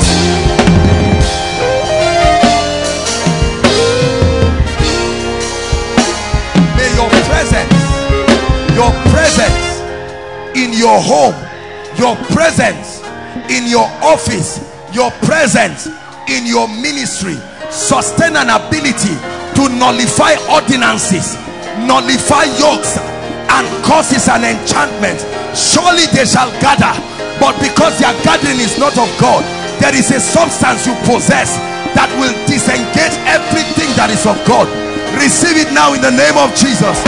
May your presence, your presence in your home, your presence in your office, your presence in your ministry sustain an ability to nullify ordinances, nullify yokes and causes an enchantment. Surely they shall gather, but because their gathering is not of God, there is a substance you possess that will disengage everything that is of God. Receive it now in the name of Jesus.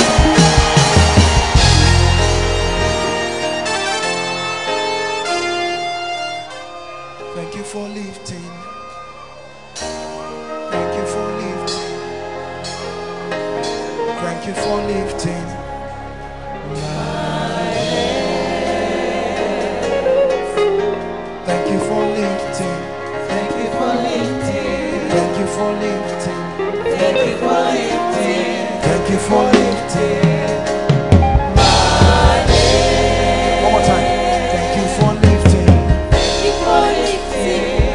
Thank you for lifting. Thank you for lifting. Thank you for lifting. Thank you for lifting. Thank you for lifting. Thank you for lifting. Thank you for lifting. Thank you for lifting. My head. One more time. Thank you for lifting. Thank you for lifting.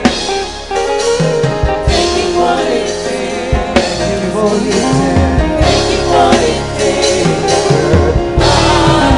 Thank you for lifting. Thank you for lifting. Thank you for lifting. My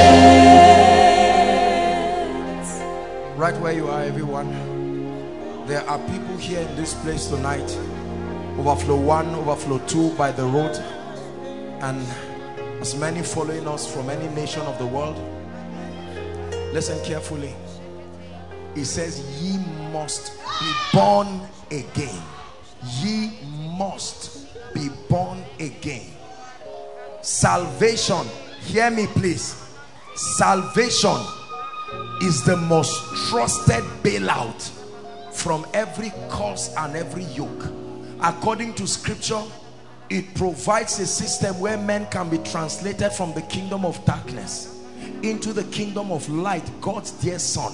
head. Right where you are, everyone. There are people here in this place tonight. Overflow one, overflow two by the road, and as many following us from any nation of the world. Listen carefully. It says, ye must be born again. Ye must be born again. Salvation, hear me please. Salvation is the most trusted bailout from every curse and every yoke. According to scripture, it provides a system where men can be translated from the kingdom of darkness into the kingdom of light, God's dear son.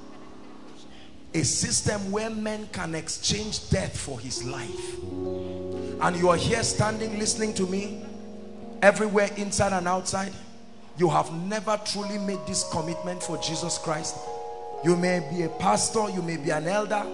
A system where men can exchange death for his life. And you are here standing listening to me, everywhere inside and outside. You have never truly made this commitment for Jesus Christ. You may be a pastor, you may be an elder,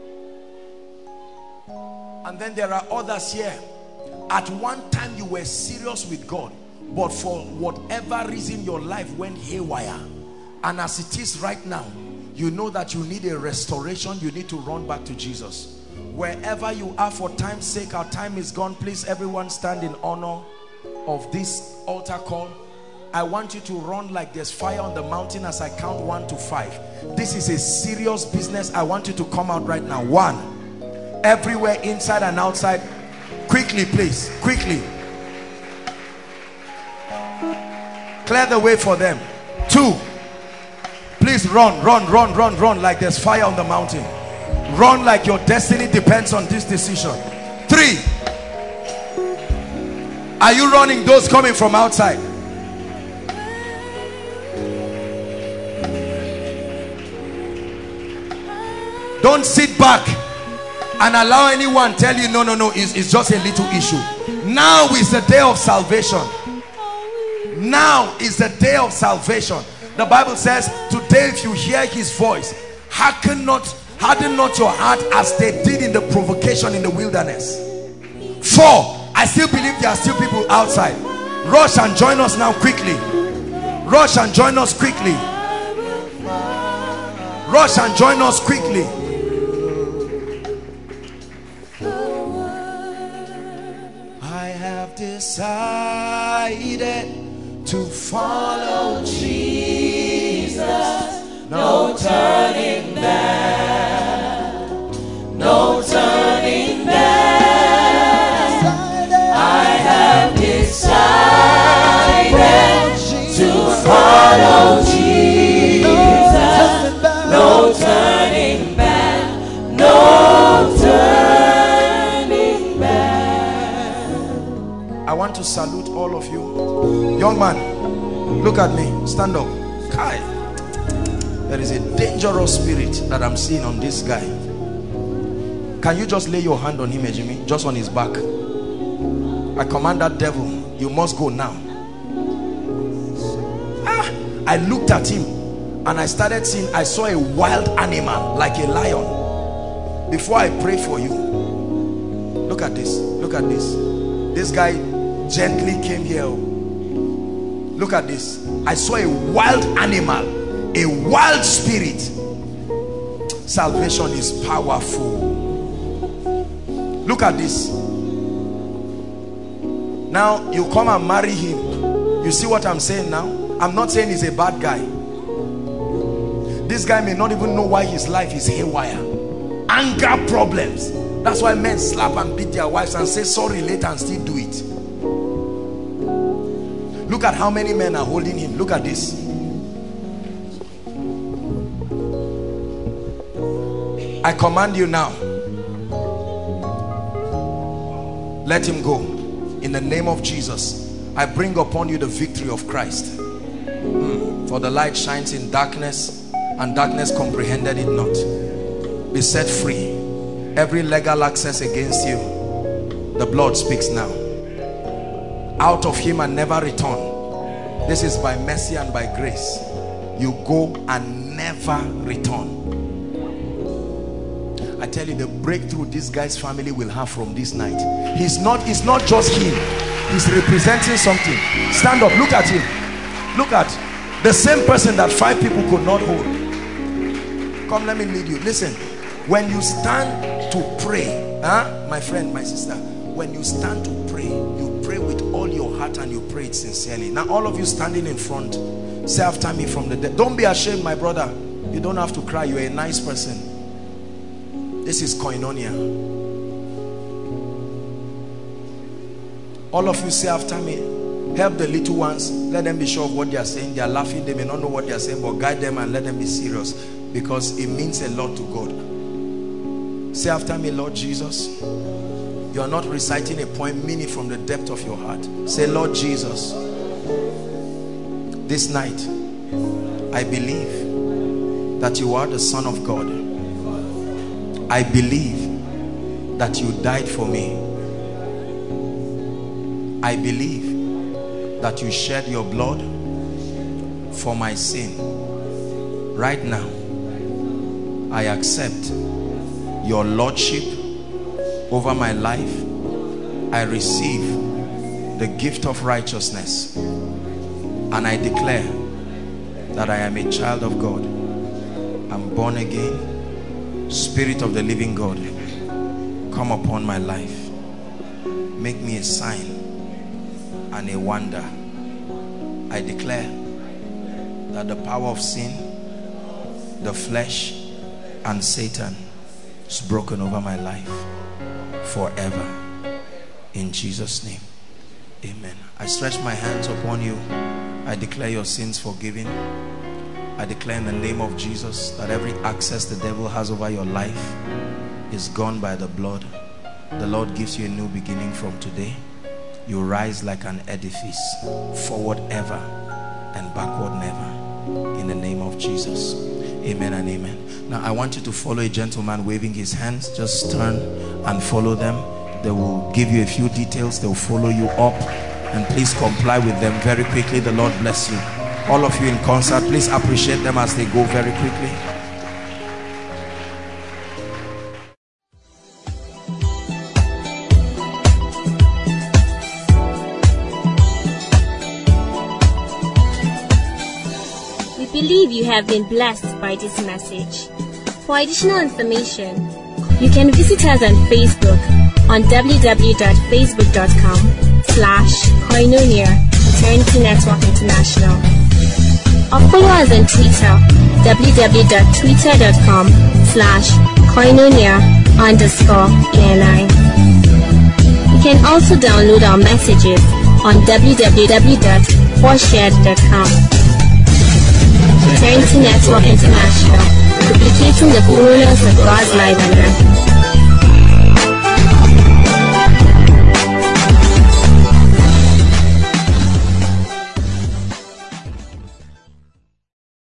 and then there are others here. At one time you were serious with God, but for whatever reason your life went haywire, and as it is right now, you know that you need a restoration. You need to run back to Jesus. Wherever you are, for time's sake, our time is gone. Please everyone stand in honor of this altar call. I want you to run like there's fire on the mountain as I count one to five. This is a serious business. I want you to come out right now. One. Everywhere inside and outside. Quickly please, quickly. Clear the way for them. Two. Please run, run, run, run, run like there's fire on the mountain. Run like your destiny depends on this decision. Three. Are you running? Those coming from outside. Don't sit back and allow anyone tell you no no no it's, it's just a little issue. Now is the day of salvation. Now is the day of salvation. The Bible says, today if you hear his voice, hearken not, harden not your heart as they did in the provocation in the wilderness. Four. I still believe there are still people outside. Rush and join us now quickly. Rush and join us quickly. Rush and join us quickly. Decided to follow Jesus, no turning back, no turning I want to salute all of you. Young man, look at me. Stand up. Kai. There is a dangerous spirit that I'm seeing on this guy. Can you just lay your hand on him, Ejimi? Just on his back. I command that devil, you must go now. Ah, I looked at him and I started seeing, I saw a wild animal like a lion. Before I pray for you, look at this, look at this. This guy gently came here. Look at this. I saw a wild animal, a wild spirit. Salvation is powerful. Look at this. Now you come and marry him. You see what I'm saying now? I'm not saying he's a bad guy. This guy may not even know why his life is haywire. Anger problems. That's why men slap and beat their wives and say sorry later and still do it. Look at how many men are holding him. Look at this. I command you now, let him go. In the name of Jesus, I bring upon you the victory of Christ. Mm. For the light shines in darkness, and darkness comprehended it not. Be set free. Every legal access against you, the blood speaks now. Out of him and never return. This is by mercy and by grace. You go and never return. I tell you, the breakthrough this guy's family will have from this night. He's not, it's not just him. He's representing something. Stand up, look at him. Look at the same person that five people could not hold. Come, let me lead you. Listen, when you stand to pray, huh? My friend, my sister, when you stand to pray, you pray with all your heart and you pray it sincerely. Now all of you standing in front, say after me from the dead. Don't be ashamed, my brother. You don't have to cry. You're a nice person. This is koinonia. All of you say after me. Help the little ones. Let them be sure of what they are saying. They are laughing. They may not know what they are saying, but guide them and let them be serious, because it means a lot to God. Say after me, Lord Jesus. You are not reciting a poem, mean it from the depth of your heart. Say, Lord Jesus, this night I believe that you are the Son of God. I believe that you died for me. I believe that you shed your blood for my sin. Right now, I accept your lordship over my life. I receive the gift of righteousness, and I declare that I am a child of God. I'm born again. Spirit of the living God, come upon my life. Make me a sign and a wonder. I declare that the power of sin, the flesh, and Satan is broken over my life forever. In Jesus' name, amen. I stretch my hands upon you. I declare your sins forgiven. I declare in the name of Jesus that every access the devil has over your life is gone by the blood. The Lord gives you a new beginning from today. You rise like an edifice, forward ever and backward never, in the name of Jesus. Amen and amen. Now I want you to follow a gentleman waving his hands. Just turn and follow them. They will give you a few details. They will follow you up, and please comply with them very quickly. The Lord bless you. All of you in concert, please appreciate them as they go very quickly. We believe you have been blessed by this message. For additional information, you can visit us on Facebook on w w w dot facebook dot com slash koinonia eternity network international. Or follow us on Twitter, w w w dot twitter dot com slash koinonia underscore E N I. You can also download our messages on w w w dot foreshared dot com. Eternity Network International, duplicating the fullness of God's life on earth.